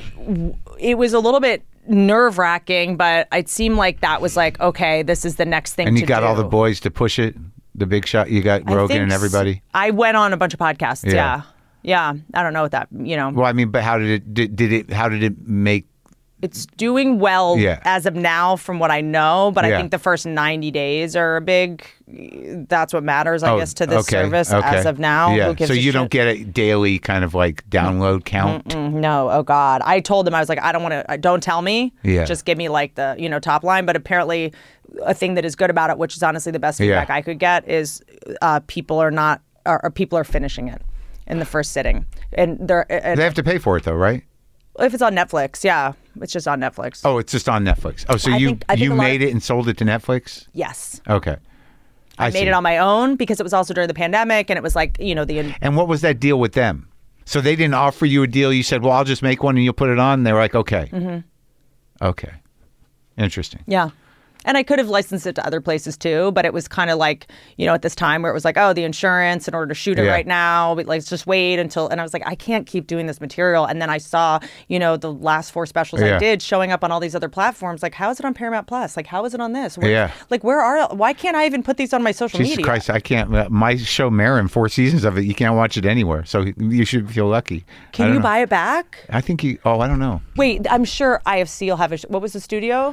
Speaker 2: it was a little bit nerve-wracking, but it seemed like that was like, okay, this is the next thing to do.
Speaker 1: And you got all the boys to push it? The big shot? You got Rogan and everybody?
Speaker 2: I went on a bunch of podcasts, yeah. yeah. Yeah, I don't know what that, you know.
Speaker 1: Well, I mean, but how did it, did, did it, how did it make
Speaker 2: It's doing well
Speaker 1: yeah.
Speaker 2: as of now from what I know, but
Speaker 1: yeah.
Speaker 2: I think the first ninety days are a big, that's what matters, I
Speaker 1: oh,
Speaker 2: guess, to this
Speaker 1: okay,
Speaker 2: service
Speaker 1: okay.
Speaker 2: as of now.
Speaker 1: Yeah.
Speaker 2: Who gives
Speaker 1: so
Speaker 2: a
Speaker 1: you
Speaker 2: shit?
Speaker 1: don't get a daily kind of like download count?
Speaker 2: Mm-mm, no, oh God. I told them, I was like, I don't want to, don't tell me.
Speaker 1: Yeah.
Speaker 2: Just give me like the, you know, top line. But apparently a thing that is good about it, which is honestly the best feedback
Speaker 1: yeah.
Speaker 2: I could get, is uh, people are not, or, or people are finishing it in the first sitting. And they're, and,
Speaker 1: They have to pay for it though, right?
Speaker 2: If it's on Netflix, yeah. It's just on Netflix.
Speaker 1: Oh, it's just on Netflix. Oh, so
Speaker 2: I
Speaker 1: you
Speaker 2: think- I think
Speaker 1: you
Speaker 2: a lot
Speaker 1: made
Speaker 2: of-
Speaker 1: it and sold it to Netflix?
Speaker 2: Yes.
Speaker 1: Okay. I,
Speaker 2: I made
Speaker 1: see.
Speaker 2: it on my own because it was also during the pandemic and it was like, you know, the...
Speaker 1: And what was that deal with them? So they didn't offer you a deal. You said, well, I'll just make one and you'll put it on. And they were like, okay. Mm-hmm. Okay. Interesting.
Speaker 2: Yeah. And I could have licensed it to other places too, but it was kind of like, you know, at this time where it was like, oh, the insurance in order to shoot it
Speaker 1: Yeah.
Speaker 2: right now, but like, let's just wait until, and I was like, I can't keep doing this material. And then I saw, you know, the last four specials
Speaker 1: Yeah.
Speaker 2: I did showing up on all these other platforms. Like, how is it on Paramount Plus? Like, how is it on this? Where,
Speaker 1: Yeah.
Speaker 2: Like, where are, why can't I even put these on my social
Speaker 1: Jesus
Speaker 2: media?
Speaker 1: Christ, I can't. uh, My show, Marin, four seasons of it, you can't watch it anywhere. So you should feel lucky. I
Speaker 2: Can
Speaker 1: don't
Speaker 2: you
Speaker 1: know.
Speaker 2: buy it back?
Speaker 1: I think you, oh, I don't know.
Speaker 2: Wait, I'm sure I F C will have a, sh- what was the studio?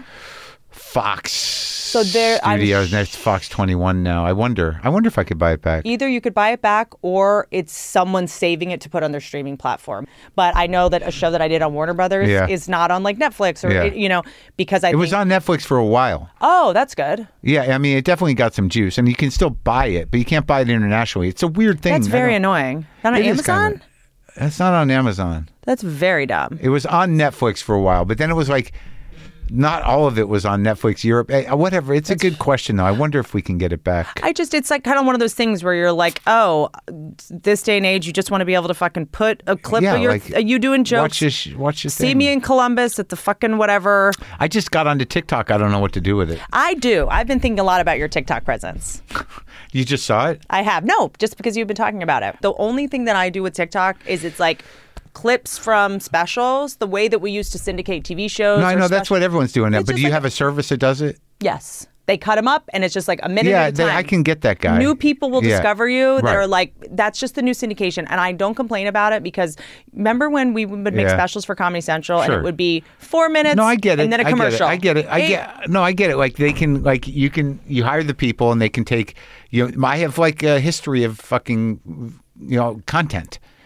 Speaker 1: Fox
Speaker 2: So there- I'm
Speaker 1: Studios,
Speaker 2: sh-
Speaker 1: next Fox twenty-one now. I wonder. I wonder if I could buy it back.
Speaker 2: Either you could buy it back or it's someone saving it to put on their streaming platform. But I know that a show that I did on Warner Brothers
Speaker 1: Yeah.
Speaker 2: is not on like Netflix or,
Speaker 1: Yeah.
Speaker 2: it- you know, because I
Speaker 1: It
Speaker 2: think,
Speaker 1: was on Netflix for a while.
Speaker 2: oh, that's good.
Speaker 1: Yeah, I mean, it definitely got some juice, and you can still buy it, but you can't buy it internationally. It's a weird thing.
Speaker 2: That's
Speaker 1: I
Speaker 2: very
Speaker 1: don't-
Speaker 2: annoying. Not on
Speaker 1: It is
Speaker 2: Amazon?
Speaker 1: kinda- It's not on Amazon.
Speaker 2: That's very dumb.
Speaker 1: It was on Netflix for a while, but then it was like, not all of it was on Netflix Europe. Eh, whatever. It's a good question, though. I wonder if we can get it back.
Speaker 2: I just, it's like kind of one of those things where you're like, oh, this day and age, you just want to be able to fucking put a clip
Speaker 1: Yeah,
Speaker 2: of your,
Speaker 1: like,
Speaker 2: uh, you doing jokes.
Speaker 1: Watch this. Watch this.
Speaker 2: See
Speaker 1: thing.
Speaker 2: me in Columbus at the fucking whatever.
Speaker 1: I just got onto TikTok. I don't know what to do with it.
Speaker 2: I do. I've been thinking a lot about your TikTok presence.
Speaker 1: You just saw it?
Speaker 2: I have. No, just because you've been talking about it. The only thing that I do with TikTok is it's like clips from specials, the way that we used to syndicate T V shows.
Speaker 1: No, I
Speaker 2: or
Speaker 1: know that's
Speaker 2: special-
Speaker 1: what everyone's doing now.
Speaker 2: It's
Speaker 1: But
Speaker 2: just
Speaker 1: do you
Speaker 2: like
Speaker 1: have a service that does it?
Speaker 2: Yes. They cut them up and it's just like a minute
Speaker 1: Yeah,
Speaker 2: at a
Speaker 1: they-
Speaker 2: time.
Speaker 1: I can get that guy.
Speaker 2: New people will
Speaker 1: Yeah.
Speaker 2: discover you that
Speaker 1: Right.
Speaker 2: are like, that's just the new syndication. And I don't complain about it because remember when we would make
Speaker 1: Yeah.
Speaker 2: specials for Comedy Central and
Speaker 1: Sure.
Speaker 2: it would be four minutes
Speaker 1: No, I get it.
Speaker 2: and then a
Speaker 1: I get it.
Speaker 2: commercial.
Speaker 1: I get it. I
Speaker 2: Eight-
Speaker 1: get. No, I get it. Like they can, like you can, you hire the people and they can take. You know, I have like a history of fucking, you know, content.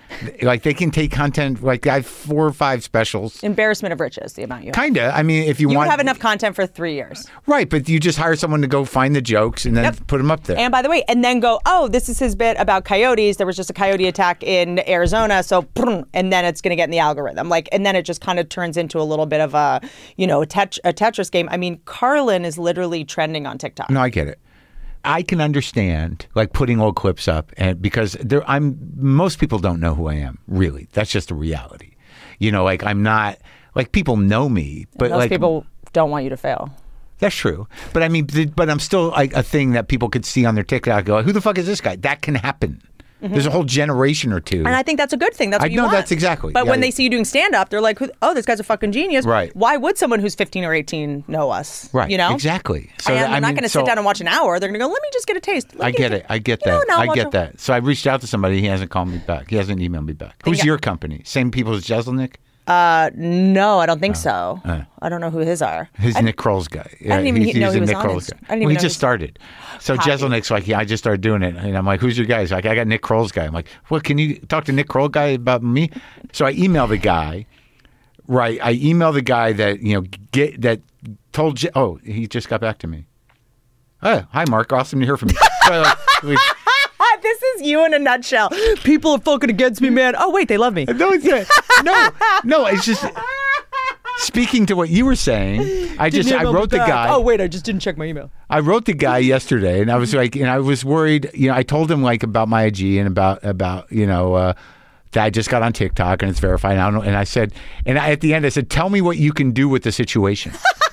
Speaker 1: Like they can take content. Like I have four or five specials.
Speaker 2: Embarrassment of riches, the amount you have.
Speaker 1: Kinda. I mean, if you,
Speaker 2: You
Speaker 1: want,
Speaker 2: would have enough content for three years.
Speaker 1: right? But you just hire someone to go find the jokes and then
Speaker 2: Yep.
Speaker 1: put them up there.
Speaker 2: And by the way, and then go, oh, this is his bit about coyotes. There was just a coyote attack in Arizona, so and then it's going to get in the algorithm. Like, and then it just kind of turns into a little bit of a, you know, a, tet- a Tetris game. I mean, Carlin is literally trending on TikTok.
Speaker 1: No, I get it. I can understand like putting old clips up, and because there, I'm most people don't know who I am. Really, that's just a reality. You know, like I'm not like people know me, but
Speaker 2: Most
Speaker 1: like
Speaker 2: people don't want you to fail.
Speaker 1: that's true. But I mean, th- but I'm still like a thing that people could see on their TikTok. Go, who the fuck is this guy? That can happen. Mm-hmm. There's a whole generation or two.
Speaker 2: And I think that's a good thing. That's what
Speaker 1: I
Speaker 2: you
Speaker 1: know
Speaker 2: want.
Speaker 1: that's exactly.
Speaker 2: But
Speaker 1: yeah,
Speaker 2: when they see you doing stand-up, they're like, oh, this guy's a fucking genius.
Speaker 1: Right.
Speaker 2: Why would someone who's fifteen or eighteen know us?
Speaker 1: right,
Speaker 2: You know?
Speaker 1: exactly. So
Speaker 2: and
Speaker 1: I
Speaker 2: they're not
Speaker 1: mean,
Speaker 2: going to
Speaker 1: so
Speaker 2: sit down and watch an hour. They're going to go, let me just get a taste. Let
Speaker 1: I
Speaker 2: me
Speaker 1: get
Speaker 2: just
Speaker 1: it. I get
Speaker 2: you know,
Speaker 1: that.
Speaker 2: now
Speaker 1: I
Speaker 2: watch
Speaker 1: get
Speaker 2: a-
Speaker 1: that. So I reached out to somebody. He hasn't called me back. He hasn't emailed me back. Who's
Speaker 2: Yeah.
Speaker 1: your company? Same people as Jeselnik?
Speaker 2: Uh, no, I don't think so. I don't know who his are.
Speaker 1: His
Speaker 2: I,
Speaker 1: Nick Kroll's guy. Yeah,
Speaker 2: didn't even
Speaker 1: he's,
Speaker 2: know
Speaker 1: he's
Speaker 2: he
Speaker 1: a
Speaker 2: was
Speaker 1: Nick
Speaker 2: on
Speaker 1: Kroll's
Speaker 2: it.
Speaker 1: guy.
Speaker 2: I didn't
Speaker 1: well,
Speaker 2: even
Speaker 1: he
Speaker 2: know
Speaker 1: just
Speaker 2: he-
Speaker 1: started. So
Speaker 2: Hockey.
Speaker 1: Jeselnik's like, yeah, I just started doing it. And I'm like, who's your guy? He's like, I got Nick Kroll's guy. I'm like, what, can you talk to Nick Kroll guy about me? So I emailed the guy. Right. I emailed the guy that, you know, get that told, Je- oh, he just got back to me. Oh, hi, Mark. Awesome to hear from you. So I, like, we,
Speaker 2: This is you in a nutshell. People are fucking against me, man. Oh, wait, they love me.
Speaker 1: no, it's not. no, no, it's just speaking to what you were saying. I just, I wrote the guy.
Speaker 2: Oh, wait, I just didn't check my email.
Speaker 1: I wrote the guy yesterday, and I was like, and I was worried. You know, I told him like about my I G and about about you know uh, that I just got on TikTok and it's verified. I don't know, and I said, and I, at the end, I said, tell me what you can do with the situation.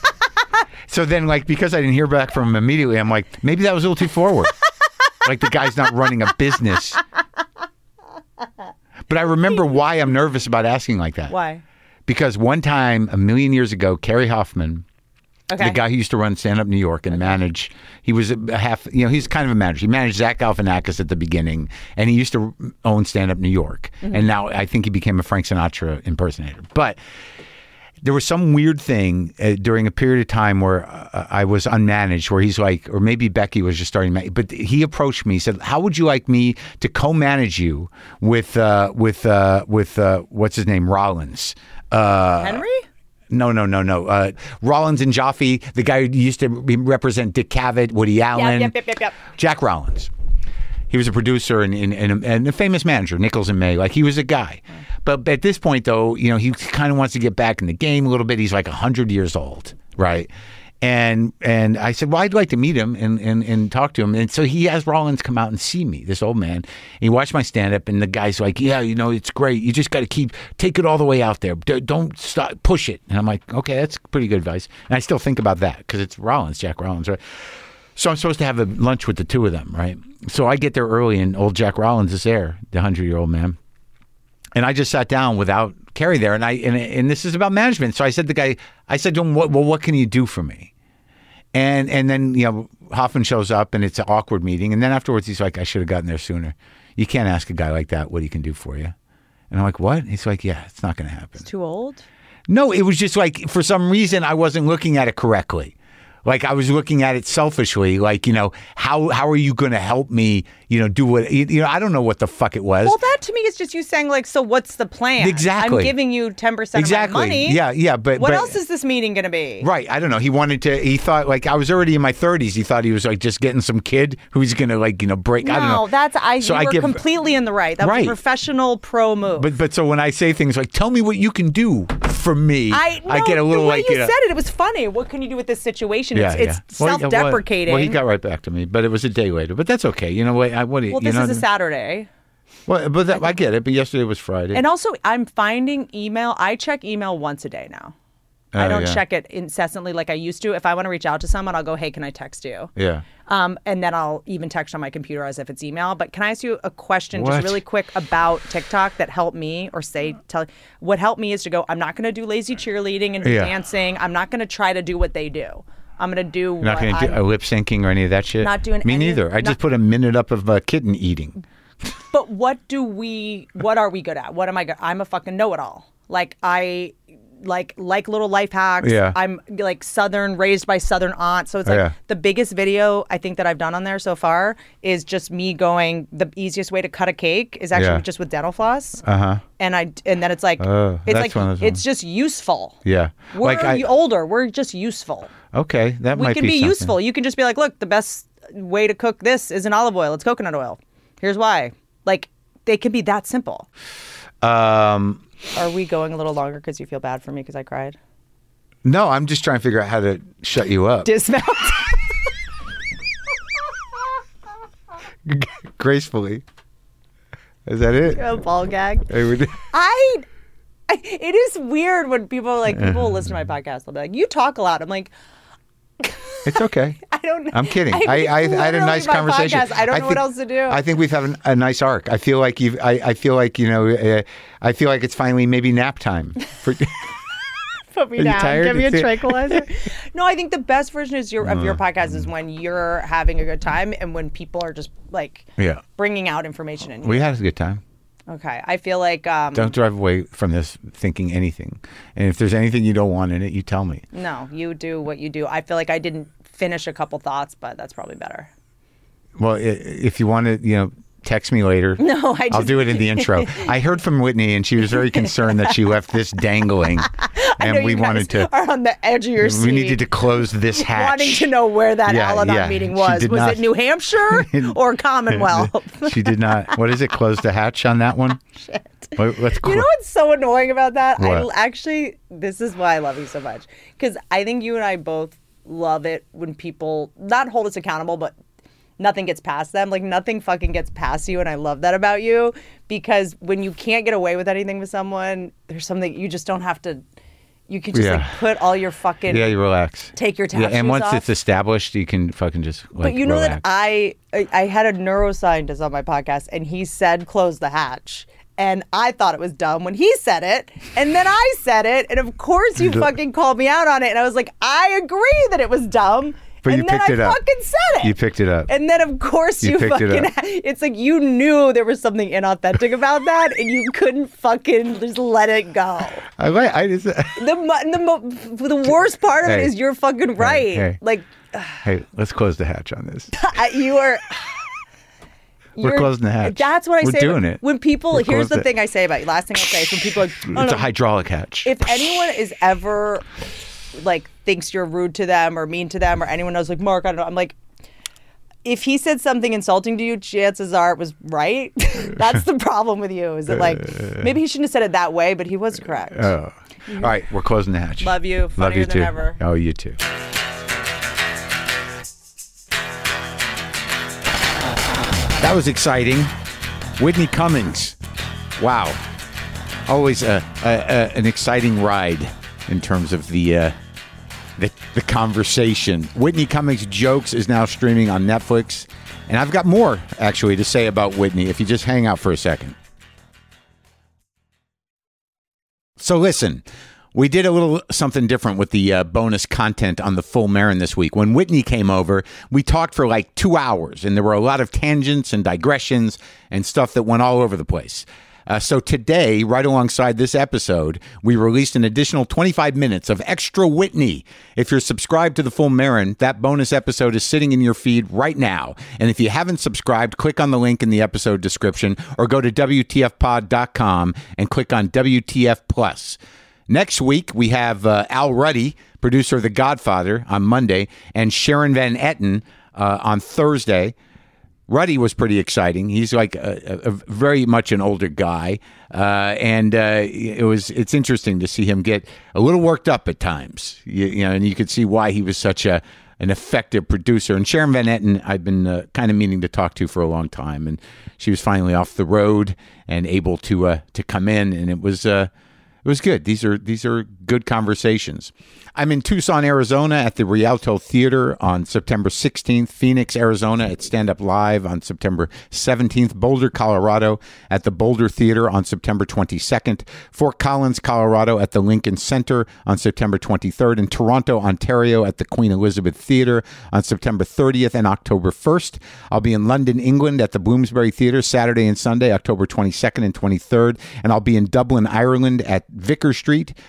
Speaker 1: So then, like, because I didn't hear back from him immediately, I'm like, maybe that was a little too forward. Like the guy's not running a business. But I remember why I'm nervous about asking like that.
Speaker 2: Why?
Speaker 1: Because one time, a million years ago, Kerry Hoffman.
Speaker 2: Okay.
Speaker 1: The guy who used to run Stand Up New York and manage, he was a half, you know, he's kind of a manager. He managed Zach Galifianakis at the beginning, and he used to own Stand Up New York. Mm-hmm. And now I think he became a Frank Sinatra impersonator. But there was some weird thing uh, during a period of time where uh, I was unmanaged, where he's like, or maybe Becky was just starting, man- but he approached me, said, how would you like me to co-manage you with, uh, with, uh, with uh, what's his name, Rollins? Uh,
Speaker 2: Henry?
Speaker 1: No, no, no, no. Uh, Rollins and Jaffe, the guy who used to re- represent Dick Cavett, Woody Allen,
Speaker 2: Yep, yep, yep, yep.
Speaker 1: Jack Rollins. He was a producer and, and, and, a, and a famous manager, Nichols and May. Like, he was a guy. But at this point, though, you know, he kind of wants to get back in the game a little bit. He's like one hundred years old, right? And and I said, well, I'd like to meet him and, and, and talk to him. And so he has Rollins come out and see me, this old man. And he watched my stand-up, and the guy's like, yeah, you know, it's great. You just got to keep, take it all the way out there. D- don't stop, push it. And I'm like, okay, that's pretty good advice. And I still think about that because it's Rollins, Jack Rollins, right? So I'm supposed to have a lunch with the two of them, right? So I get there early, and old Jack Rollins is there, the hundred-year-old man. And I just sat down without Kerry there, and I and, and this is about management. So I said to the guy, I said to him, what, well, what can you do for me? And and then, you know, Hoffman shows up, and it's an awkward meeting. And then afterwards, he's like, I should have gotten there sooner. You can't ask a guy like that what he can do for you. And I'm like, what? He's like, yeah, it's not going to happen.
Speaker 2: It's too old?
Speaker 1: No, it was just like, for some reason, I wasn't looking at it correctly. Like, I was looking at it selfishly. Like, you know, how how are you going to help me, you know, do what, you know, I don't know what the fuck it was.
Speaker 2: Well, that to me is just you saying, like, so what's the plan?
Speaker 1: Exactly.
Speaker 2: I'm giving you ten percent
Speaker 1: exactly.
Speaker 2: of my money.
Speaker 1: Yeah, yeah. But
Speaker 2: What
Speaker 1: but,
Speaker 2: else is this meeting going to be?
Speaker 1: Right. I don't know. He wanted to, he thought, like, I was already in my thirties. He thought he was, like, just getting some kid who's going to, like, you know, break.
Speaker 2: No,
Speaker 1: I don't know.
Speaker 2: that's, I,
Speaker 1: So
Speaker 2: you
Speaker 1: I
Speaker 2: were
Speaker 1: give-
Speaker 2: completely in the right. That was
Speaker 1: Right.
Speaker 2: a professional pro move.
Speaker 1: But but so when I say things like, tell me what you can do for me,
Speaker 2: I, no,
Speaker 1: get a little
Speaker 2: the way
Speaker 1: like,
Speaker 2: you
Speaker 1: know,
Speaker 2: said it, it was funny. What can you do with this situation?
Speaker 1: yeah,
Speaker 2: it's
Speaker 1: yeah.
Speaker 2: it's
Speaker 1: Well, yeah, well,
Speaker 2: self-deprecating.
Speaker 1: Well, he got right back to me, but it was a day later. But that's okay. You know what? I, what do you,
Speaker 2: Well,
Speaker 1: you
Speaker 2: this
Speaker 1: know
Speaker 2: is a
Speaker 1: what I mean?
Speaker 2: Saturday.
Speaker 1: Well, but that, I get it. But yesterday was Friday.
Speaker 2: And also, I'm finding email. I check email once a day now. I
Speaker 1: Oh,
Speaker 2: don't
Speaker 1: yeah.
Speaker 2: check it incessantly like I used to. If I want to reach out to someone, I'll go, hey, can I text you?
Speaker 1: Yeah.
Speaker 2: Um, and then I'll even text on my computer as if it's email. But can I ask you a question
Speaker 1: What?
Speaker 2: just really quick about TikTok that helped me or say, tell what helped me is to go, I'm not going to do lazy cheerleading and
Speaker 1: Yeah.
Speaker 2: dancing. I'm not going to try to do what they do. I'm going to do
Speaker 1: You're not
Speaker 2: what
Speaker 1: going to do
Speaker 2: I'm-
Speaker 1: a lip syncing or any of that shit?
Speaker 2: Not doing
Speaker 1: Me
Speaker 2: any of-
Speaker 1: neither. I
Speaker 2: not-
Speaker 1: just put a minute up of uh, kitten eating.
Speaker 2: But what do we, what are we good at? What am I good I'm a fucking know-it-all. Like, I like like little life hacks.
Speaker 1: Yeah.
Speaker 2: I'm like Southern, raised by Southern aunt. So it's like
Speaker 1: Yeah.
Speaker 2: the biggest video I think that I've done on there so far is just me going, the easiest way to cut a cake is actually
Speaker 1: Yeah.
Speaker 2: just with dental floss.
Speaker 1: Uh-huh.
Speaker 2: And I and then it's like
Speaker 1: Oh,
Speaker 2: it's
Speaker 1: that's
Speaker 2: like
Speaker 1: one of those
Speaker 2: it's
Speaker 1: ones.
Speaker 2: just useful.
Speaker 1: Yeah.
Speaker 2: We're
Speaker 1: Like I-
Speaker 2: older. We're just useful.
Speaker 1: Okay, that
Speaker 2: We
Speaker 1: might
Speaker 2: can
Speaker 1: be
Speaker 2: be
Speaker 1: something.
Speaker 2: useful. You can just be like, look, the best way to cook this isn't olive oil, it's coconut oil. Here's why. Like, they can be that simple.
Speaker 1: Um,
Speaker 2: Are we going a little longer because you feel bad for me because I cried?
Speaker 1: no, I'm just trying to figure out how to shut you up
Speaker 2: Dismount.
Speaker 1: gracefully. Is that it?
Speaker 2: A ball gag.
Speaker 1: Hey, we-
Speaker 2: I, I. It is weird when people are like, people will listen to my podcast. They'll be like, you talk a lot. I'm like,
Speaker 1: It's okay.
Speaker 2: I don't know.
Speaker 1: I'm kidding. I,
Speaker 2: mean,
Speaker 1: I, I had a
Speaker 2: literally
Speaker 1: nice
Speaker 2: my
Speaker 1: conversation.
Speaker 2: podcast. I don't know what
Speaker 1: think-
Speaker 2: else to do.
Speaker 1: I think we've had a, a nice arc. I feel like you've. I, I feel like you know. Uh, I feel like it's finally maybe nap time. For,
Speaker 2: Put me
Speaker 1: Are you
Speaker 2: down.
Speaker 1: tired?
Speaker 2: Give me a
Speaker 1: It's-
Speaker 2: tranquilizer. No, I think the best version is your, of
Speaker 1: Uh-huh.
Speaker 2: your podcast is when you're having a good time and when people are just like
Speaker 1: yeah,
Speaker 2: bringing out information in you.
Speaker 1: we had a good time.
Speaker 2: Okay, I feel like um,
Speaker 1: Don't drive away from this thinking anything. And if there's anything you don't want in it, you tell me.
Speaker 2: no, you do what you do. I feel like I didn't finish a couple thoughts, but that's probably better.
Speaker 1: Well, i- if you want to, you know, text me later.
Speaker 2: No, I
Speaker 1: I'll
Speaker 2: just-
Speaker 1: do it in the intro. I heard from Whitney, and she was very concerned that she left this dangling,
Speaker 2: I
Speaker 1: and
Speaker 2: know
Speaker 1: we
Speaker 2: you guys
Speaker 1: wanted to.
Speaker 2: are on the edge of your seat.
Speaker 1: We needed to close this hatch.
Speaker 2: wanting to know where that
Speaker 1: Yeah,
Speaker 2: Al-Anon
Speaker 1: yeah.
Speaker 2: meeting
Speaker 1: She
Speaker 2: was.
Speaker 1: did
Speaker 2: Was
Speaker 1: not-
Speaker 2: it New Hampshire or Commonwealth?
Speaker 1: She did not. What is it? Close the hatch on that one.
Speaker 2: Shit.
Speaker 1: Let- Let's.
Speaker 2: You know what's so annoying about that? I
Speaker 1: What?
Speaker 2: actually, this is why I love you so much. Because I think you and I both love it when people not hold us accountable, but nothing gets past them. Like nothing fucking gets past you. And I love that about you because when you can't get away with anything with someone, there's something you just don't have to, you can just
Speaker 1: Yeah.
Speaker 2: like put all your fucking,
Speaker 1: Yeah, you relax.
Speaker 2: take your tap
Speaker 1: Yeah, and
Speaker 2: shoes
Speaker 1: once
Speaker 2: off.
Speaker 1: it's established, you can fucking just like
Speaker 2: But you know
Speaker 1: relax.
Speaker 2: that I I I had a neuroscientist on my podcast and he said close the hatch. And I thought it was dumb when he said it. And then I said it. And of course you fucking called me out on it. And I was like, I agree that it was dumb.
Speaker 1: But
Speaker 2: and
Speaker 1: you
Speaker 2: then
Speaker 1: picked
Speaker 2: I
Speaker 1: it up.
Speaker 2: fucking said it.
Speaker 1: You picked it up.
Speaker 2: And then of course
Speaker 1: You
Speaker 2: you,
Speaker 1: picked it
Speaker 2: fucking
Speaker 1: up.
Speaker 2: it's like you knew there was something inauthentic about that and you couldn't fucking just let it go.
Speaker 1: I like. I just.
Speaker 2: The mo- the, mo- the worst part of it
Speaker 1: Hey.
Speaker 2: is you're fucking right.
Speaker 1: hey.
Speaker 2: Like
Speaker 1: Hey, let's close the hatch on this.
Speaker 2: I- you are
Speaker 1: We're
Speaker 2: You're-
Speaker 1: closing the hatch.
Speaker 2: That's what I
Speaker 1: We're
Speaker 2: say.
Speaker 1: doing
Speaker 2: when,
Speaker 1: it.
Speaker 2: When people,
Speaker 1: We're
Speaker 2: here's the
Speaker 1: closed it.
Speaker 2: thing I say about you. Last thing I say is when people are like, oh,
Speaker 1: It's
Speaker 2: no.
Speaker 1: a hydraulic hatch.
Speaker 2: If anyone is ever like thinks you're rude to them or mean to them or anyone knows like, Mark, I don't know. I'm like, if he said something insulting to you, chances are it was right. That's the problem with you. Is that like, maybe he shouldn't have said it that way, but he was correct.
Speaker 1: Oh. All right, we're closing the hatch.
Speaker 2: Love you.
Speaker 1: Love
Speaker 2: Funnier
Speaker 1: you
Speaker 2: than
Speaker 1: too.
Speaker 2: ever.
Speaker 1: Oh, you too. That was exciting. Whitney Cummings. Wow. Always a, a, a an exciting ride in terms of the, uh, the the conversation. Whitney Cummings Jokes is now streaming on Netflix. And I've got more, actually, to say about Whitney if you just hang out for a second. So listen, we did a little something different with the uh, bonus content on the Full Marin this week. When Whitney came over, we talked for like two hours, and there were a lot of tangents and digressions and stuff that went all over the place. Uh, so today, right alongside this episode, we released an additional twenty-five minutes of extra Whitney. If you're subscribed to the Full Marin, that bonus episode is sitting in your feed right now. And if you haven't subscribed, click on the link in the episode description or go to W T F pod dot com and click on W T F Plus. Next week, we have uh, Al Ruddy, producer of The Godfather, on Monday, and Sharon Van Etten uh, on Thursday. Ruddy was pretty exciting. He's like a, a, a very much an older guy, uh, and uh, it was it's interesting to see him get a little worked up at times. You, you know, and you could see why he was such a an effective producer. And Sharon Van Etten, I've been uh, kind of meaning to talk to for a long time, and she was finally off the road and able to uh, to come in, and it was. Uh, It was good. These are these are good conversations. I'm in Tucson, Arizona at the Rialto Theater on September sixteenth, Phoenix, Arizona at Stand Up Live on September seventeenth, Boulder, Colorado at the Boulder Theater on September twenty-second, Fort Collins, Colorado at the Lincoln Center on September twenty-third, and Toronto, Ontario at the Queen Elizabeth Theater on September thirtieth and October first. I'll be in London, England at the Bloomsbury Theater Saturday and Sunday, October twenty-second and twenty-third, and I'll be in Dublin, Ireland at Vicar Street Wednesday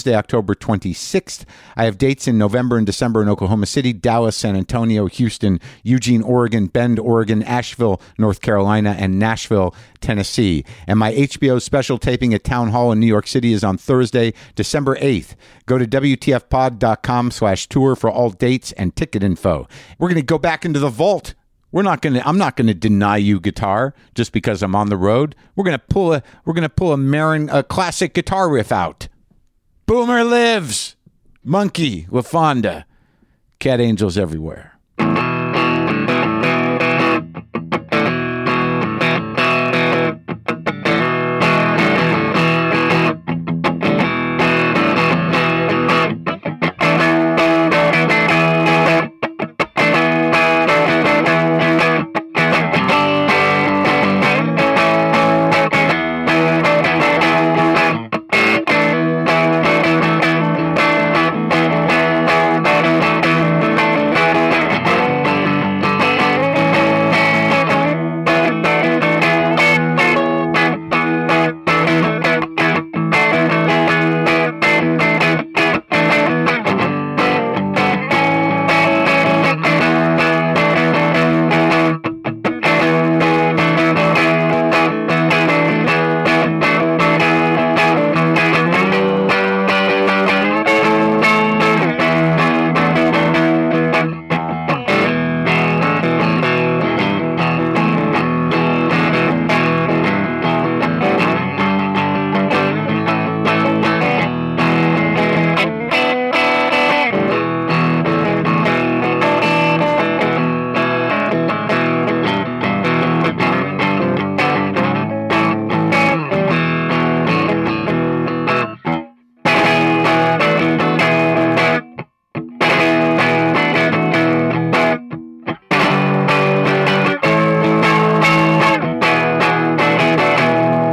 Speaker 1: Thursday, October twenty-sixth. I have dates in November and December in Oklahoma City, Dallas, San Antonio, Houston, Eugene, Oregon, Bend, Oregon, Asheville, North Carolina, and Nashville, Tennessee. And my H B O special taping at Town Hall in New York City is on Thursday, December eighth. Go to W T F pod dot com slash tour for all dates and ticket info. We're going to go back into the vault. We're not going to, I'm not going to deny you guitar just because I'm on the road. We're going to pull a, we're going to pull a Marin, a classic guitar riff out. Boomer lives. Monkey, LaFonda. Cat angels everywhere.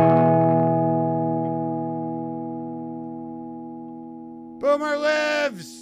Speaker 1: Boomer lives!